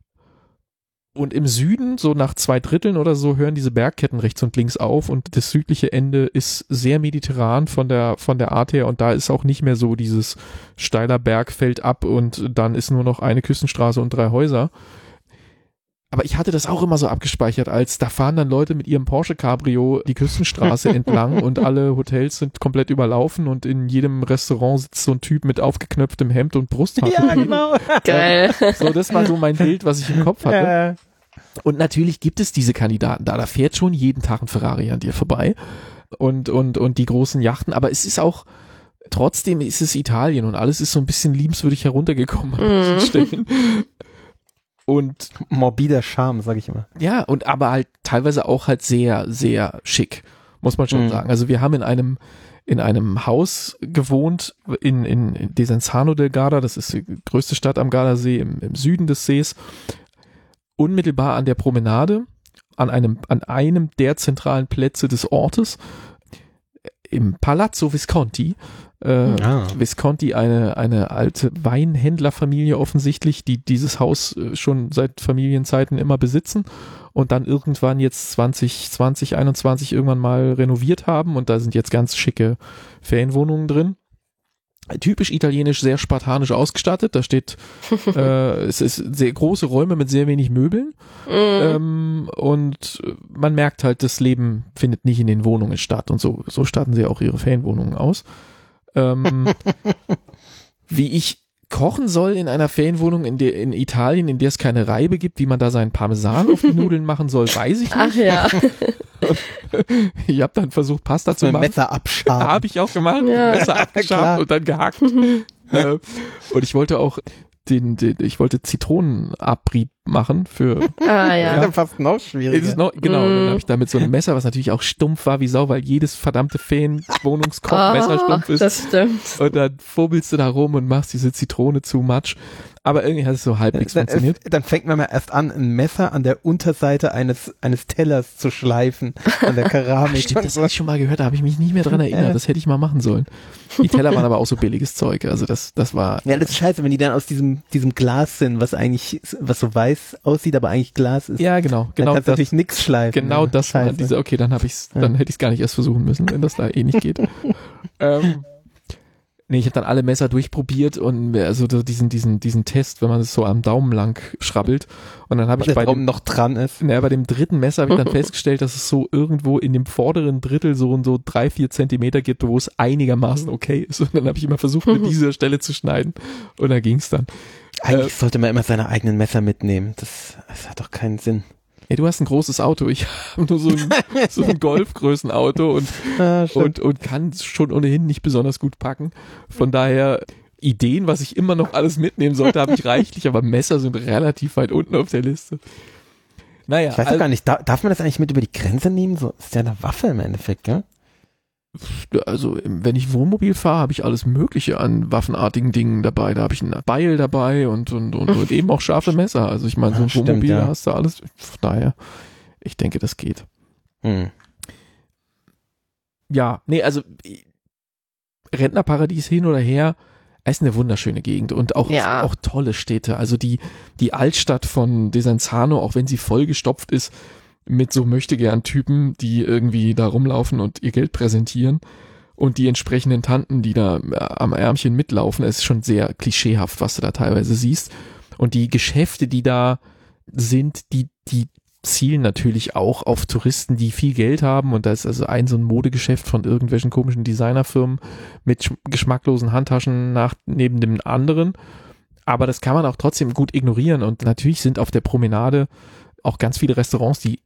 Und im Süden, so nach zwei Dritteln oder so, hören diese Bergketten rechts und links auf, und das südliche Ende ist sehr mediterran von der, von der Art her, und da ist auch nicht mehr so dieses steiler Berg fällt ab und dann ist nur noch eine Küstenstraße und drei Häuser. Aber ich hatte das auch immer so abgespeichert, als da fahren dann Leute mit ihrem Porsche Cabrio die Küstenstraße entlang und alle Hotels sind komplett überlaufen und in jedem Restaurant sitzt so ein Typ mit aufgeknöpftem Hemd und Brusthaar. Ja, genau. Geil. So, das war so mein Bild, was ich im Kopf hatte. Und natürlich gibt es diese Kandidaten da. Da fährt schon jeden Tag ein Ferrari an dir vorbei und, und, und die großen Yachten. Aber es ist auch, trotzdem ist es Italien und alles ist so ein bisschen liebenswürdig heruntergekommen an manchen Mhm. Stellen. Und morbider Charme, sag ich immer. ja, und aber halt teilweise auch halt sehr, sehr schick, muss man schon Mhm. sagen. Also wir haben in einem in einem Haus gewohnt in, in, in Desenzano del Garda, das ist die größte Stadt am Gardasee im, im Süden des Sees, unmittelbar an der Promenade, an einem, an einem der zentralen Plätze des Ortes, im Palazzo Visconti. Äh, Ah. Visconti, eine, eine alte Weinhändlerfamilie offensichtlich, die dieses Haus äh, schon seit Familienzeiten immer besitzen und dann irgendwann jetzt zwanzig zwanzig, einundzwanzig irgendwann mal renoviert haben, und da sind jetzt ganz schicke Ferienwohnungen drin. Typisch italienisch, sehr spartanisch ausgestattet. Da steht, äh, es ist sehr große Räume mit sehr wenig Möbeln. Mhm. Ähm, und man merkt halt, das Leben findet nicht in den Wohnungen statt. Und so, so statten sie auch ihre Ferienwohnungen aus. Ähm, wie ich kochen soll in einer Ferienwohnung in, der, in Italien, in der es keine Reibe gibt, wie man da seinen Parmesan auf die Nudeln machen soll, weiß ich nicht. Ach ja. Ich habe dann versucht, Pasta zu Mit machen. Messer abschaben. Habe ich auch gemacht. Ja. Messer abgeschabt Klar. und dann gehackt. äh, und ich wollte auch den, den ich wollte Zitronenabrieb machen für Ah Das ist ja. ja fast noch schwieriger. ist es noch, genau, und dann Mm. habe ich da mit so einem Messer, was natürlich auch stumpf war wie Sau, weil jedes verdammte Ferienwohnungskochmesser stumpf ist. Das stimmt. Und dann furbelst du da rum und machst diese Zitrone zu Matsch. Aber irgendwie hat es so halbwegs dann, funktioniert. dann fängt man mal erst an, ein Messer an der Unterseite eines, eines Tellers zu schleifen, an der Keramik. Stimmt, das habe ich schon mal gehört, da habe ich mich nicht mehr dran erinnert. Das hätte ich mal machen sollen. Die Teller waren aber auch so billiges Zeug. Also das, das war. Ja, das ist scheiße, wenn die dann aus diesem, diesem Glas sind, was eigentlich, was so weiß aussieht, aber eigentlich Glas ist. Ja, genau, Dann genau kannst du das. natürlich nichts schleifen. Genau ne? das war Scheiße. diese, okay, dann habe ich's, dann Ja. hätte ich es gar nicht erst versuchen müssen, wenn das da eh nicht geht. ähm, nee, ich habe dann alle Messer durchprobiert und also so diesen, diesen, diesen Test, wenn man es so am Daumen lang schrabbelt. Und dann habe ich der bei Daumen dem, noch dran ist. na, bei dem dritten Messer habe ich dann festgestellt, dass es so irgendwo in dem vorderen Drittel so und so drei, vier Zentimeter gibt, wo es einigermaßen okay ist. Und dann habe ich immer versucht, mit dieser Stelle zu schneiden. Und da ging's dann. Eigentlich sollte man immer seine eigenen Messer mitnehmen. Das, das hat doch keinen Sinn. Ey, du hast ein großes Auto, ich habe nur so ein, so ein Golfgrößenauto und, Ah, stimmt. und, und kann schon ohnehin nicht besonders gut packen. Von daher, Ideen, was ich immer noch alles mitnehmen sollte, habe ich reichlich, aber Messer sind relativ weit unten auf der Liste. Naja, Ich weiß doch gar nicht, da, darf man das eigentlich mit über die Grenze nehmen? So ist ja eine Waffe im Endeffekt, gell? also wenn ich Wohnmobil fahre, habe ich alles Mögliche an waffenartigen Dingen dabei. Da habe ich ein Beil dabei und, und, und, und eben auch scharfe Messer. Also ich meine, so ein Ah, stimmt, Wohnmobil, ja. da hast du alles. Von daher, ich denke, das geht. Hm. Ja, nee, also Rentnerparadies hin oder her, es ist eine wunderschöne Gegend und auch, Ja. auch tolle Städte. Also die, die Altstadt von Desenzano, auch wenn sie vollgestopft ist mit so möchtegern Typen, die irgendwie da rumlaufen und ihr Geld präsentieren und die entsprechenden Tanten, die da am Ärmchen mitlaufen, es ist schon sehr klischeehaft, was du da teilweise siehst. Und die Geschäfte, die da sind, die, die zielen natürlich auch auf Touristen, die viel Geld haben, und da ist also ein so ein Modegeschäft von irgendwelchen komischen Designerfirmen mit sch- geschmacklosen Handtaschen nach neben dem anderen, aber das kann man auch trotzdem gut ignorieren, und natürlich sind auf der Promenade auch ganz viele Restaurants, die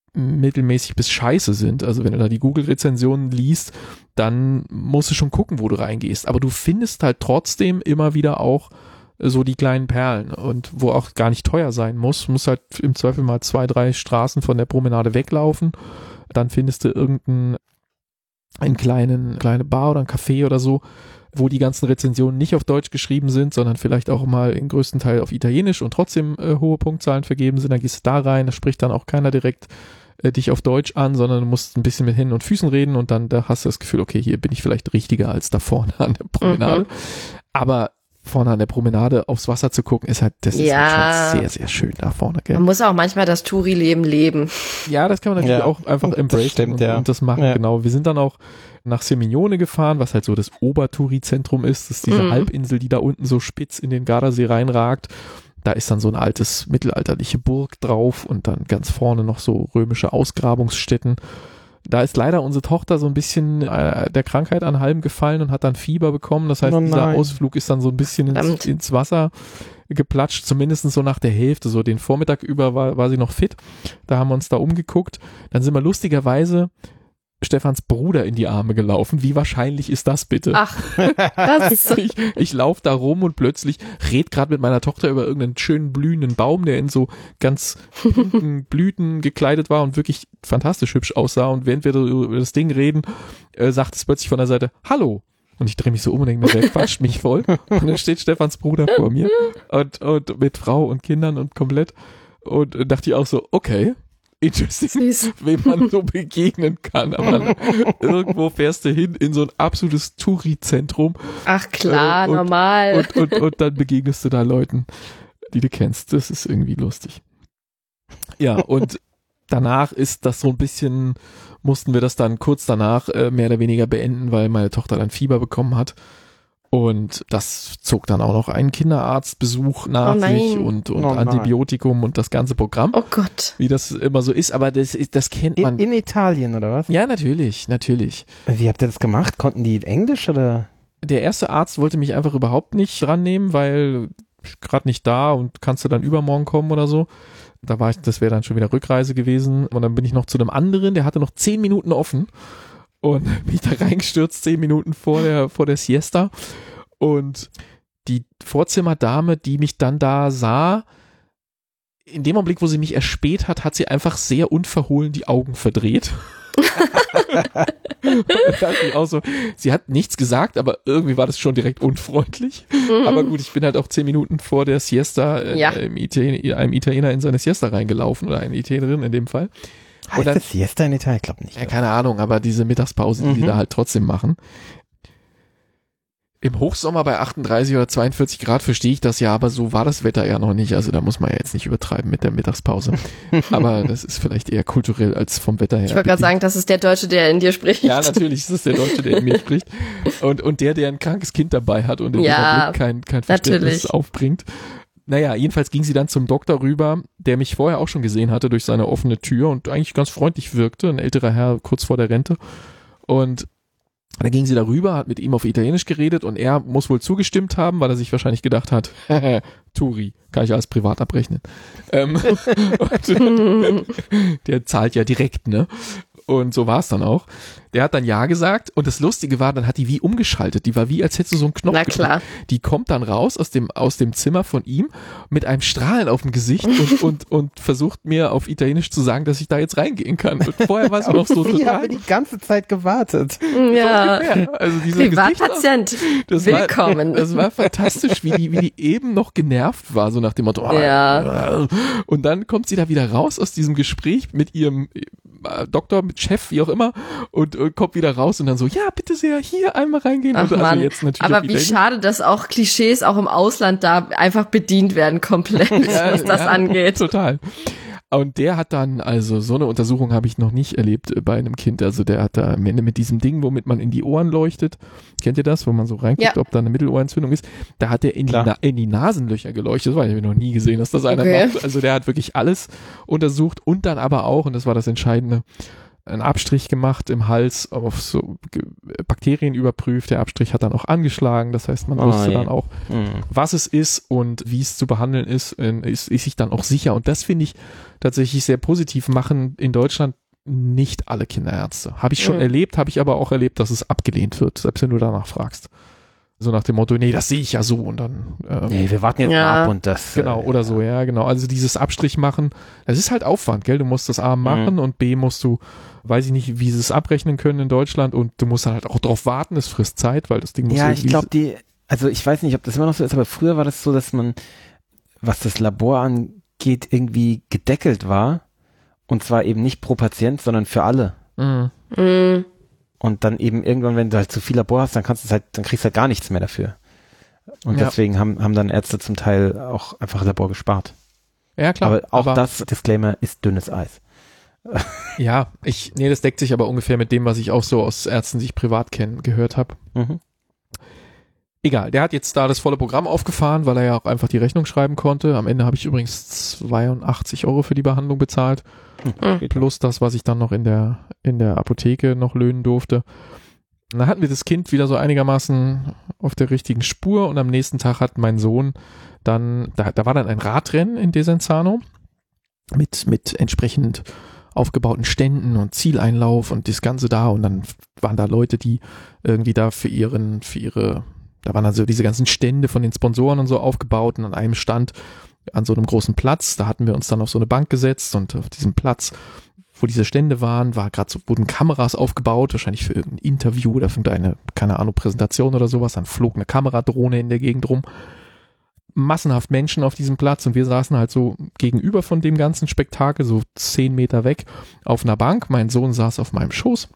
mittelmäßig bis scheiße sind. Also wenn du da die Google-Rezensionen liest, dann musst du schon gucken, wo du reingehst. Aber du findest halt trotzdem immer wieder auch so die kleinen Perlen und wo auch gar nicht teuer sein muss. Du musst halt im Zweifel mal zwei, drei Straßen von der Promenade weglaufen. Dann findest du irgendeinen einen kleinen, kleine Bar oder ein Café oder so, wo die ganzen Rezensionen nicht auf Deutsch geschrieben sind, sondern vielleicht auch mal im größten Teil auf Italienisch und trotzdem äh, hohe Punktzahlen vergeben sind. Dann gehst du da rein, da spricht dann auch keiner direkt äh, dich auf Deutsch an, sondern du musst ein bisschen mit Händen und Füßen reden und dann da hast du das Gefühl, okay, hier bin ich vielleicht richtiger als da vorne an der Promenade. Mhm. Aber vorne an der Promenade aufs Wasser zu gucken, ist halt, das ja. ist halt schon sehr, sehr schön da vorne. Gell? Man muss auch manchmal das Touri-Leben leben. Ja, das kann man natürlich ja. auch einfach embracen stimmt, und, ja. und das machen, ja. genau. Wir sind dann auch nach Semignone gefahren, was halt so das Obertouri-Zentrum ist. Das ist diese mhm. Halbinsel, die da unten so spitz in den Gardasee reinragt. Da ist dann so eine altes mittelalterliche Burg drauf und dann ganz vorne noch so römische Ausgrabungsstätten. Da ist leider unsere Tochter so ein bisschen äh, der Krankheit anheim gefallen und hat dann Fieber bekommen. Das heißt, oh dieser Ausflug ist dann so ein bisschen ins, ins Wasser geplatscht, zumindest so nach der Hälfte. So den Vormittag über war, war sie noch fit. Da haben wir uns da umgeguckt. Dann sind wir lustigerweise Stefans Bruder in die Arme gelaufen. Wie wahrscheinlich ist das bitte? Ach, das ist so. Ich, ich laufe da rum und plötzlich red gerade mit meiner Tochter über irgendeinen schönen blühenden Baum, der in so ganz pinken Blüten gekleidet war und wirklich fantastisch hübsch aussah. Und während wir über das Ding reden, äh, sagt es plötzlich von der Seite, hallo. Und ich drehe mich so um und denke mir, der quatscht mich voll. Und dann steht Stefans Bruder vor mir und, und mit Frau und Kindern und komplett. Und äh, dachte ich auch so, okay. Interesting, wem man so begegnen kann. Aber irgendwo fährst du hin in so ein absolutes Touri-Zentrum. Ach klar, äh, und, normal. Und, und, und, und dann begegnest du da Leuten, die du kennst. Das ist irgendwie lustig. Ja, und danach ist das so ein bisschen, mussten wir das dann kurz danach äh, mehr oder weniger beenden, weil meine Tochter dann Fieber bekommen hat. Und das zog dann auch noch einen Kinderarztbesuch nach oh sich und, und oh Antibiotikum und das ganze Programm. Oh Gott. Wie das immer so ist, aber das, ist, das kennt man. In, in Italien, oder was? Ja, natürlich, natürlich. Wie habt ihr das gemacht? Konnten die Englisch, oder? Der erste Arzt wollte mich einfach überhaupt nicht dran nehmen, weil gerade nicht da und kannst du dann übermorgen kommen oder so. Da war ich, das wäre dann schon wieder Rückreise gewesen. Und dann bin ich noch zu einem anderen, der hatte noch zehn Minuten offen. Und bin ich da reingestürzt, zehn Minuten vor der, vor der Siesta. Und die Vorzimmerdame, die mich dann da sah, in dem Augenblick, wo sie mich erspäht hat, hat sie einfach sehr unverhohlen die Augen verdreht. Und da dachte ich auch so, sie hat nichts gesagt, aber irgendwie war das schon direkt unfreundlich. Mhm. Aber gut, ich bin halt auch zehn Minuten vor der Siesta äh, ja. einem, Italiener, einem Italiener in seine Siesta reingelaufen oder eine Italienerin in dem Fall. Heißt dann, das Siesta in Italien? Ich glaube nicht. Ja, keine Ahnung, aber diese Mittagspause, die mhm. die da halt trotzdem machen. Im Hochsommer bei achtunddreißig oder zweiundvierzig Grad verstehe ich das ja, aber so war das Wetter ja noch nicht. Also da muss man ja jetzt nicht übertreiben mit der Mittagspause. Aber das ist vielleicht eher kulturell als vom Wetter her. Ich wollte gerade sagen, das ist der Deutsche, der in dir spricht. Ja, natürlich, das ist der Deutsche, der in mir spricht. Und, und der, der ein krankes Kind dabei hat und in ja, dem Blick kein, kein Verständnis natürlich. aufbringt. Naja, jedenfalls ging sie dann zum Doktor rüber, der mich vorher auch schon gesehen hatte durch seine offene Tür und eigentlich ganz freundlich wirkte, ein älterer Herr kurz vor der Rente. Und dann ging sie da rüber, hat mit ihm auf Italienisch geredet und er muss wohl zugestimmt haben, weil er sich wahrscheinlich gedacht hat, Turi, kann ich alles privat abrechnen. Ähm, und, der zahlt ja direkt, ne? Und so war es dann auch. Der hat dann Ja gesagt und das Lustige war, dann hat die wie umgeschaltet. Die war wie, als hättest du so einen Knopf. Na klar. Gedrückt. Die kommt dann raus aus dem, aus dem Zimmer von ihm mit einem Strahlen auf dem Gesicht und, und, und versucht mir auf Italienisch zu sagen, dass ich da jetzt reingehen kann. Und vorher war es noch so total. Ich habe die ganze Zeit gewartet. Ja. So also dieser Privatpatient. Das Willkommen. War, das war fantastisch, wie die, wie die eben noch genervt war, so nach dem Motto. Ja. Und dann kommt sie da wieder raus aus diesem Gespräch mit ihrem Doktor, mit Chef, wie auch immer, und, und kommt wieder raus und dann so, ja, bitte sehr, hier einmal reingehen. Ach, und Mann. Also jetzt natürlich aber wie schade, dass auch Klischees auch im Ausland da einfach bedient werden, komplett, ja, was das ja, angeht. Total. Und der hat dann, also so eine Untersuchung habe ich noch nicht erlebt bei einem Kind, also der hat da am Ende mit diesem Ding, womit man in die Ohren leuchtet, kennt ihr das, wo man so reinguckt, ja. ob da eine Mittelohrentzündung ist, da hat er in, in die Nasenlöcher geleuchtet, das habe ich noch nie gesehen, dass das einer okay. macht, also der hat wirklich alles untersucht und dann aber auch, und das war das Entscheidende, einen Abstrich gemacht im Hals, auf so Bakterien überprüft. Der Abstrich hat dann auch angeschlagen. Das heißt, man Oh, wusste je. dann auch, Mhm. was es ist und wie es zu behandeln ist, ist, ist sich dann auch sicher. Und das finde ich tatsächlich sehr positiv. Machen in Deutschland nicht alle Kinderärzte. Habe ich schon Mhm. erlebt, habe ich aber auch erlebt, dass es abgelehnt wird, selbst wenn du danach fragst. So nach dem Motto, nee, das sehe ich ja so und dann ähm, Nee, wir warten jetzt Ja. mal ab und das. genau, äh, oder so, ja, genau. Also dieses Abstrich machen, das ist halt Aufwand, gell? Du musst das A machen Mhm. und B musst du, weiß ich nicht, wie sie es abrechnen können in Deutschland und du musst dann halt auch drauf warten, es frisst Zeit, weil das Ding muss Ja, ich irgendwie- glaube, die, also ich weiß nicht, ob das immer noch so ist, aber früher war das so, dass man, was das Labor angeht, irgendwie gedeckelt war. Und zwar eben nicht pro Patient, sondern für alle. Mhm. Mhm. Und dann eben irgendwann, wenn du halt zu viel Labor hast, dann kannst du halt, dann kriegst du halt gar nichts mehr dafür. Und Ja. deswegen haben, haben dann Ärzte zum Teil auch einfach Labor gespart. Ja, klar. aber auch das, Disclaimer, ist dünnes Eis. Ja, ich, nee, das deckt sich aber ungefähr mit dem, was ich auch so aus Ärzten, die ich privat kenne, gehört habe. Mhm. Egal, der hat jetzt da das volle Programm aufgefahren, weil er ja auch einfach die Rechnung schreiben konnte. Am Ende habe ich übrigens zweiundachtzig Euro für die Behandlung bezahlt. Mhm. Plus das, was ich dann noch in der, in der Apotheke noch löhnen durfte. Und dann hatten wir das Kind wieder so einigermaßen auf der richtigen Spur und am nächsten Tag hat mein Sohn dann, da, da war dann ein Radrennen in Desenzano mit, mit entsprechend aufgebauten Ständen und Zieleinlauf und das Ganze da und dann waren da Leute, die irgendwie da für ihren, für ihre, da waren also diese ganzen Stände von den Sponsoren und so aufgebaut und an einem Stand an so einem großen Platz, da hatten wir uns dann auf so eine Bank gesetzt und auf diesem Platz, wo diese Stände waren, war gerade so, wurden Kameras aufgebaut, wahrscheinlich für irgendein Interview oder für irgendeine, keine Ahnung, Präsentation oder sowas, dann flog eine Kameradrohne in der Gegend rum. Massenhaft Menschen auf diesem Platz und wir saßen halt so gegenüber von dem ganzen Spektakel, so zehn Meter weg auf einer Bank. Mein Sohn saß auf meinem Schoß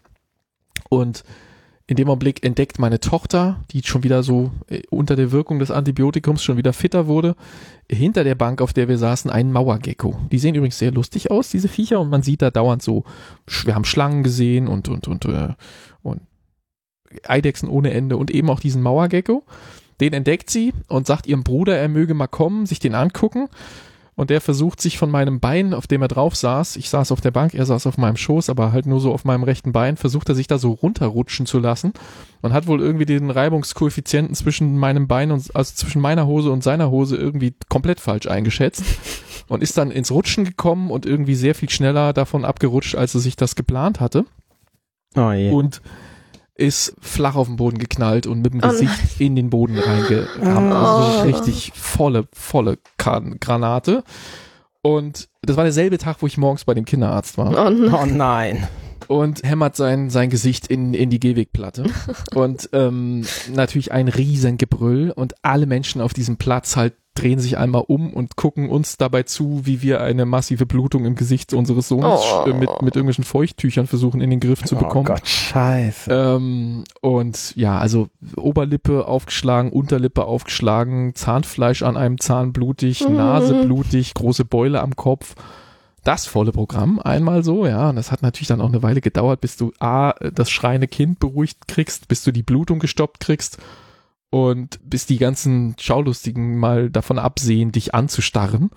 und in dem Augenblick entdeckt meine Tochter, die schon wieder so äh, unter der Wirkung des Antibiotikums schon wieder fitter wurde, hinter der Bank, auf der wir saßen, einen Mauergecko. Die sehen übrigens sehr lustig aus, diese Viecher, und man sieht da dauernd so, wir haben Schlangen gesehen und, und, und, äh, und Eidechsen ohne Ende und eben auch diesen Mauergecko. Den entdeckt sie und sagt ihrem Bruder, er möge mal kommen, sich den angucken. Und der versucht sich von meinem Bein, auf dem er drauf saß, ich saß auf der Bank, er saß auf meinem Schoß, aber halt nur so auf meinem rechten Bein, versucht er sich da so runterrutschen zu lassen und hat wohl irgendwie den Reibungskoeffizienten zwischen meinem Bein und, also zwischen meiner Hose und seiner Hose irgendwie komplett falsch eingeschätzt und ist dann ins Rutschen gekommen und irgendwie sehr viel schneller davon abgerutscht, als er sich das geplant hatte. Oh je. Und ist flach auf den Boden geknallt und mit dem Oh Gesicht in den Boden reingerammt. Also so richtig volle, volle Gran- Granate. Und das war derselbe Tag, wo ich morgens bei dem Kinderarzt war. Oh nein. Oh nein. Und hämmert sein, sein Gesicht in, in die Gehwegplatte. Und ähm, natürlich ein riesen Gebrüll. Und alle Menschen auf diesem Platz halt drehen sich einmal um und gucken uns dabei zu, wie wir eine massive Blutung im Gesicht unseres Sohnes Oh. äh, mit, mit irgendwelchen Feuchttüchern versuchen in den Griff zu bekommen. Oh Gott, scheiße. Ähm, und ja, also Oberlippe aufgeschlagen, Unterlippe aufgeschlagen, Zahnfleisch an einem Zahn blutig, Mhm. Nase blutig, große Beule am Kopf. Das volle Programm, einmal so, ja. Und das hat natürlich dann auch eine Weile gedauert, bis du A, das schreiende Kind beruhigt kriegst, bis du die Blutung gestoppt kriegst und bis die ganzen Schaulustigen mal davon absehen, dich anzustarren.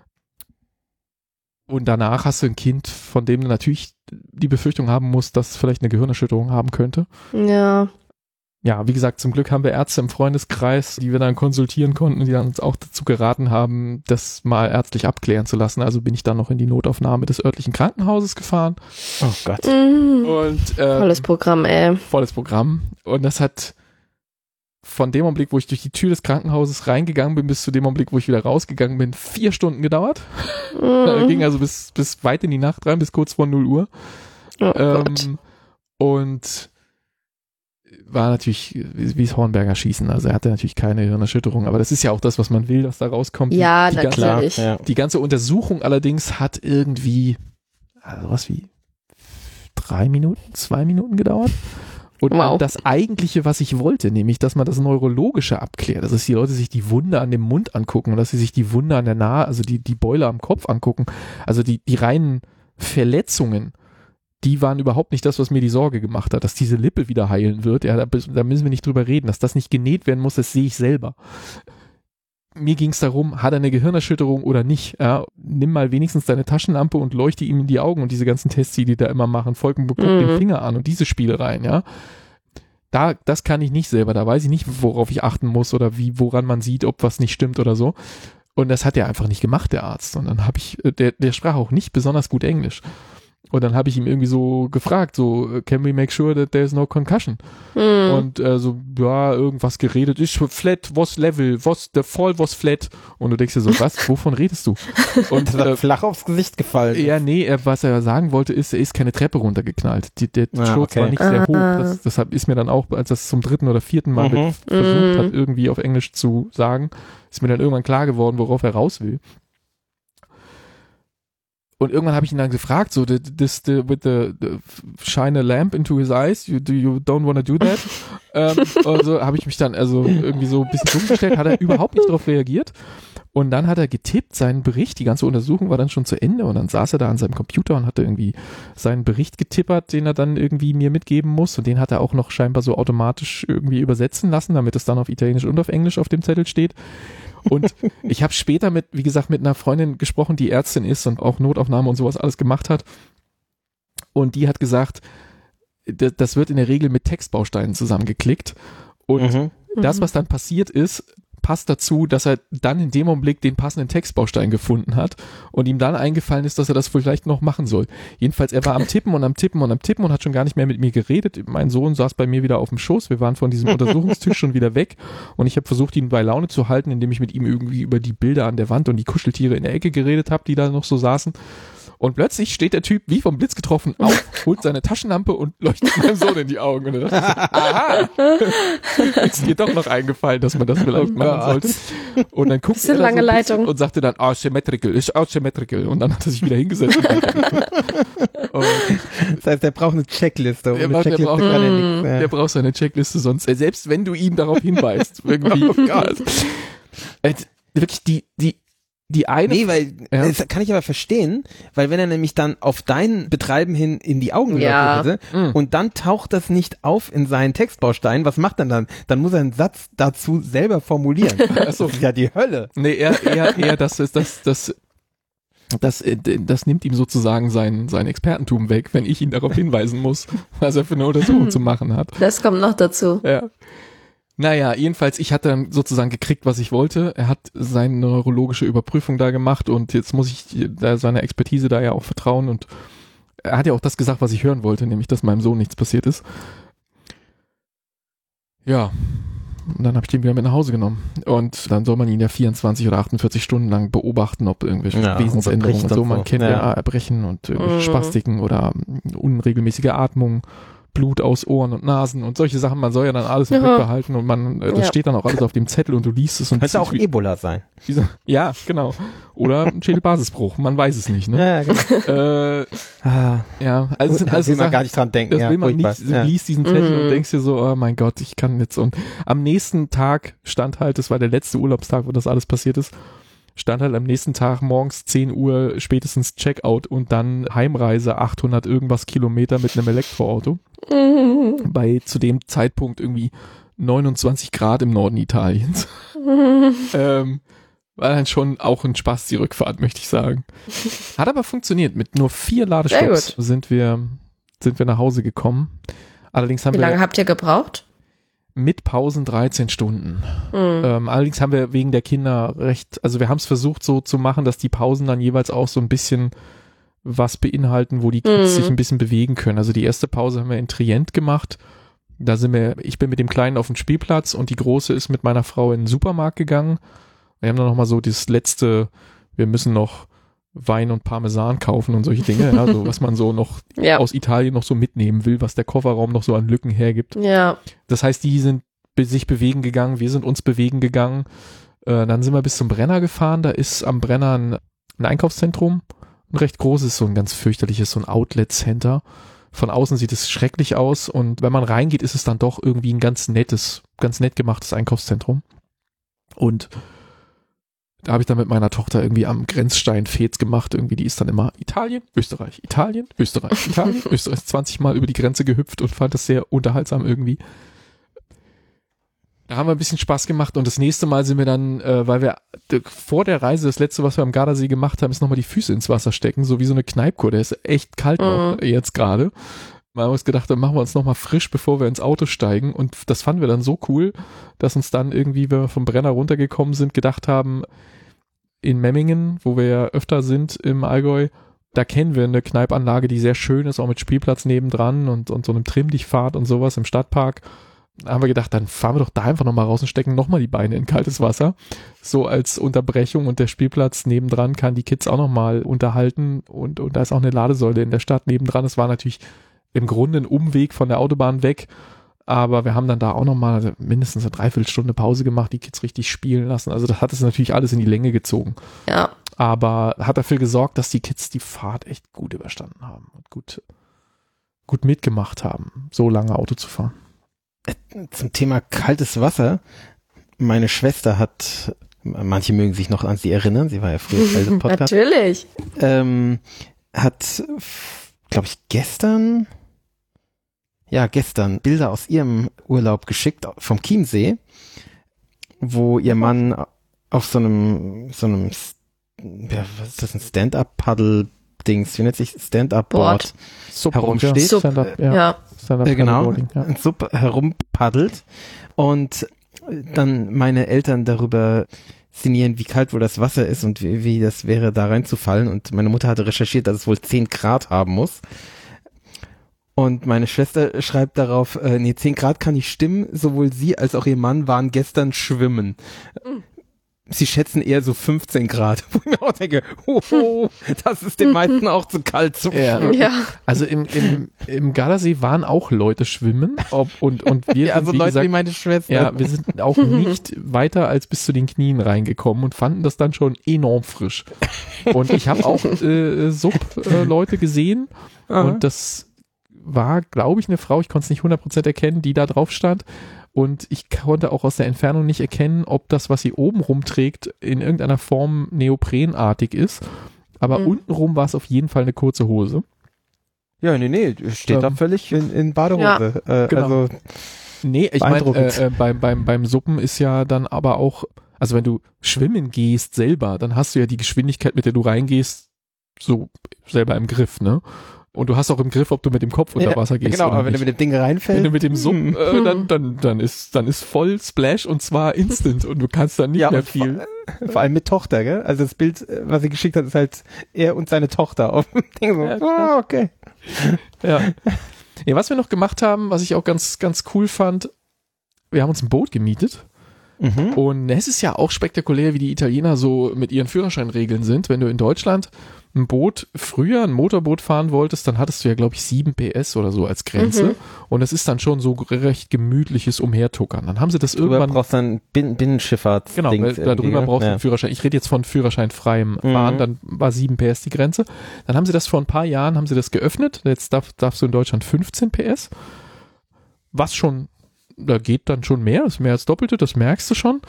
Und danach hast du ein Kind, von dem du natürlich die Befürchtung haben musst, dass es vielleicht eine Gehirnerschütterung haben könnte. Ja. Ja, wie gesagt, zum Glück haben wir Ärzte im Freundeskreis, die wir dann konsultieren konnten, die dann uns auch dazu geraten haben, das mal ärztlich abklären zu lassen. Also bin ich dann noch in die Notaufnahme des örtlichen Krankenhauses gefahren. Oh Gott. Mhm. Und ähm, Volles Programm, ey. volles Programm. Und das hat von dem Augenblick, wo ich durch die Tür des Krankenhauses reingegangen bin, bis zu dem Augenblick, wo ich wieder rausgegangen bin, vier Stunden gedauert. Da Mhm. ging also bis, bis weit in die Nacht rein, bis kurz vor null Uhr. Oh Gott. Ähm, und war natürlich wie wie das Hornberger Schießen. Also er hatte natürlich keine Hirnerschütterung, aber das ist ja auch das, was man will, dass da rauskommt. Die- Ja, die, ganze, natürlich. Ja. die ganze Untersuchung allerdings hat irgendwie also was wie drei Minuten, zwei Minuten gedauert. Und Wow. das Eigentliche, was ich wollte, nämlich, dass man das Neurologische abklärt, dass die Leute sich die Wunde an dem Mund angucken und dass sie sich die Wunde an der Nahe, also die, die Beule am Kopf angucken. Also die, die reinen Verletzungen, die waren überhaupt nicht das, was mir die Sorge gemacht hat, dass diese Lippe wieder heilen wird. Ja, da, da müssen wir nicht drüber reden. Dass das nicht genäht werden muss, das sehe ich selber. mir ging es darum, hat er eine Gehirnerschütterung oder nicht? Ja, nimm mal wenigstens deine Taschenlampe und leuchte ihm in die Augen und diese ganzen Tests, die die da immer machen, folgen, guck Mhm. den Finger an und diese Spielereien, ja. Da, das kann ich nicht selber, da weiß ich nicht, worauf ich achten muss oder wie, woran man sieht, ob was nicht stimmt oder so. Und das hat er einfach nicht gemacht, der Arzt. Und dann habe ich, der, der sprach auch nicht besonders gut Englisch. Und dann habe ich ihm irgendwie so gefragt, so, can we make sure that there's no concussion? Mhm. Und äh, so, ja, irgendwas geredet, ist flat, was level, was, the fall was flat. Und du denkst dir so, was, wovon redest du? Und Das war äh, flach aufs Gesicht gefallen. ja, nee, er, was er sagen wollte, ist, er ist keine Treppe runtergeknallt. Die, der Ah, Sturz okay. war nicht sehr Ah. hoch. Das, deshalb ist mir dann auch, als das zum dritten oder vierten Mal Mhm. mit versucht Mhm. hat, irgendwie auf Englisch zu sagen, ist mir dann irgendwann klar geworden, worauf er raus will. Und irgendwann habe ich ihn dann gefragt, so, this, the, with the, the shine a lamp into his eyes, you, do you don't want to do that? ähm, also habe ich mich dann also irgendwie so ein bisschen dumm gestellt, hat er überhaupt nicht darauf reagiert. Und dann hat er getippt, seinen Bericht, die ganze Untersuchung war dann schon zu Ende und dann saß er da an seinem Computer und hatte irgendwie seinen Bericht getippert, den er dann irgendwie mir mitgeben muss und den hat er auch noch scheinbar so automatisch irgendwie übersetzen lassen, damit es dann auf Italienisch und auf Englisch auf dem Zettel steht. Und ich habe später mit, wie gesagt, mit einer Freundin gesprochen, die Ärztin ist und auch Notaufnahme und sowas alles gemacht hat. Und die hat gesagt, das, das wird in der Regel mit Textbausteinen zusammengeklickt. Und Mhm. das, was dann passiert ist, passt dazu, dass er dann in dem Augenblick den passenden Textbaustein gefunden hat und ihm dann eingefallen ist, dass er das vielleicht noch machen soll. Jedenfalls, er war am Tippen und am Tippen und am Tippen und hat schon gar nicht mehr mit mir geredet. Mein Sohn saß bei mir wieder auf dem Schoß. Wir waren von diesem Untersuchungstisch schon wieder weg und ich habe versucht, ihn bei Laune zu halten, indem ich mit ihm irgendwie über die Bilder an der Wand und die Kuscheltiere in der Ecke geredet habe, die da noch so saßen. Und plötzlich steht der Typ wie vom Blitz getroffen auf, holt seine Taschenlampe und leuchtet meinem Sohn in die Augen. Und er dachte so, aha, ist dir doch noch eingefallen, dass man das vielleicht machen sollte. Und dann guckt Bisschen er da so lange ein bisschen Leitung. und sagte dann, ah, symmetrical, ist auch symmetrical. Und dann hat er sich wieder hingesetzt. Und Das heißt, der braucht eine Checkliste. Ohne Der braucht- der Checkliste braucht- kann er nichts. der Ja. braucht seine Checkliste sonst, äh, selbst wenn du ihn darauf hinweist, irgendwie. Oh Gott. Äh, wirklich die, die, die eine. Nee, weil, Ja. das kann ich aber verstehen, weil wenn er nämlich dann auf dein Betreiben hin in die Augen Ja. geleuchtet hätte Mhm. und dann taucht das nicht auf in seinen Textbaustein, was macht er dann? Dann muss er einen Satz dazu selber formulieren. Das ist ja die Hölle. Nee, eher, eher, eher, das ist, das, das, das, äh, das nimmt ihm sozusagen sein, sein Expertentum weg, wenn ich ihn darauf hinweisen muss, was er für eine Untersuchung zu machen hat. Das kommt noch dazu. Ja. Naja, jedenfalls, ich hatte dann sozusagen gekriegt, was ich wollte. Er hat seine neurologische Überprüfung da gemacht und jetzt muss ich da seiner Expertise da ja auch vertrauen und er hat ja auch das gesagt, was ich hören wollte, nämlich, dass meinem Sohn nichts passiert ist. Ja. Und dann habe ich den wieder mit nach Hause genommen. Und dann soll man ihn ja vierundzwanzig oder achtundvierzig Stunden lang beobachten, ob irgendwelche Ja, Wesensänderungen und so. und Man so. kennt Ja. ja Erbrechen und irgendwelche Mhm. Spastiken oder unregelmäßige Atmung. Blut aus Ohren und Nasen und solche Sachen. Man soll ja dann alles im Ja. Blick behalten und man, äh, das Ja. steht dann auch alles auf dem Zettel und du liest es. Und Könnte auch wie- Ebola sein. wie so- Ja, genau. Oder ein Schädelbasisbruch. Man weiß es nicht, ne? Ja, genau. Äh, Ah, ja, also es sind da alles will so man Sachen, gar nicht dran denken. das ja, will man furchtbar. nicht. Du Ja. liest diesen Zettel Mhm. und denkst dir so, oh mein Gott, ich kann jetzt. Und am nächsten Tag stand halt, das war der letzte Urlaubstag, wo das alles passiert ist, stand halt am nächsten Tag morgens zehn Uhr spätestens Checkout und dann Heimreise achthundert irgendwas Kilometer mit einem Elektroauto. Mhm. Bei zu dem Zeitpunkt irgendwie neunundzwanzig Grad im Norden Italiens. ähm, war dann schon auch ein Spaß, die Rückfahrt, möchte ich sagen. Hat aber funktioniert. Mit nur vier Ladestopps Sehr sind wir, sind wir nach Hause gekommen. Allerdings haben Wie lange wir habt ihr gebraucht? mit Pausen dreizehn Stunden. Mhm. Ähm, allerdings haben wir wegen der Kinder recht, also wir haben es versucht so zu machen, dass die Pausen dann jeweils auch so ein bisschen was beinhalten, wo die Kids Mhm. sich ein bisschen bewegen können. Also die erste Pause haben wir in Trient gemacht. Da sind wir, ich bin mit dem Kleinen auf den Spielplatz und die Große ist mit meiner Frau in den Supermarkt gegangen. Wir haben dann nochmal so das letzte, wir müssen noch Wein und Parmesan kaufen und solche Dinge, ja, so was man so noch Ja. aus Italien noch so mitnehmen will, was der Kofferraum noch so an Lücken hergibt. Ja. Das heißt, die sind be- sich bewegen gegangen, wir sind uns bewegen gegangen. Äh, dann sind wir bis zum Brenner gefahren. Da ist am Brenner ein, ein Einkaufszentrum, ein recht großes, so ein ganz fürchterliches, so ein Outlet-Center. Von außen sieht es schrecklich aus und wenn man reingeht, ist es dann doch irgendwie ein ganz nettes, ganz nett gemachtes Einkaufszentrum. Und da habe ich dann mit meiner Tochter irgendwie am Grenzstein Fets gemacht. Irgendwie, die ist dann immer Italien, Österreich, Italien, Österreich, Italien, Österreich, zwanzig Mal über die Grenze gehüpft und fand das sehr unterhaltsam irgendwie. Da haben wir ein bisschen Spaß gemacht und das nächste Mal sind wir dann, äh, weil wir d- vor der Reise, das letzte, was wir am Gardasee gemacht haben, ist nochmal die Füße ins Wasser stecken, so wie so eine Kneipkur, der ist echt kalt noch, Mhm. jetzt gerade. Wir haben uns gedacht, dann machen wir uns nochmal frisch, bevor wir ins Auto steigen und das fanden wir dann so cool, dass uns dann irgendwie, wenn wir vom Brenner runtergekommen sind, gedacht haben, in Memmingen, wo wir ja öfter sind im Allgäu, da kennen wir eine Kneipanlage, die sehr schön ist, auch mit Spielplatz nebendran und, und so einem Trimm-dich-Fahrt und sowas im Stadtpark. Da haben wir gedacht, dann fahren wir doch da einfach nochmal raus und stecken nochmal die Beine in kaltes Wasser. So als Unterbrechung und der Spielplatz nebendran kann die Kids auch nochmal unterhalten und, und da ist auch eine Ladesäule in der Stadt nebendran. Es war natürlich im Grunde ein Umweg von der Autobahn weg, aber wir haben dann da auch nochmal mindestens eine Dreiviertelstunde Pause gemacht, die Kids richtig spielen lassen. Also das hat es natürlich alles in die Länge gezogen. Ja. Aber hat dafür gesorgt, dass die Kids die Fahrt echt gut überstanden haben und gut, gut mitgemacht haben, so lange Auto zu fahren. Zum Thema kaltes Wasser. Meine Schwester hat, manche mögen sich noch an sie erinnern, sie war ja früher Teil des Podcasts, Natürlich. ähm, hat, glaube ich, gestern, ja, gestern Bilder aus ihrem Urlaub geschickt vom Chiemsee, wo ihr Mann auf so einem, so einem, ja, was ist das, ein Stand-Up-Paddle-Dings, wie nennt sich Stand-Up-Board Sub- herumsteht. ja, Stand-up, ja. Ja. Stand-up Äh, genau, Paddleboarding, ja. ein Sub herumpaddelt und dann meine Eltern darüber sinnieren, wie kalt wohl das Wasser ist und wie, wie das wäre, da reinzufallen. Und meine Mutter hatte recherchiert, dass es wohl zehn Grad haben muss. Und meine Schwester schreibt darauf, äh, nee, zehn Grad kann nicht stimmen, sowohl sie als auch ihr Mann waren gestern schwimmen. Mhm. Sie schätzen eher so fünfzehn Grad, wo ich mir auch denke, oh, das ist den meisten auch zu kalt zum Ja. Schwimmen. Ja. Also im, im, im Gardasee waren auch Leute schwimmen ob, und, und wir Ja, sind, also wie Leute gesagt, wie meine Schwester. ja, wir sind auch nicht weiter als bis zu den Knien reingekommen und fanden das dann schon enorm frisch. Und ich habe auch äh, Sub-Leute gesehen Aha. und das war, glaube ich, eine Frau, ich konnte es nicht hundert Prozent erkennen, die da drauf stand. Und ich konnte auch aus der Entfernung nicht erkennen, ob das, was sie oben rumträgt, in irgendeiner Form neoprenartig ist. Aber Mhm. untenrum war es auf jeden Fall eine kurze Hose. Ja, nee, nee, steht da Ähm, völlig in, in Badehose. Äh, genau. Also, Nee, ich meine, Beeindruckend. äh, äh, beim, beim, beim Suppen ist ja dann aber auch, also wenn du schwimmen gehst selber, dann hast du ja die Geschwindigkeit, mit der du reingehst, so selber im Griff, ne? Und du hast auch im Griff, ob du mit dem Kopf unter Wasser ja, gehst genau, oder aber wenn du nicht. mit dem Ding reinfällst, Wenn du mit dem Sub, hm. äh, dann, dann, dann ist, dann ist voll Splash und zwar instant und du kannst dann nicht ja, mehr und viel. Vor, vor allem mit Tochter, gell? Also das Bild, äh, was sie geschickt hat, ist halt er und seine Tochter auf dem Ding. So, Ja, ah, okay. Ja. Ja, was wir noch gemacht haben, was ich auch ganz, ganz cool fand, wir haben uns ein Boot gemietet. Mhm. Und es ist ja auch spektakulär, wie die Italiener so mit ihren Führerscheinregeln sind. Wenn du in Deutschland ein Boot, früher ein Motorboot fahren wolltest, dann hattest du ja, glaube ich, sieben P S oder so als Grenze. Mhm. Und es ist dann schon so recht gemütliches Umhertuckern. Dann haben sie das Du irgendwann... brauchst dann Bin Binnenschifffahrt. Genau, weil darüber brauchst du einen Führerschein. Ich rede jetzt von führerscheinfreiem Mhm. Fahren, dann war sieben P S die Grenze. Dann haben sie das vor ein paar Jahren, haben sie das geöffnet. Jetzt darf, darfst du in Deutschland fünfzehn P S. Was schon, da geht dann schon mehr, das ist mehr als Doppelte, das merkst du schon.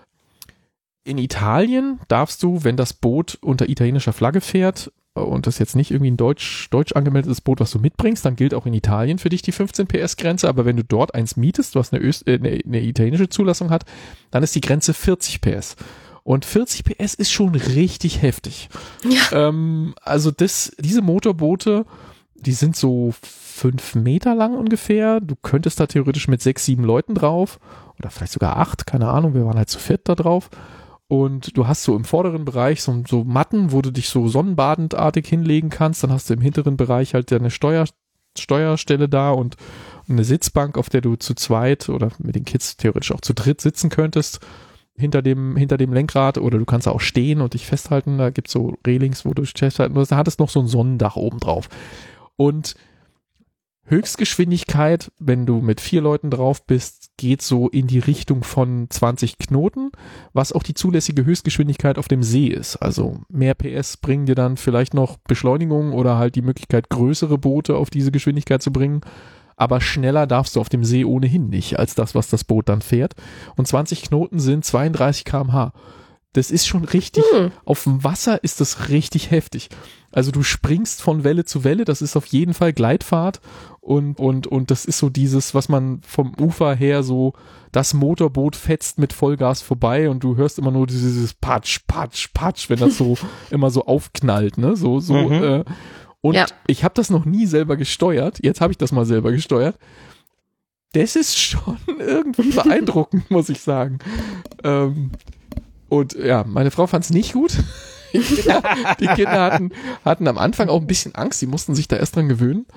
In Italien darfst du, wenn das Boot unter italienischer Flagge fährt und das jetzt nicht irgendwie ein deutsch, deutsch angemeldetes Boot, was du mitbringst, dann gilt auch in Italien für dich die fünfzehn P S Grenze, aber wenn du dort eins mietest, was eine, Öst, äh, eine, eine italienische Zulassung hat, dann ist die Grenze vierzig P S. Und vierzig P S ist schon richtig heftig. Ja. Ähm, also das, diese Motorboote, die sind so fünf Meter lang ungefähr. Du könntest da theoretisch mit sechs, sieben Leuten drauf oder vielleicht sogar acht, keine Ahnung, wir waren halt zu viert da drauf. Und du hast so im vorderen Bereich so, so Matten, wo du dich so sonnenbadendartig hinlegen kannst. Dann hast du im hinteren Bereich halt eine Steuer, Steuerstelle da und eine Sitzbank, auf der du zu zweit oder mit den Kids theoretisch auch zu dritt sitzen könntest. Hinter dem, hinter dem Lenkrad oder du kannst auch stehen und dich festhalten. Da gibt's so Railings, wo du dich festhalten musst. Da hattest noch so ein Sonnendach oben drauf. Und Höchstgeschwindigkeit, wenn du mit vier Leuten drauf bist, geht so in die Richtung von zwanzig Knoten, was auch die zulässige Höchstgeschwindigkeit auf dem See ist. Also mehr P S bringen dir dann vielleicht noch Beschleunigung oder halt die Möglichkeit, größere Boote auf diese Geschwindigkeit zu bringen. Aber schneller darfst du auf dem See ohnehin nicht, als das, was das Boot dann fährt. Und zwanzig Knoten sind zweiunddreißig Kilometer pro Stunde. Das ist schon richtig, Hm. auf dem Wasser ist das richtig heftig. Also du springst von Welle zu Welle, das ist auf jeden Fall Gleitfahrt und, und, und das ist so dieses, was man vom Ufer her so, das Motorboot fetzt mit Vollgas vorbei und du hörst immer nur dieses Patsch, Patsch, Patsch, wenn das so immer so aufknallt, ne, so, so, mhm. äh, und ja. ich habe das noch nie selber gesteuert, jetzt habe ich das mal selber gesteuert. Das ist schon irgendwie beeindruckend, muss ich sagen. Ähm, und ja, meine Frau fand es nicht gut. Die Kinder, die Kinder hatten, hatten am Anfang auch ein bisschen Angst, die mussten sich da erst dran gewöhnen.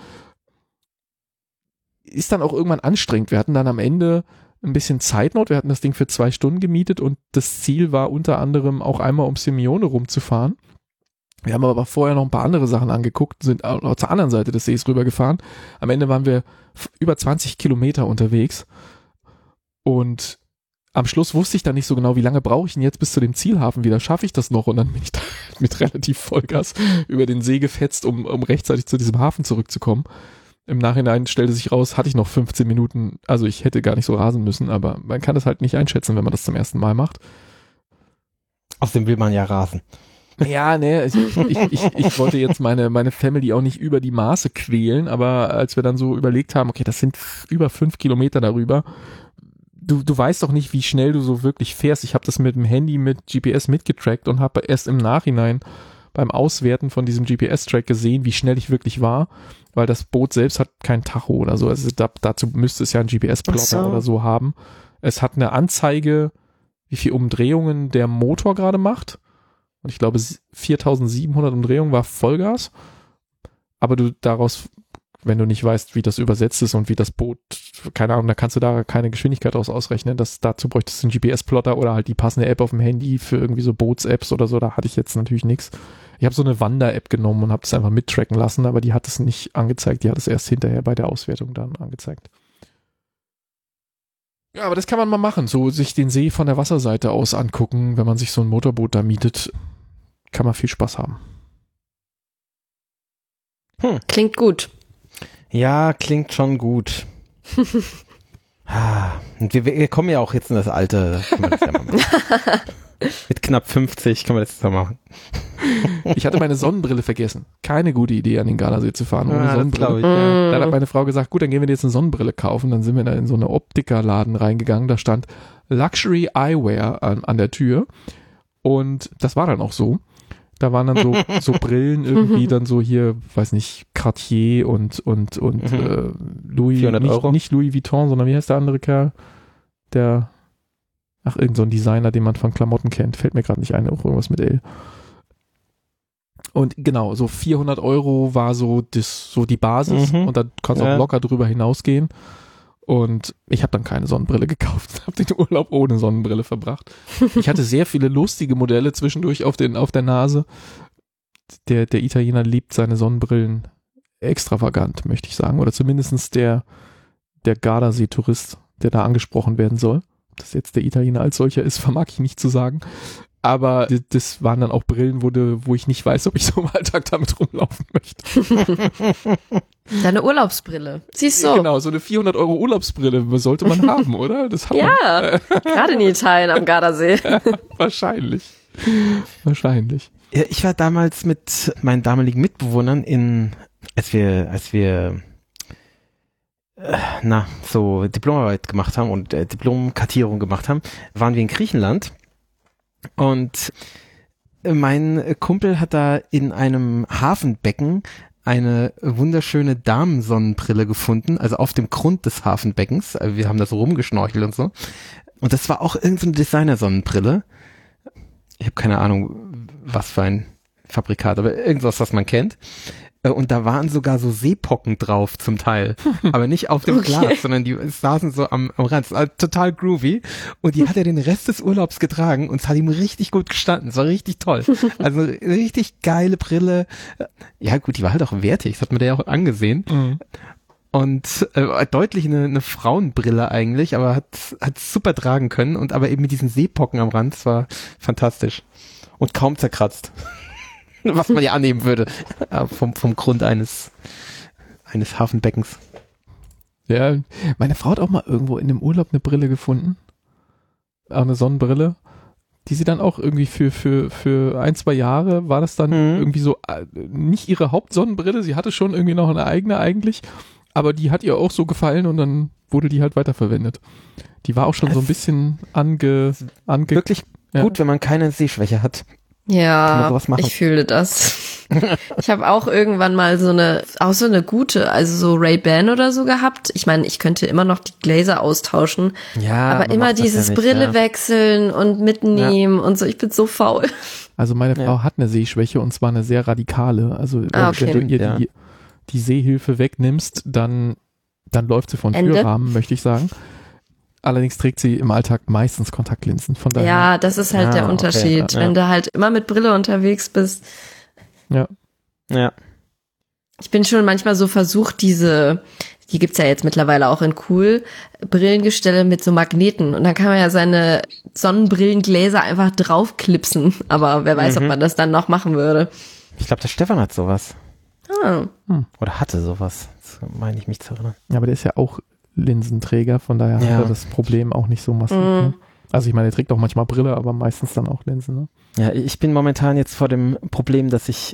Ist dann auch irgendwann anstrengend. Wir hatten dann am Ende ein bisschen Zeitnot. Wir hatten das Ding für zwei Stunden gemietet und das Ziel war unter anderem auch einmal um Simeone rumzufahren. Wir haben aber vorher noch ein paar andere Sachen angeguckt, sind auch zur anderen Seite des Sees rübergefahren. Am Ende waren wir über zwanzig Kilometer unterwegs und am Schluss wusste ich dann nicht so genau, wie lange brauche ich denn jetzt bis zu dem Zielhafen wieder, schaffe ich das noch? Und dann bin ich da mit relativ Vollgas über den See gefetzt, um, um rechtzeitig zu diesem Hafen zurückzukommen. Im Nachhinein stellte sich raus, hatte ich noch fünfzehn Minuten, also ich hätte gar nicht so rasen müssen, aber man kann das halt nicht einschätzen, wenn man das zum ersten Mal macht. Außerdem will man ja rasen. Ja, ne, ich, ich, ich, ich wollte jetzt meine, meine Family auch nicht über die Maße quälen, aber als wir dann so überlegt haben, okay, das sind über fünf Kilometer darüber, du, du weißt doch nicht, wie schnell du so wirklich fährst. Ich habe das mit dem Handy mit G P S mitgetrackt und habe erst im Nachhinein beim Auswerten von diesem G P S-Track gesehen, wie schnell ich wirklich war, weil das Boot selbst hat kein Tacho oder so, also da, dazu müsste es ja einen G P S-Plotter so. oder so haben. Es hat eine Anzeige, wie viel Umdrehungen der Motor gerade macht. Und ich glaube, viertausendsiebenhundert Umdrehungen war Vollgas. Aber du daraus, wenn du nicht weißt, wie das übersetzt ist und wie das Boot, keine Ahnung, da kannst du da keine Geschwindigkeit daraus ausrechnen. Das, dazu bräuchtest du einen G P S-Plotter oder halt die passende App auf dem Handy für irgendwie so Boots-Apps oder so. Da hatte ich jetzt natürlich nichts. Ich habe so eine Wander-App genommen und habe das einfach mittracken lassen, aber die hat es nicht angezeigt. Die hat es erst hinterher bei der Auswertung dann angezeigt. Ja, aber das kann man mal machen, so sich den See von der Wasserseite aus angucken, wenn man sich so ein Motorboot da mietet, kann man viel Spaß haben. Hm. Klingt gut. Ja, klingt schon gut. ah, und wir, wir kommen ja auch jetzt in das Alter, kann man das ja mal machen. Mit knapp fünfzig kann man das jetzt mal machen. Ich hatte meine Sonnenbrille vergessen. Keine gute Idee, an den Gardasee zu fahren ohne ah, Sonnenbrille. Ich, ja. Dann hat meine Frau gesagt, gut, dann gehen wir jetzt eine Sonnenbrille kaufen. Dann sind wir da in so eine Optikerladen reingegangen. Da stand Luxury Eyewear an, an der Tür. Und das war dann auch so. Da waren dann so, so Brillen irgendwie, dann so hier, weiß nicht, Cartier und, und, und mhm. äh, Louis, vierhundert nicht, Euro. nicht Louis Vuitton, sondern wie heißt der andere Kerl? Der, ach, irgend so ein Designer, den man von Klamotten kennt. Fällt mir gerade nicht ein, auch irgendwas mit L. Und genau, so vierhundert Euro war so das, so die Basis mhm. und da kannst du ja. auch locker drüber hinausgehen. Und ich habe dann keine Sonnenbrille gekauft, habe den Urlaub ohne Sonnenbrille verbracht. Ich hatte sehr viele lustige Modelle zwischendurch auf, den, auf der Nase. Der, der Italiener liebt seine Sonnenbrillen extravagant, möchte ich sagen. Oder zumindest der, der Gardasee-Tourist, der da angesprochen werden soll. Ob das jetzt der Italiener als solcher ist, vermag ich nicht zu sagen. Aber das, das waren dann auch Brillen, wo, de, wo ich nicht weiß, ob ich so im Alltag damit rumlaufen möchte. Deine Urlaubsbrille. Siehst du? Genau, so eine vierhundert Euro Urlaubsbrille sollte man haben, oder? Das hat ja, man. Gerade in Italien am Gardasee. Ja, wahrscheinlich. Wahrscheinlich. Ja, ich war damals mit meinen damaligen Mitbewohnern in, als wir, als wir, äh, na, so Diplomarbeit gemacht haben und äh, Diplomkartierung gemacht haben, waren wir in Griechenland. Und mein Kumpel hat da in einem Hafenbecken eine wunderschöne Damensonnenbrille gefunden, also auf dem Grund des Hafenbeckens. Wir haben da so rumgeschnorchelt und so. Und das war auch irgendeine Designer-Sonnenbrille. Ich habe keine Ahnung, was für ein Fabrikat, aber irgendwas, was man kennt. Und da waren sogar so Seepocken drauf zum Teil, aber nicht auf dem Glas, okay. sondern die saßen so am, am Rand. Also total groovy. Und die hat er den Rest des Urlaubs getragen und es hat ihm richtig gut gestanden. Es war richtig toll. Also richtig geile Brille. Ja gut, die war halt auch wertig. Das hat man der ja auch angesehen. Mhm. Und äh, deutlich eine, eine Frauenbrille eigentlich, aber hat hat super tragen können und aber eben mit diesen Seepocken am Rand. Das war fantastisch. Und kaum zerkratzt. Was man ja annehmen würde, vom, vom Grund eines, eines Hafenbeckens. Ja, meine Frau hat auch mal irgendwo in dem Urlaub eine Brille gefunden. Auch eine Sonnenbrille. Die sie dann auch irgendwie für, für, für ein, zwei Jahre war das dann mhm. irgendwie so, nicht ihre Hauptsonnenbrille. Sie hatte schon irgendwie noch eine eigene eigentlich. Aber die hat ihr auch so gefallen und dann wurde die halt weiterverwendet. Die war auch schon so ein bisschen ange... ange Wirklich ja. gut, wenn man keine Sehschwäche hat. Ja, sowas machen. ich fühle das. Ich habe auch irgendwann mal so eine, auch so eine gute, also so Ray-Ban oder so gehabt. Ich meine, ich könnte immer noch die Gläser austauschen, Ja, aber immer dieses ja nicht, Brille ja. wechseln und mitnehmen ja. und so. Ich bin so faul. Also meine Ja. Frau hat eine Sehschwäche und zwar eine sehr radikale. Also Ah, okay. wenn du ihr Ja. die, die Sehhilfe wegnimmst, dann, dann läuft sie von Ende. Türrahmen, möchte ich sagen. Allerdings trägt sie im Alltag meistens Kontaktlinsen. Von daher. Ja, das ist halt Ah, der okay, Unterschied. ja. Wenn du halt immer mit Brille unterwegs bist. Ja. Ja. Ich bin schon manchmal so versucht, diese, die gibt's ja jetzt mittlerweile auch in cool, Brillengestelle mit so Magneten. Und dann kann man ja seine Sonnenbrillengläser einfach draufklipsen. Aber wer weiß, Mhm. ob man das dann noch machen würde. Ich glaube, der Stefan hat sowas. Ah. Oder hatte sowas. Das meine ich mich zu erinnern. Ja, aber der ist ja auch Linsenträger, von daher Ja. hat er das Problem auch nicht so massiv. Mhm. Ne? Also ich meine, er trägt auch manchmal Brille, aber meistens dann auch Linsen. Ne? Ja, ich bin momentan jetzt vor dem Problem, dass ich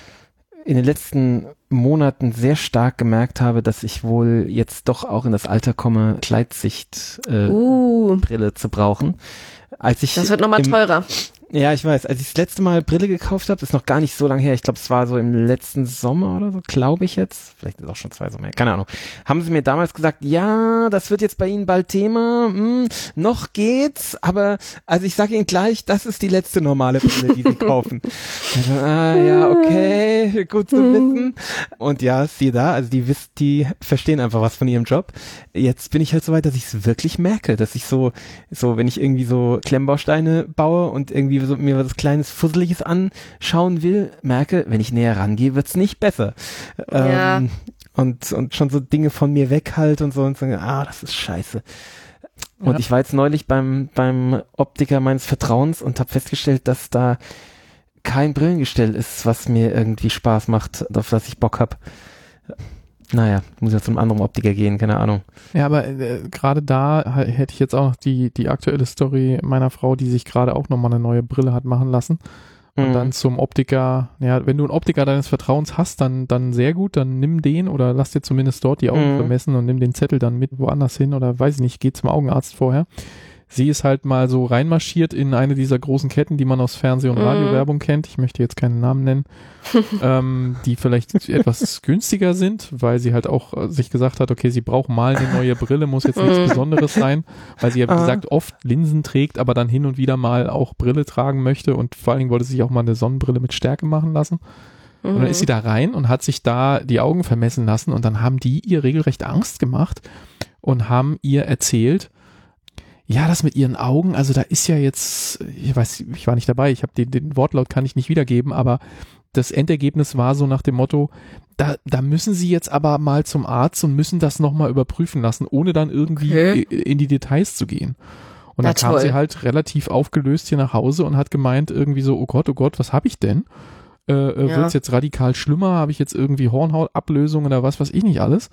in den letzten Monaten sehr stark gemerkt habe, dass ich wohl jetzt doch auch in das Alter komme, Gleitsicht-Brille Uh, zu brauchen. Als ich das wird nochmal im- teurer. Ja, ich weiß. Als ich das letzte Mal Brille gekauft habe, ist noch gar nicht so lange her. Ich glaube, es war so im letzten Sommer oder so, glaube ich jetzt. Vielleicht ist es auch schon zwei Sommer her. Keine Ahnung. Haben sie mir damals gesagt, ja, das wird jetzt bei Ihnen bald Thema. Hm, noch geht's, aber also ich sage Ihnen gleich, das ist die letzte normale Brille, die Sie kaufen. Also, ah, ja, okay, gut zu wissen. Und ja, siehe da, also die wissen, die verstehen einfach was von ihrem Job. Jetzt bin ich halt so weit, dass ich es wirklich merke, dass ich so, so, wenn ich irgendwie so Klemmbausteine baue und irgendwie so mir was Kleines Fusseliges anschauen will, merke, wenn ich näher rangehe, wird's nicht besser. Ja. Ähm, und, und schon so Dinge von mir weghalte und so und sage, ah, das ist scheiße. Und Ja. ich war jetzt neulich beim, beim Optiker meines Vertrauens und habe festgestellt, dass da kein Brillengestell ist, was mir irgendwie Spaß macht, auf das ich Bock hab. Naja, muss ja zu einem anderen Optiker gehen, keine Ahnung. Ja, aber äh, gerade da h- hätte ich jetzt auch noch die, die aktuelle Story meiner Frau, die sich gerade auch nochmal eine neue Brille hat machen lassen. Und Mhm. dann zum Optiker, ja, wenn du einen Optiker deines Vertrauens hast, dann, dann sehr gut, dann nimm den oder lass dir zumindest dort die Augen Mhm. vermessen und nimm den Zettel dann mit woanders hin oder weiß ich nicht, geh zum Augenarzt vorher. Sie ist halt mal so reinmarschiert in eine dieser großen Ketten, die man aus Fernseh- und Mhm. Radiowerbung kennt. Ich möchte jetzt keinen Namen nennen, ähm, die vielleicht etwas günstiger sind, weil sie halt auch äh, sich gesagt hat, okay, sie braucht mal eine neue Brille, muss jetzt nichts Mhm. Besonderes sein, weil sie ja, wie Ah. gesagt, oft Linsen trägt, aber dann hin und wieder mal auch Brille tragen möchte und vor allen Dingen wollte sie sich auch mal eine Sonnenbrille mit Stärke machen lassen. Und dann ist sie da rein und hat sich da die Augen vermessen lassen und dann haben die ihr regelrecht Angst gemacht und haben ihr erzählt, ja, das mit ihren Augen, also da ist ja jetzt, ich weiß, ich war nicht dabei, ich habe den, den Wortlaut kann ich nicht wiedergeben, aber das Endergebnis war so nach dem Motto, da, da müssen sie jetzt aber mal zum Arzt und müssen das nochmal überprüfen lassen, ohne dann irgendwie Okay. i- in die Details zu gehen. Und Na dann kam toll. sie halt relativ aufgelöst hier nach Hause und hat gemeint irgendwie so, oh Gott, oh Gott, was habe ich denn? Äh, äh, Ja. Wird's jetzt radikal schlimmer? Habe ich jetzt irgendwie Hornhautablösung oder was weiß ich nicht alles?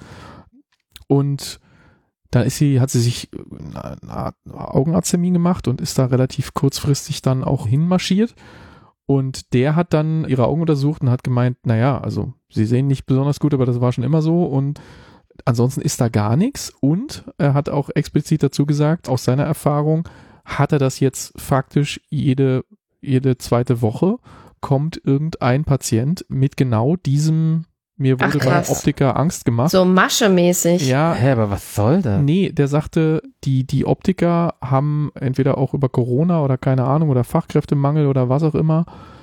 Und dann ist sie, hat sie sich einen Augenarzttermin gemacht und ist da relativ kurzfristig dann auch hinmarschiert. Und der hat dann ihre Augen untersucht und hat gemeint, naja, also sie sehen nicht besonders gut, aber das war schon immer so und ansonsten ist da gar nichts. Und er hat auch explizit dazu gesagt, aus seiner Erfahrung hat er das jetzt faktisch jede, jede zweite Woche kommt irgendein Patient mit genau diesem, mir Ach, wurde beim krass. Optiker Angst gemacht. So maschemäßig. Ja, Hä, aber was soll das? nee, der sagte, die, die Optiker haben entweder auch über Corona oder keine Ahnung oder Fachkräftemangel oder was auch immer,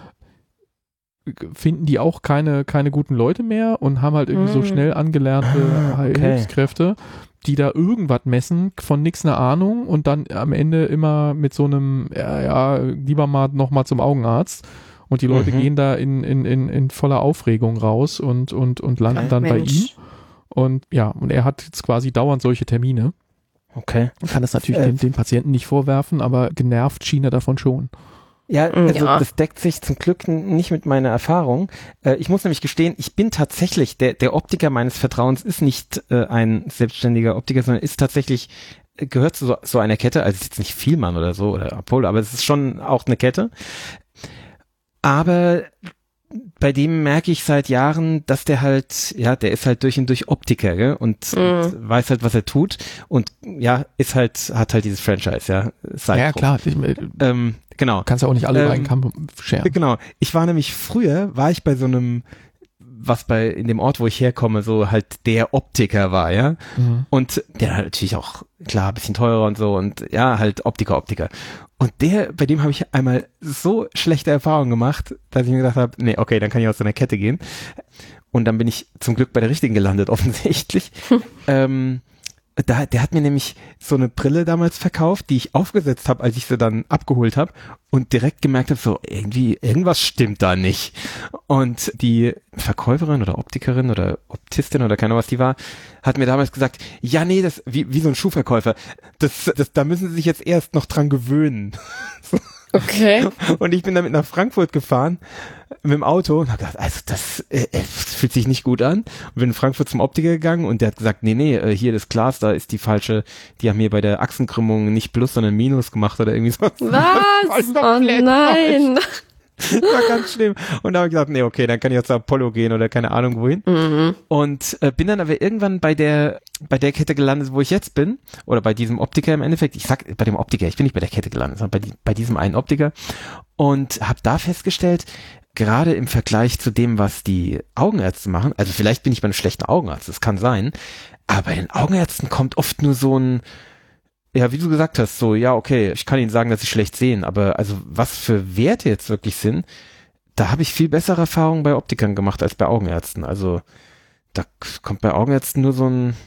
finden die auch keine, keine guten Leute mehr und haben halt irgendwie so Mhm. schnell angelernte Ah, okay. Hilfskräfte, die da irgendwas messen, von nix eine Ahnung und dann am Ende immer mit so einem, ja, ja lieber mal nochmal zum Augenarzt. Und die Leute Mhm. gehen da in, in, in, in voller Aufregung raus und, und, und landen Ach, dann bei Mensch. ihm. Und ja, und er hat jetzt quasi dauernd solche Termine. Okay. Man kann das natürlich Äh, den, den Patienten nicht vorwerfen, aber genervt schien er davon schon. Ja, also Ja. das deckt sich zum Glück n- nicht mit meiner Erfahrung. Äh, ich muss nämlich gestehen, ich bin tatsächlich, der, der Optiker meines Vertrauens ist nicht äh, ein selbstständiger Optiker, sondern ist tatsächlich, äh, gehört zu so, so einer Kette, also ist jetzt nicht Vielmann oder so, oder Apollo, aber es ist schon auch eine Kette. Aber bei dem merke ich seit Jahren, dass der halt, ja, der ist halt durch und durch Optiker, gell? Und, Mhm. und weiß halt, was er tut und ja, ist halt, hat halt dieses Franchise, ja. Sei Ja, froh. klar. Ich, Ähm, genau. kannst ja auch nicht alle Ähm, über einen Kamm scheren. Genau. Ich war nämlich früher, war ich bei so einem, was bei, in dem Ort, wo ich herkomme, so halt der Optiker war, ja. Mhm. Und der halt natürlich auch, klar, ein bisschen teurer und so und ja, halt Optiker, Optiker. Und der, bei dem habe ich einmal so schlechte Erfahrungen gemacht, dass ich mir gedacht habe, nee, okay, dann kann ich aus so einer Kette gehen. Und dann bin ich zum Glück bei der richtigen gelandet, offensichtlich. ähm, da, der hat mir nämlich so eine Brille damals verkauft, die ich aufgesetzt habe, als ich sie dann abgeholt habe und direkt gemerkt habe, so irgendwie, irgendwas stimmt da nicht. Und die Verkäuferin oder Optikerin oder Optistin oder keine Ahnung, was die war, hat mir damals gesagt, ja, nee, das, wie, wie so ein Schuhverkäufer, das, das, da müssen sie sich jetzt erst noch dran gewöhnen. Okay. Und ich bin damit nach Frankfurt gefahren mit dem Auto und habe gedacht, also das, äh, das fühlt sich nicht gut an. Und bin in Frankfurt zum Optiker gegangen und der hat gesagt, nee, nee, äh, hier das Glas, da ist die falsche, die haben mir bei der Achsenkrümmung nicht Plus, sondern Minus gemacht oder irgendwie so. Was? Oh nein. Das war ganz schlimm. Und da habe ich gesagt, nee, okay, dann kann ich jetzt zu Apollo gehen oder keine Ahnung wohin. Mhm. Und äh, bin dann aber irgendwann bei der bei der Kette gelandet, wo ich jetzt bin, oder bei diesem Optiker im Endeffekt. Ich sag bei dem Optiker, ich bin nicht bei der Kette gelandet, sondern bei, die, bei diesem einen Optiker und habe da festgestellt, gerade im Vergleich zu dem, was die Augenärzte machen, also vielleicht bin ich bei einem schlechten Augenarzt, das kann sein, aber bei den Augenärzten kommt oft nur so ein, ja, wie du gesagt hast, so, ja, okay, ich kann Ihnen sagen, dass Sie schlecht sehen, aber also was für Werte jetzt wirklich sind, da habe ich viel bessere Erfahrungen bei Optikern gemacht als bei Augenärzten. Also da kommt bei Augenärzten nur so ein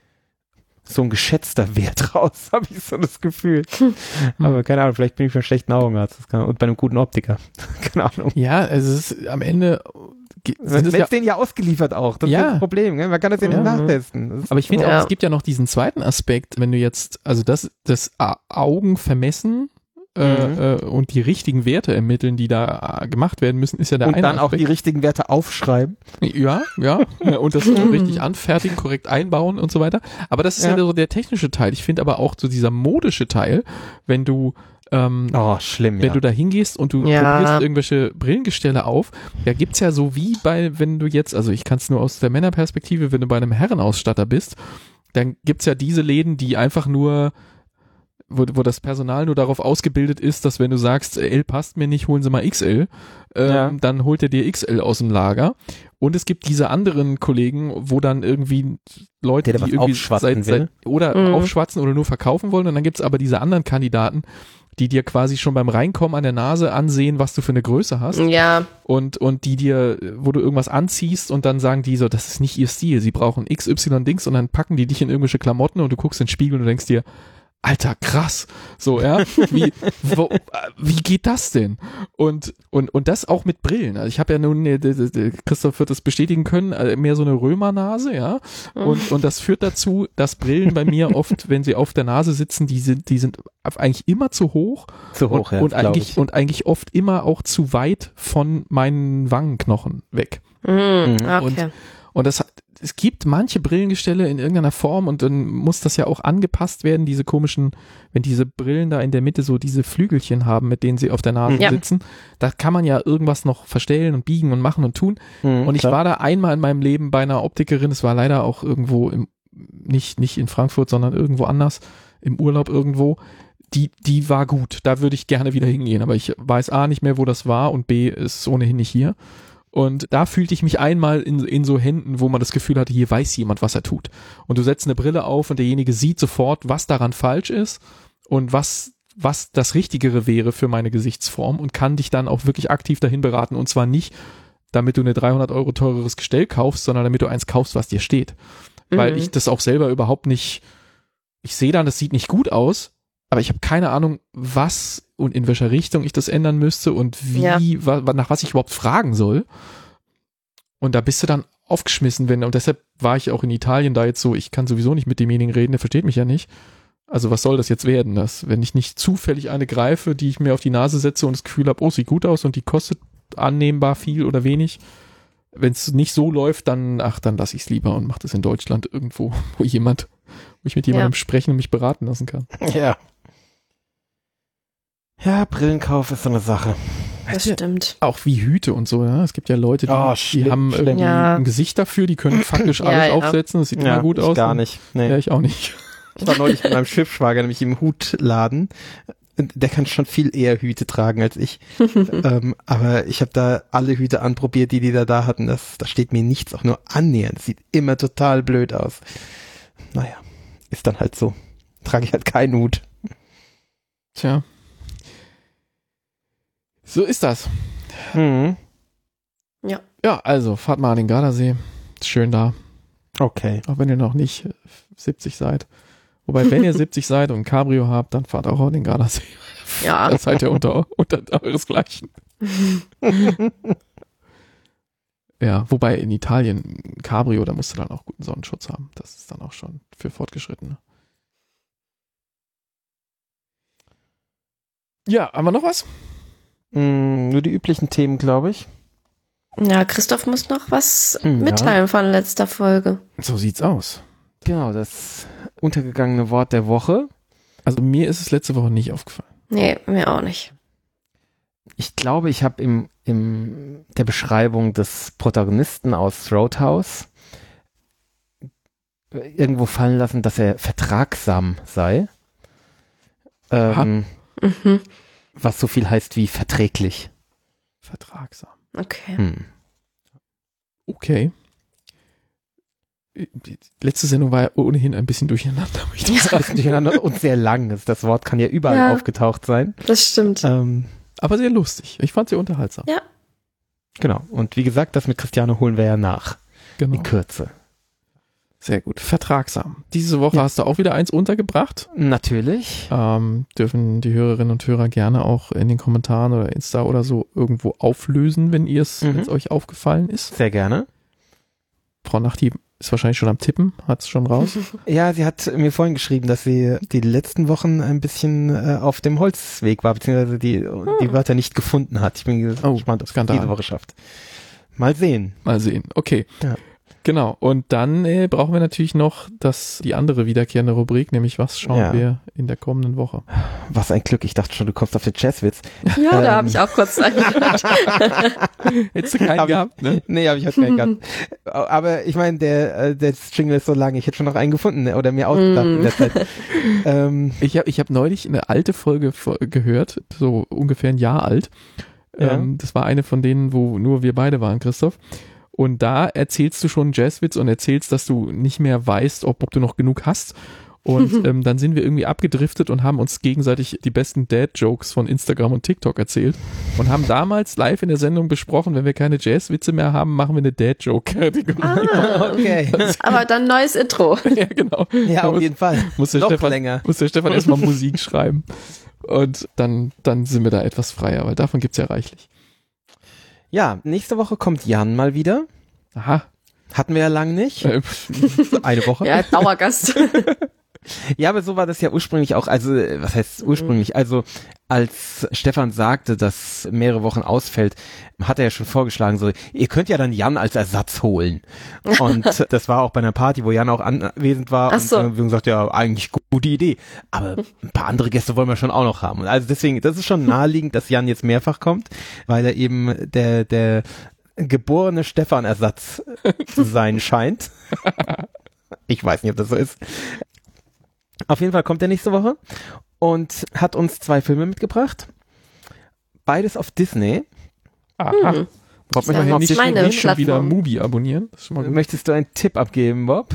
so ein geschätzter Wert raus, habe ich so das Gefühl. Aber keine Ahnung, vielleicht bin ich beim schlechten Augenarzt das kann, und bei einem guten Optiker. Keine Ahnung. Ja, also es ist am Ende Wenn es ja, denen ja ausgeliefert auch. Das ja. ist das Problem. Gell? Man kann das ja, ja nicht nachtesten. Das aber ich finde ja. auch, es gibt ja noch diesen zweiten Aspekt, wenn du jetzt, also das, das Augen vermessen äh, Mhm. äh, und die richtigen Werte ermitteln, die da äh, gemacht werden müssen, ist ja der und eine dann Aspekt. auch die richtigen Werte aufschreiben. Ja, ja. Und das richtig anfertigen, korrekt einbauen und so weiter. Aber das ist ja, Ja. so der technische Teil. Ich finde aber auch so dieser modische Teil, wenn du ähm, Oh, schlimm, wenn ja. du da hingehst und du Ja. probierst irgendwelche Brillengestelle auf, da gibt's ja so wie bei, wenn du jetzt, also ich kann es nur aus der Männerperspektive, wenn du bei einem Herrenausstatter bist, dann gibt's ja diese Läden, die einfach nur Wo, wo das Personal nur darauf ausgebildet ist, dass wenn du sagst, L passt mir nicht, holen Sie mal X L, ähm, Ja. dann holt er dir X L aus dem Lager. Und es gibt diese anderen Kollegen, wo dann irgendwie Leute, Der, der die was irgendwie aufschwatzen seit, seit, will. oder Mhm. aufschwatzen oder nur verkaufen wollen. Und dann gibt's aber diese anderen Kandidaten, die dir quasi schon beim Reinkommen an der Nase ansehen, was du für eine Größe hast. Ja. Und, und die dir, wo du irgendwas anziehst und dann sagen die so, das ist nicht ihr Stil, sie brauchen X Y-Dings und dann packen die dich in irgendwelche Klamotten und du guckst in den Spiegel und du denkst dir, Alter, krass. So, ja. Wie, wo, wie geht das denn? Und, und, und das auch mit Brillen. Also ich habe ja nun, äh, Christoph wird das bestätigen können, äh, mehr so eine Römernase, ja. Und, und das führt dazu, dass Brillen bei mir oft, wenn sie auf der Nase sitzen, die sind, die sind eigentlich immer zu hoch. Zu hoch, und, ja, und glaub eigentlich, ich. und eigentlich oft immer auch zu weit von meinen Wangenknochen weg. Mhm. Mhm. Okay. Und, und das hat, es gibt manche Brillengestelle in irgendeiner Form und dann muss das ja auch angepasst werden, diese komischen, wenn diese Brillen da in der Mitte so diese Flügelchen haben, mit denen sie auf der Nase Ja. sitzen, da kann man ja irgendwas noch verstellen und biegen und machen und tun. Mhm, Und ich klar. war da einmal in meinem Leben bei einer Optikerin, es war leider auch irgendwo im, nicht, nicht in Frankfurt, sondern irgendwo anders, im Urlaub irgendwo. Die, die war gut, da würde ich gerne wieder hingehen, aber ich weiß A nicht mehr, wo das war und B ist ohnehin nicht hier. Und da fühlte ich mich einmal in, in so Händen, wo man das Gefühl hatte, hier weiß jemand, was er tut. Und du setzt eine Brille auf und derjenige sieht sofort, was daran falsch ist und was, was das Richtigere wäre für meine Gesichtsform und kann dich dann auch wirklich aktiv dahin beraten. Und zwar nicht, damit du eine dreihundert Euro teureres Gestell kaufst, sondern damit du eins kaufst, was dir steht. Weil Mhm. ich das auch selber überhaupt nicht, ich sehe dann, das sieht nicht gut aus, aber ich habe keine Ahnung, was und in welcher Richtung ich das ändern müsste und wie, Ja. wa, wa- nach was ich überhaupt fragen soll. Und da bist du dann aufgeschmissen, wenn, und deshalb war ich auch in Italien da jetzt so, ich kann sowieso nicht mit demjenigen reden, der versteht mich ja nicht. Also was soll das jetzt werden, das, wenn ich nicht zufällig eine greife, die ich mir auf die Nase setze und das Gefühl habe, oh, sieht gut aus und die kostet annehmbar viel oder wenig. Wenn es nicht so läuft, dann, ach, dann lasse ich es lieber und mache das in Deutschland irgendwo, wo jemand, wo ich mit jemandem Ja. sprechen und mich beraten lassen kann. Ja. Ja, Brillenkauf ist so eine Sache. Das stimmt. Auch wie Hüte und so, ja. Es gibt ja Leute, die, Oh, die schlimm, haben schlimm. irgendwie Ja. ein Gesicht dafür, die können faktisch Ja, alles ja. aufsetzen, das sieht Ja, immer gut ich aus. gar nicht. Nee. Ja, ich auch nicht. Ich war neulich mit meinem Schiffsschwager nämlich im Hutladen. Der kann schon viel eher Hüte tragen als ich. ähm, aber ich habe da alle Hüte anprobiert, die die da da hatten. Das, da steht mir nichts auch nur annähernd. Das sieht immer total blöd aus. Naja, ist dann halt so. Trage ich halt keinen Hut. Tja. So ist das. Mhm. Ja, also, fahrt mal an den Gardasee. Ist schön da. Okay. Auch wenn ihr noch nicht siebzig seid. Wobei, wenn ihr siebzig seid und ein Cabrio habt, dann fahrt auch an den Gardasee. Ja. Das seid ihr unter, unter euresgleichen. Ja, wobei in Italien ein Cabrio, da musst du dann auch guten Sonnenschutz haben. Das ist dann auch schon für Fortgeschrittene. Ja, haben wir noch was? Mm, nur die üblichen Themen, glaube ich. Ja, Christoph muss noch was Ja. mitteilen von letzter Folge. So sieht's aus. Genau, das untergegangene Wort der Woche. Also mir ist es letzte Woche nicht aufgefallen. Nee, mir auch nicht. Ich glaube, ich habe im, im der Beschreibung des Protagonisten aus Roadhouse irgendwo fallen lassen, dass er vertragsam sei. Ähm, Mhm. was so viel heißt wie verträglich. Vertragsam. Okay. Hm. Okay. Die letzte Sendung war ja ohnehin ein bisschen durcheinander. möchte ich Ja. sagen. Das ist durcheinander und sehr lang. Das, das Wort kann ja überall Ja. aufgetaucht sein. Das stimmt. Ähm, Aber sehr lustig. Ich fand sie unterhaltsam. Ja. genau. Und wie gesagt, das mit Cristiano holen wir ja nach. Genau. In Kürze. Sehr gut. Vertragsam. Diese Woche Ja. hast du auch wieder eins untergebracht. Natürlich. Ähm, dürfen die Hörerinnen und Hörer gerne auch in den Kommentaren oder Insta oder so irgendwo auflösen, wenn ihr es, Mhm. wenn es euch aufgefallen ist. Sehr gerne. Frau Nachti ist wahrscheinlich schon am Tippen, hat es schon raus. Ja, sie hat mir vorhin geschrieben, dass sie die letzten Wochen ein bisschen äh, auf dem Holzweg war, beziehungsweise die, die Wörter nicht gefunden hat. Ich bin Oh, gespannt, ob sie Skandal. diese Woche schafft. Mal sehen. Mal sehen. Okay. Ja. Genau. Und dann äh, brauchen wir natürlich noch das, die andere wiederkehrende Rubrik, nämlich was schauen Ja. wir in der kommenden Woche. Was ein Glück. Ich dachte schon, du kommst auf den Jazzwitz. Ja, Ähm. da habe ich auch kurz reingehört. Hättest du keinen Hab ich- gehabt, ne? Nee, habe ich halt keinen gehabt. Aber ich meine, der, äh, der Jingle ist so lang, ich hätte schon noch einen gefunden ne? oder mir ausgedacht in der Zeit. ähm, Ich habe ich hab neulich eine alte Folge vor- gehört, so ungefähr ein Jahr alt. Ja. Ähm, das war eine von denen, wo nur wir beide waren, Christoph. Und da erzählst du schon einen Jazzwitz und erzählst, dass du nicht mehr weißt, ob, ob du noch genug hast. Und ähm, dann sind wir irgendwie abgedriftet und haben uns gegenseitig die besten Dad-Jokes von Instagram und TikTok erzählt und haben damals live in der Sendung besprochen, wenn wir keine Jazzwitze mehr haben, machen wir eine Dad-Joke-Kategorie. Ah, okay. aber dann neues Intro. Ja, genau. Ja, Da auf muss- jeden Fall. Muss der, Noch Stefan, länger. muss der Stefan erstmal Musik schreiben. Und dann, dann sind wir da etwas freier, weil davon gibt's ja reichlich. Ja, nächste Woche kommt Jan mal wieder. Aha. Hatten wir ja lang nicht. Äh, Eine Woche. Ja, Dauergast. Ja, aber so war das ja ursprünglich auch, also äh, was heißt ursprünglich? Also als Stefan sagte, dass mehrere Wochen ausfällt, hat er ja schon vorgeschlagen, so, ihr könnt ja dann Jan als Ersatz holen. Und das war auch bei einer Party, wo Jan auch anwesend war. Ach so. Und äh, wir haben gesagt, ja, eigentlich gute Idee. Aber ein paar andere Gäste wollen wir schon auch noch haben. Und also deswegen, das ist schon naheliegend, dass Jan jetzt mehrfach kommt, weil er eben der, der geborene Stefan-Ersatz zu sein scheint. Ich weiß nicht, ob das so ist. Auf jeden Fall kommt er nächste Woche und hat uns zwei Filme mitgebracht. Beides auf Disney. aha. Hm. Braucht Das man ist ja nicht, meine nicht schon wieder Plattform. Mubi abonnieren. Das ist schon mal gut. Möchtest du einen Tipp abgeben, Bob?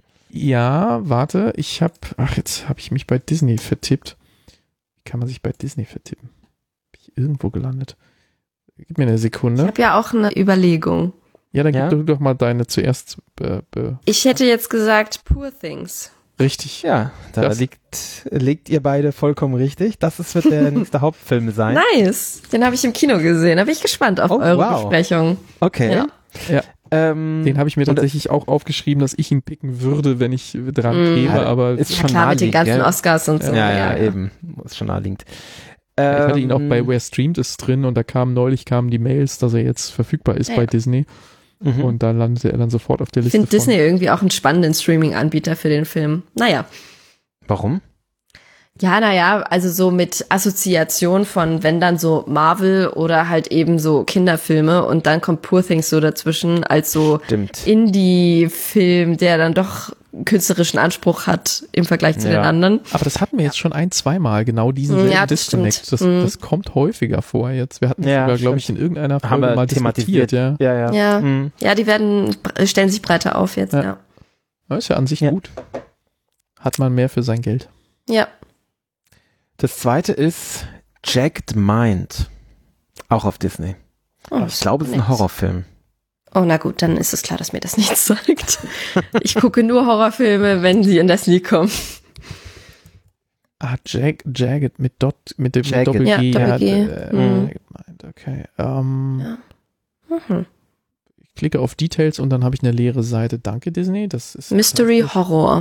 Ja, warte, ich hab, ach, jetzt habe ich mich bei Disney vertippt. Wie kann man sich bei Disney vertippen? Bin ich irgendwo gelandet? Gib mir eine Ich Sekunde. habe ja auch eine Überlegung. Ja, dann Ja? gib doch, doch mal deine zuerst. Be, be, Ich hätte jetzt gesagt Poor Things. richtig. Ja, da Das- liegt, liegt ihr beide vollkommen richtig. Das ist, wird der nächste Hauptfilm sein. Nice. Den habe ich im Kino gesehen. Da bin ich gespannt auf Oh, eure wow. Besprechung. Okay. Ja. Ja. Ähm, Den habe ich mir und- tatsächlich auch aufgeschrieben, dass ich ihn picken würde, wenn ich dran Mm. käme, Ja, aber ist Ja, schon klar, mit den naheliegend, ganzen gell? Oscars und so. ja, ja, eben. Ist schon naheliegend. ich hatte ihn auch Ähm, bei Wer streamt ist drin und da kamen neulich kamen die Mails, dass er jetzt verfügbar ist Ja. bei Disney mhm. und da landete er dann sofort auf der Ich Liste finde von. Disney irgendwie auch einen spannenden Streaming-Anbieter für den Film. Naja. Warum? Ja, naja, also so mit Assoziation von, wenn dann so Marvel oder halt eben so Kinderfilme und dann kommt Poor Things so dazwischen als so Stimmt. Indie-Film, der dann doch künstlerischen Anspruch hat im Vergleich zu Ja. den anderen. Aber das hatten wir jetzt schon ein, zweimal, genau diesen Ja, das Disconnect. stimmt. Das, Mhm. das kommt häufiger vor jetzt. Wir hatten es Ja, sogar, glaube stimmt. ich, in irgendeiner Folge Haben wir mal thematisiert. diskutiert. Ja. Ja, ja. Ja, Mhm. ja, die werden, stellen sich breiter auf jetzt, Ja. ja. Das ist ja an sich Ja. gut. Hat man mehr für sein Geld. Ja, Das zweite ist Jagged Mind. Auch auf Disney. oh, Ich glaube, es ist ein nett. Horrorfilm. Oh, na gut, dann ist es klar, dass mir das nichts sagt. Ich gucke nur Horrorfilme, wenn sie in das Lied kommen. Ah, Jag, Jagged mit Dot, mit dem Jagged. Doppel-G. Ja, Doppel-G. äh, Mhm. Jagged Mind, okay. Ähm, Ja. Mhm. Ich klicke auf Details und dann habe ich eine leere Seite. Danke, Disney. Das ist Mystery fantastisch. Horror.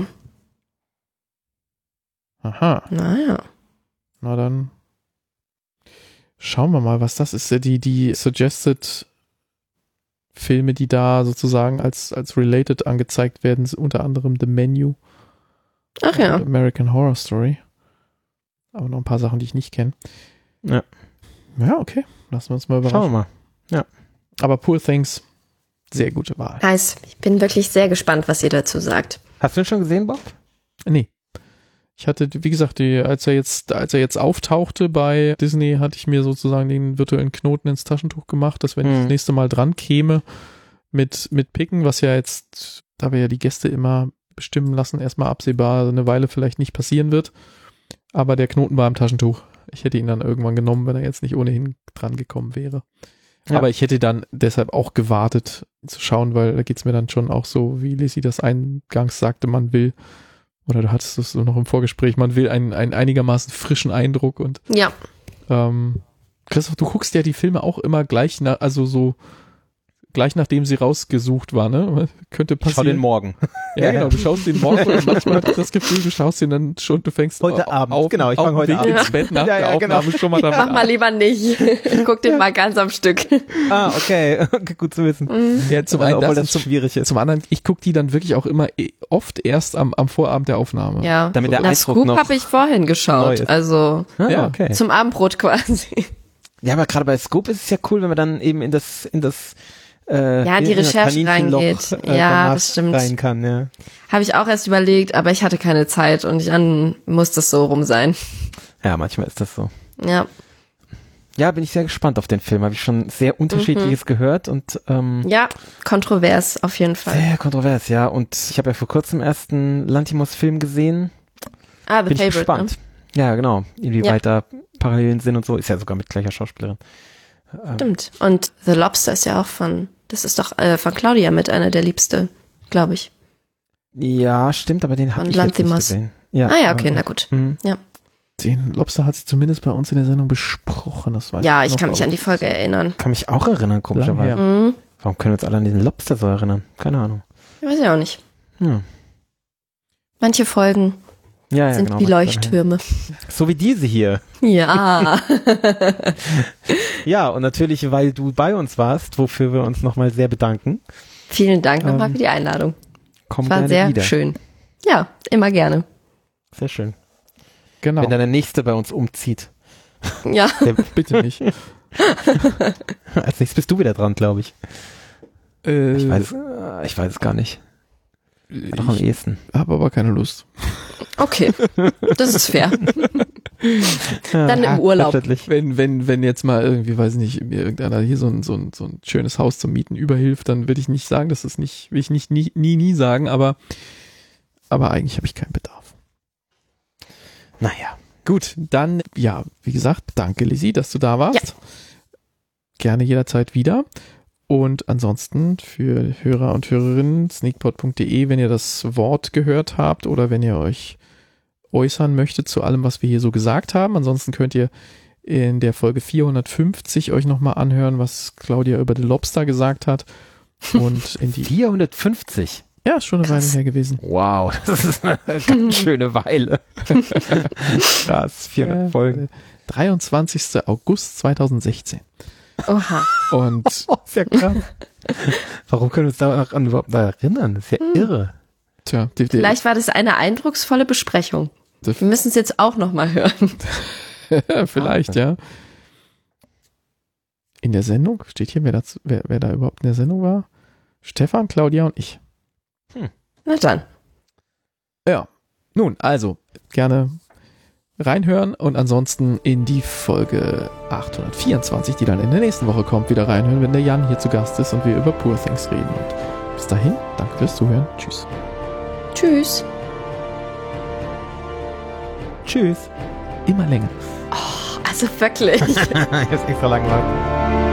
Aha. Naja. Na dann schauen wir mal, was das ist. Die, die Suggested Filme, die da sozusagen als, als related angezeigt werden, sind unter anderem The Menu, Ach ja. und American Horror Story. Aber noch ein paar Sachen, die ich nicht kenne. Ja. Ja, okay. Lassen wir uns mal Schauen überraschen. wir mal. Aber Poor Things, sehr gute Wahl. Nice. Ich bin wirklich sehr gespannt, was ihr dazu sagt. Hast du ihn schon gesehen, Bob? Nee. Ich hatte, wie gesagt, die, als er jetzt, als er jetzt auftauchte bei Disney, hatte ich mir sozusagen den virtuellen Knoten ins Taschentuch gemacht, dass wenn ich Mhm. das nächste Mal dran käme mit, mit Picken, was ja jetzt, da wir ja die Gäste immer bestimmen lassen, erstmal absehbar eine Weile vielleicht nicht passieren wird. Aber der Knoten war im Taschentuch. Ich hätte ihn dann irgendwann genommen, wenn er jetzt nicht ohnehin dran gekommen wäre. Ja. Aber ich hätte dann deshalb auch gewartet zu schauen, weil da geht's mir dann schon auch so, wie Lizzie das eingangs sagte, man will, oder du hattest es so noch im Vorgespräch, man will einen, einen einigermaßen frischen Eindruck und Ja. ähm, Christoph, du guckst ja die Filme auch immer gleich nach, also so gleich nachdem sie rausgesucht war, ne? Könnte Schau den passieren. morgen. Ja, genau, du schaust den morgen und manchmal habe ich das Gefühl, du schaust den dann schon, du fängst Heute au- Abend, auf, genau, ich auf fang dem heute Weg Abend. ins Bett nach Ja, der ja, genau. Aufnahme schon mal damit Mach mal an. lieber nicht. Guck den mal ganz am Stück. Ah, okay. Okay, gut zu wissen. Ja, zum Also, einen obwohl das, das und zum, schwierig ist. zum anderen, ich gucke die dann wirklich auch immer eh- oft erst am, am Vorabend der Aufnahme. Ja. Damit der Na, Eindruck Scoop noch habe ich vorhin neu geschaut. ist. Also Ah, Ja. okay. zum Abendbrot quasi. Ja, aber gerade bei Scoop ist es ja cool, wenn man dann eben in das, in das, äh, Ja, die in das Recherche Kaninchenloch, reingeht. äh, Ja, danach das stimmt. rein kann, ja. Habe ich auch erst überlegt, aber ich hatte keine Zeit und dann muss das so rum sein. Ja, manchmal ist das so. Ja. Ja, bin ich sehr gespannt auf den Film. Habe ich schon sehr Unterschiedliches gehört und ähm, Ja, kontrovers auf jeden Fall. sehr kontrovers, ja. Und ich habe ja vor kurzem erst einen Lantimos-Film gesehen. Ah, The Bin ich Favorite. gespannt. Ja, genau. Inwieweit Ja. da Parallelen sind und so. Ist ja sogar mit gleicher Schauspielerin. Ne? Stimmt. Und The Lobster ist ja auch von, das ist doch äh, von Claudia mit einer der Liebste, glaube ich. Ja, stimmt, aber den habe Und ich jetzt nicht Lanthimos. gesehen. Ja, Ah ja, okay, aber- na gut. Mhm. Den Lobster hat sie zumindest bei uns in der Sendung besprochen. Das weiß Ja, ich noch kann mich aus- an die Folge erinnern. Kann mich auch erinnern, komischerweise. Lang her. Mhm. Warum können wir uns alle an diesen Lobster so erinnern? Keine Ahnung. Ich weiß ja auch nicht. Ja, Manche Folgen ja, ja sind genau. wie Leuchttürme. So wie diese hier. Ja. Ja, und natürlich, weil du bei uns warst, wofür wir uns nochmal sehr bedanken. Vielen Dank nochmal Ähm, für die Einladung. Komm War gerne sehr wieder. schön. Ja, immer gerne. Sehr schön. Genau, Wenn dann der Nächste bei uns umzieht. Ja. Der, bitte nicht. als nächstes bist du wieder dran, glaube ich. Äh, Ich weiß, äh, ich weiß es gar nicht. Noch am ich ehesten. habe aber keine Lust. Okay. Das ist fair. Ja, Dann im Urlaub. selbstverständlich. Wenn, wenn, wenn jetzt mal irgendwie, weiß nicht, mir irgendeiner hier so ein, so ein, so ein schönes Haus zum Mieten überhilft, dann will ich nicht sagen, das ist nicht, will ich nicht, nie, nie, nie sagen, aber, aber eigentlich habe ich keinen Bedarf. Naja. Gut, dann, ja, wie gesagt, danke Lizzie, dass du da warst. Ja. Gerne jederzeit wieder. Und ansonsten für Hörer und Hörerinnen, sneakpot punkt de, wenn ihr das Wort gehört habt oder wenn ihr euch äußern möchtet zu allem, was wir hier so gesagt haben. Ansonsten könnt ihr in der Folge vierhundertfünfzig euch nochmal anhören, was Claudia über The Lobster gesagt hat. Und in die, vierhundertfünfzig. ja, ist schon eine Weile Krass. her gewesen. Wow, das ist eine ganz schöne Weile. Krass, vierhundert Äh, Folgen. dreiundzwanzigster August zweitausendsechzehn. Oha. Und Oh, ist ja krass. Warum können wir uns daran überhaupt da erinnern? Das ist ja irre. tja, die, die, Vielleicht war das eine eindrucksvolle Besprechung. Wir müssen es jetzt auch nochmal hören. Vielleicht, ja. In der Sendung? Steht hier, wer, das, wer, wer da überhaupt in der Sendung war? Stefan, Claudia und ich. Hm. Na dann. Ja. Nun, also, gerne reinhören und ansonsten in die Folge achthundertvierundzwanzig, die dann in der nächsten Woche kommt, wieder reinhören, wenn der Jan hier zu Gast ist und wir über Poor Things reden. Und bis dahin, danke fürs Zuhören. Tschüss. Tschüss. Tschüss. Immer länger. Oh, also wirklich. Jetzt extra lang warten.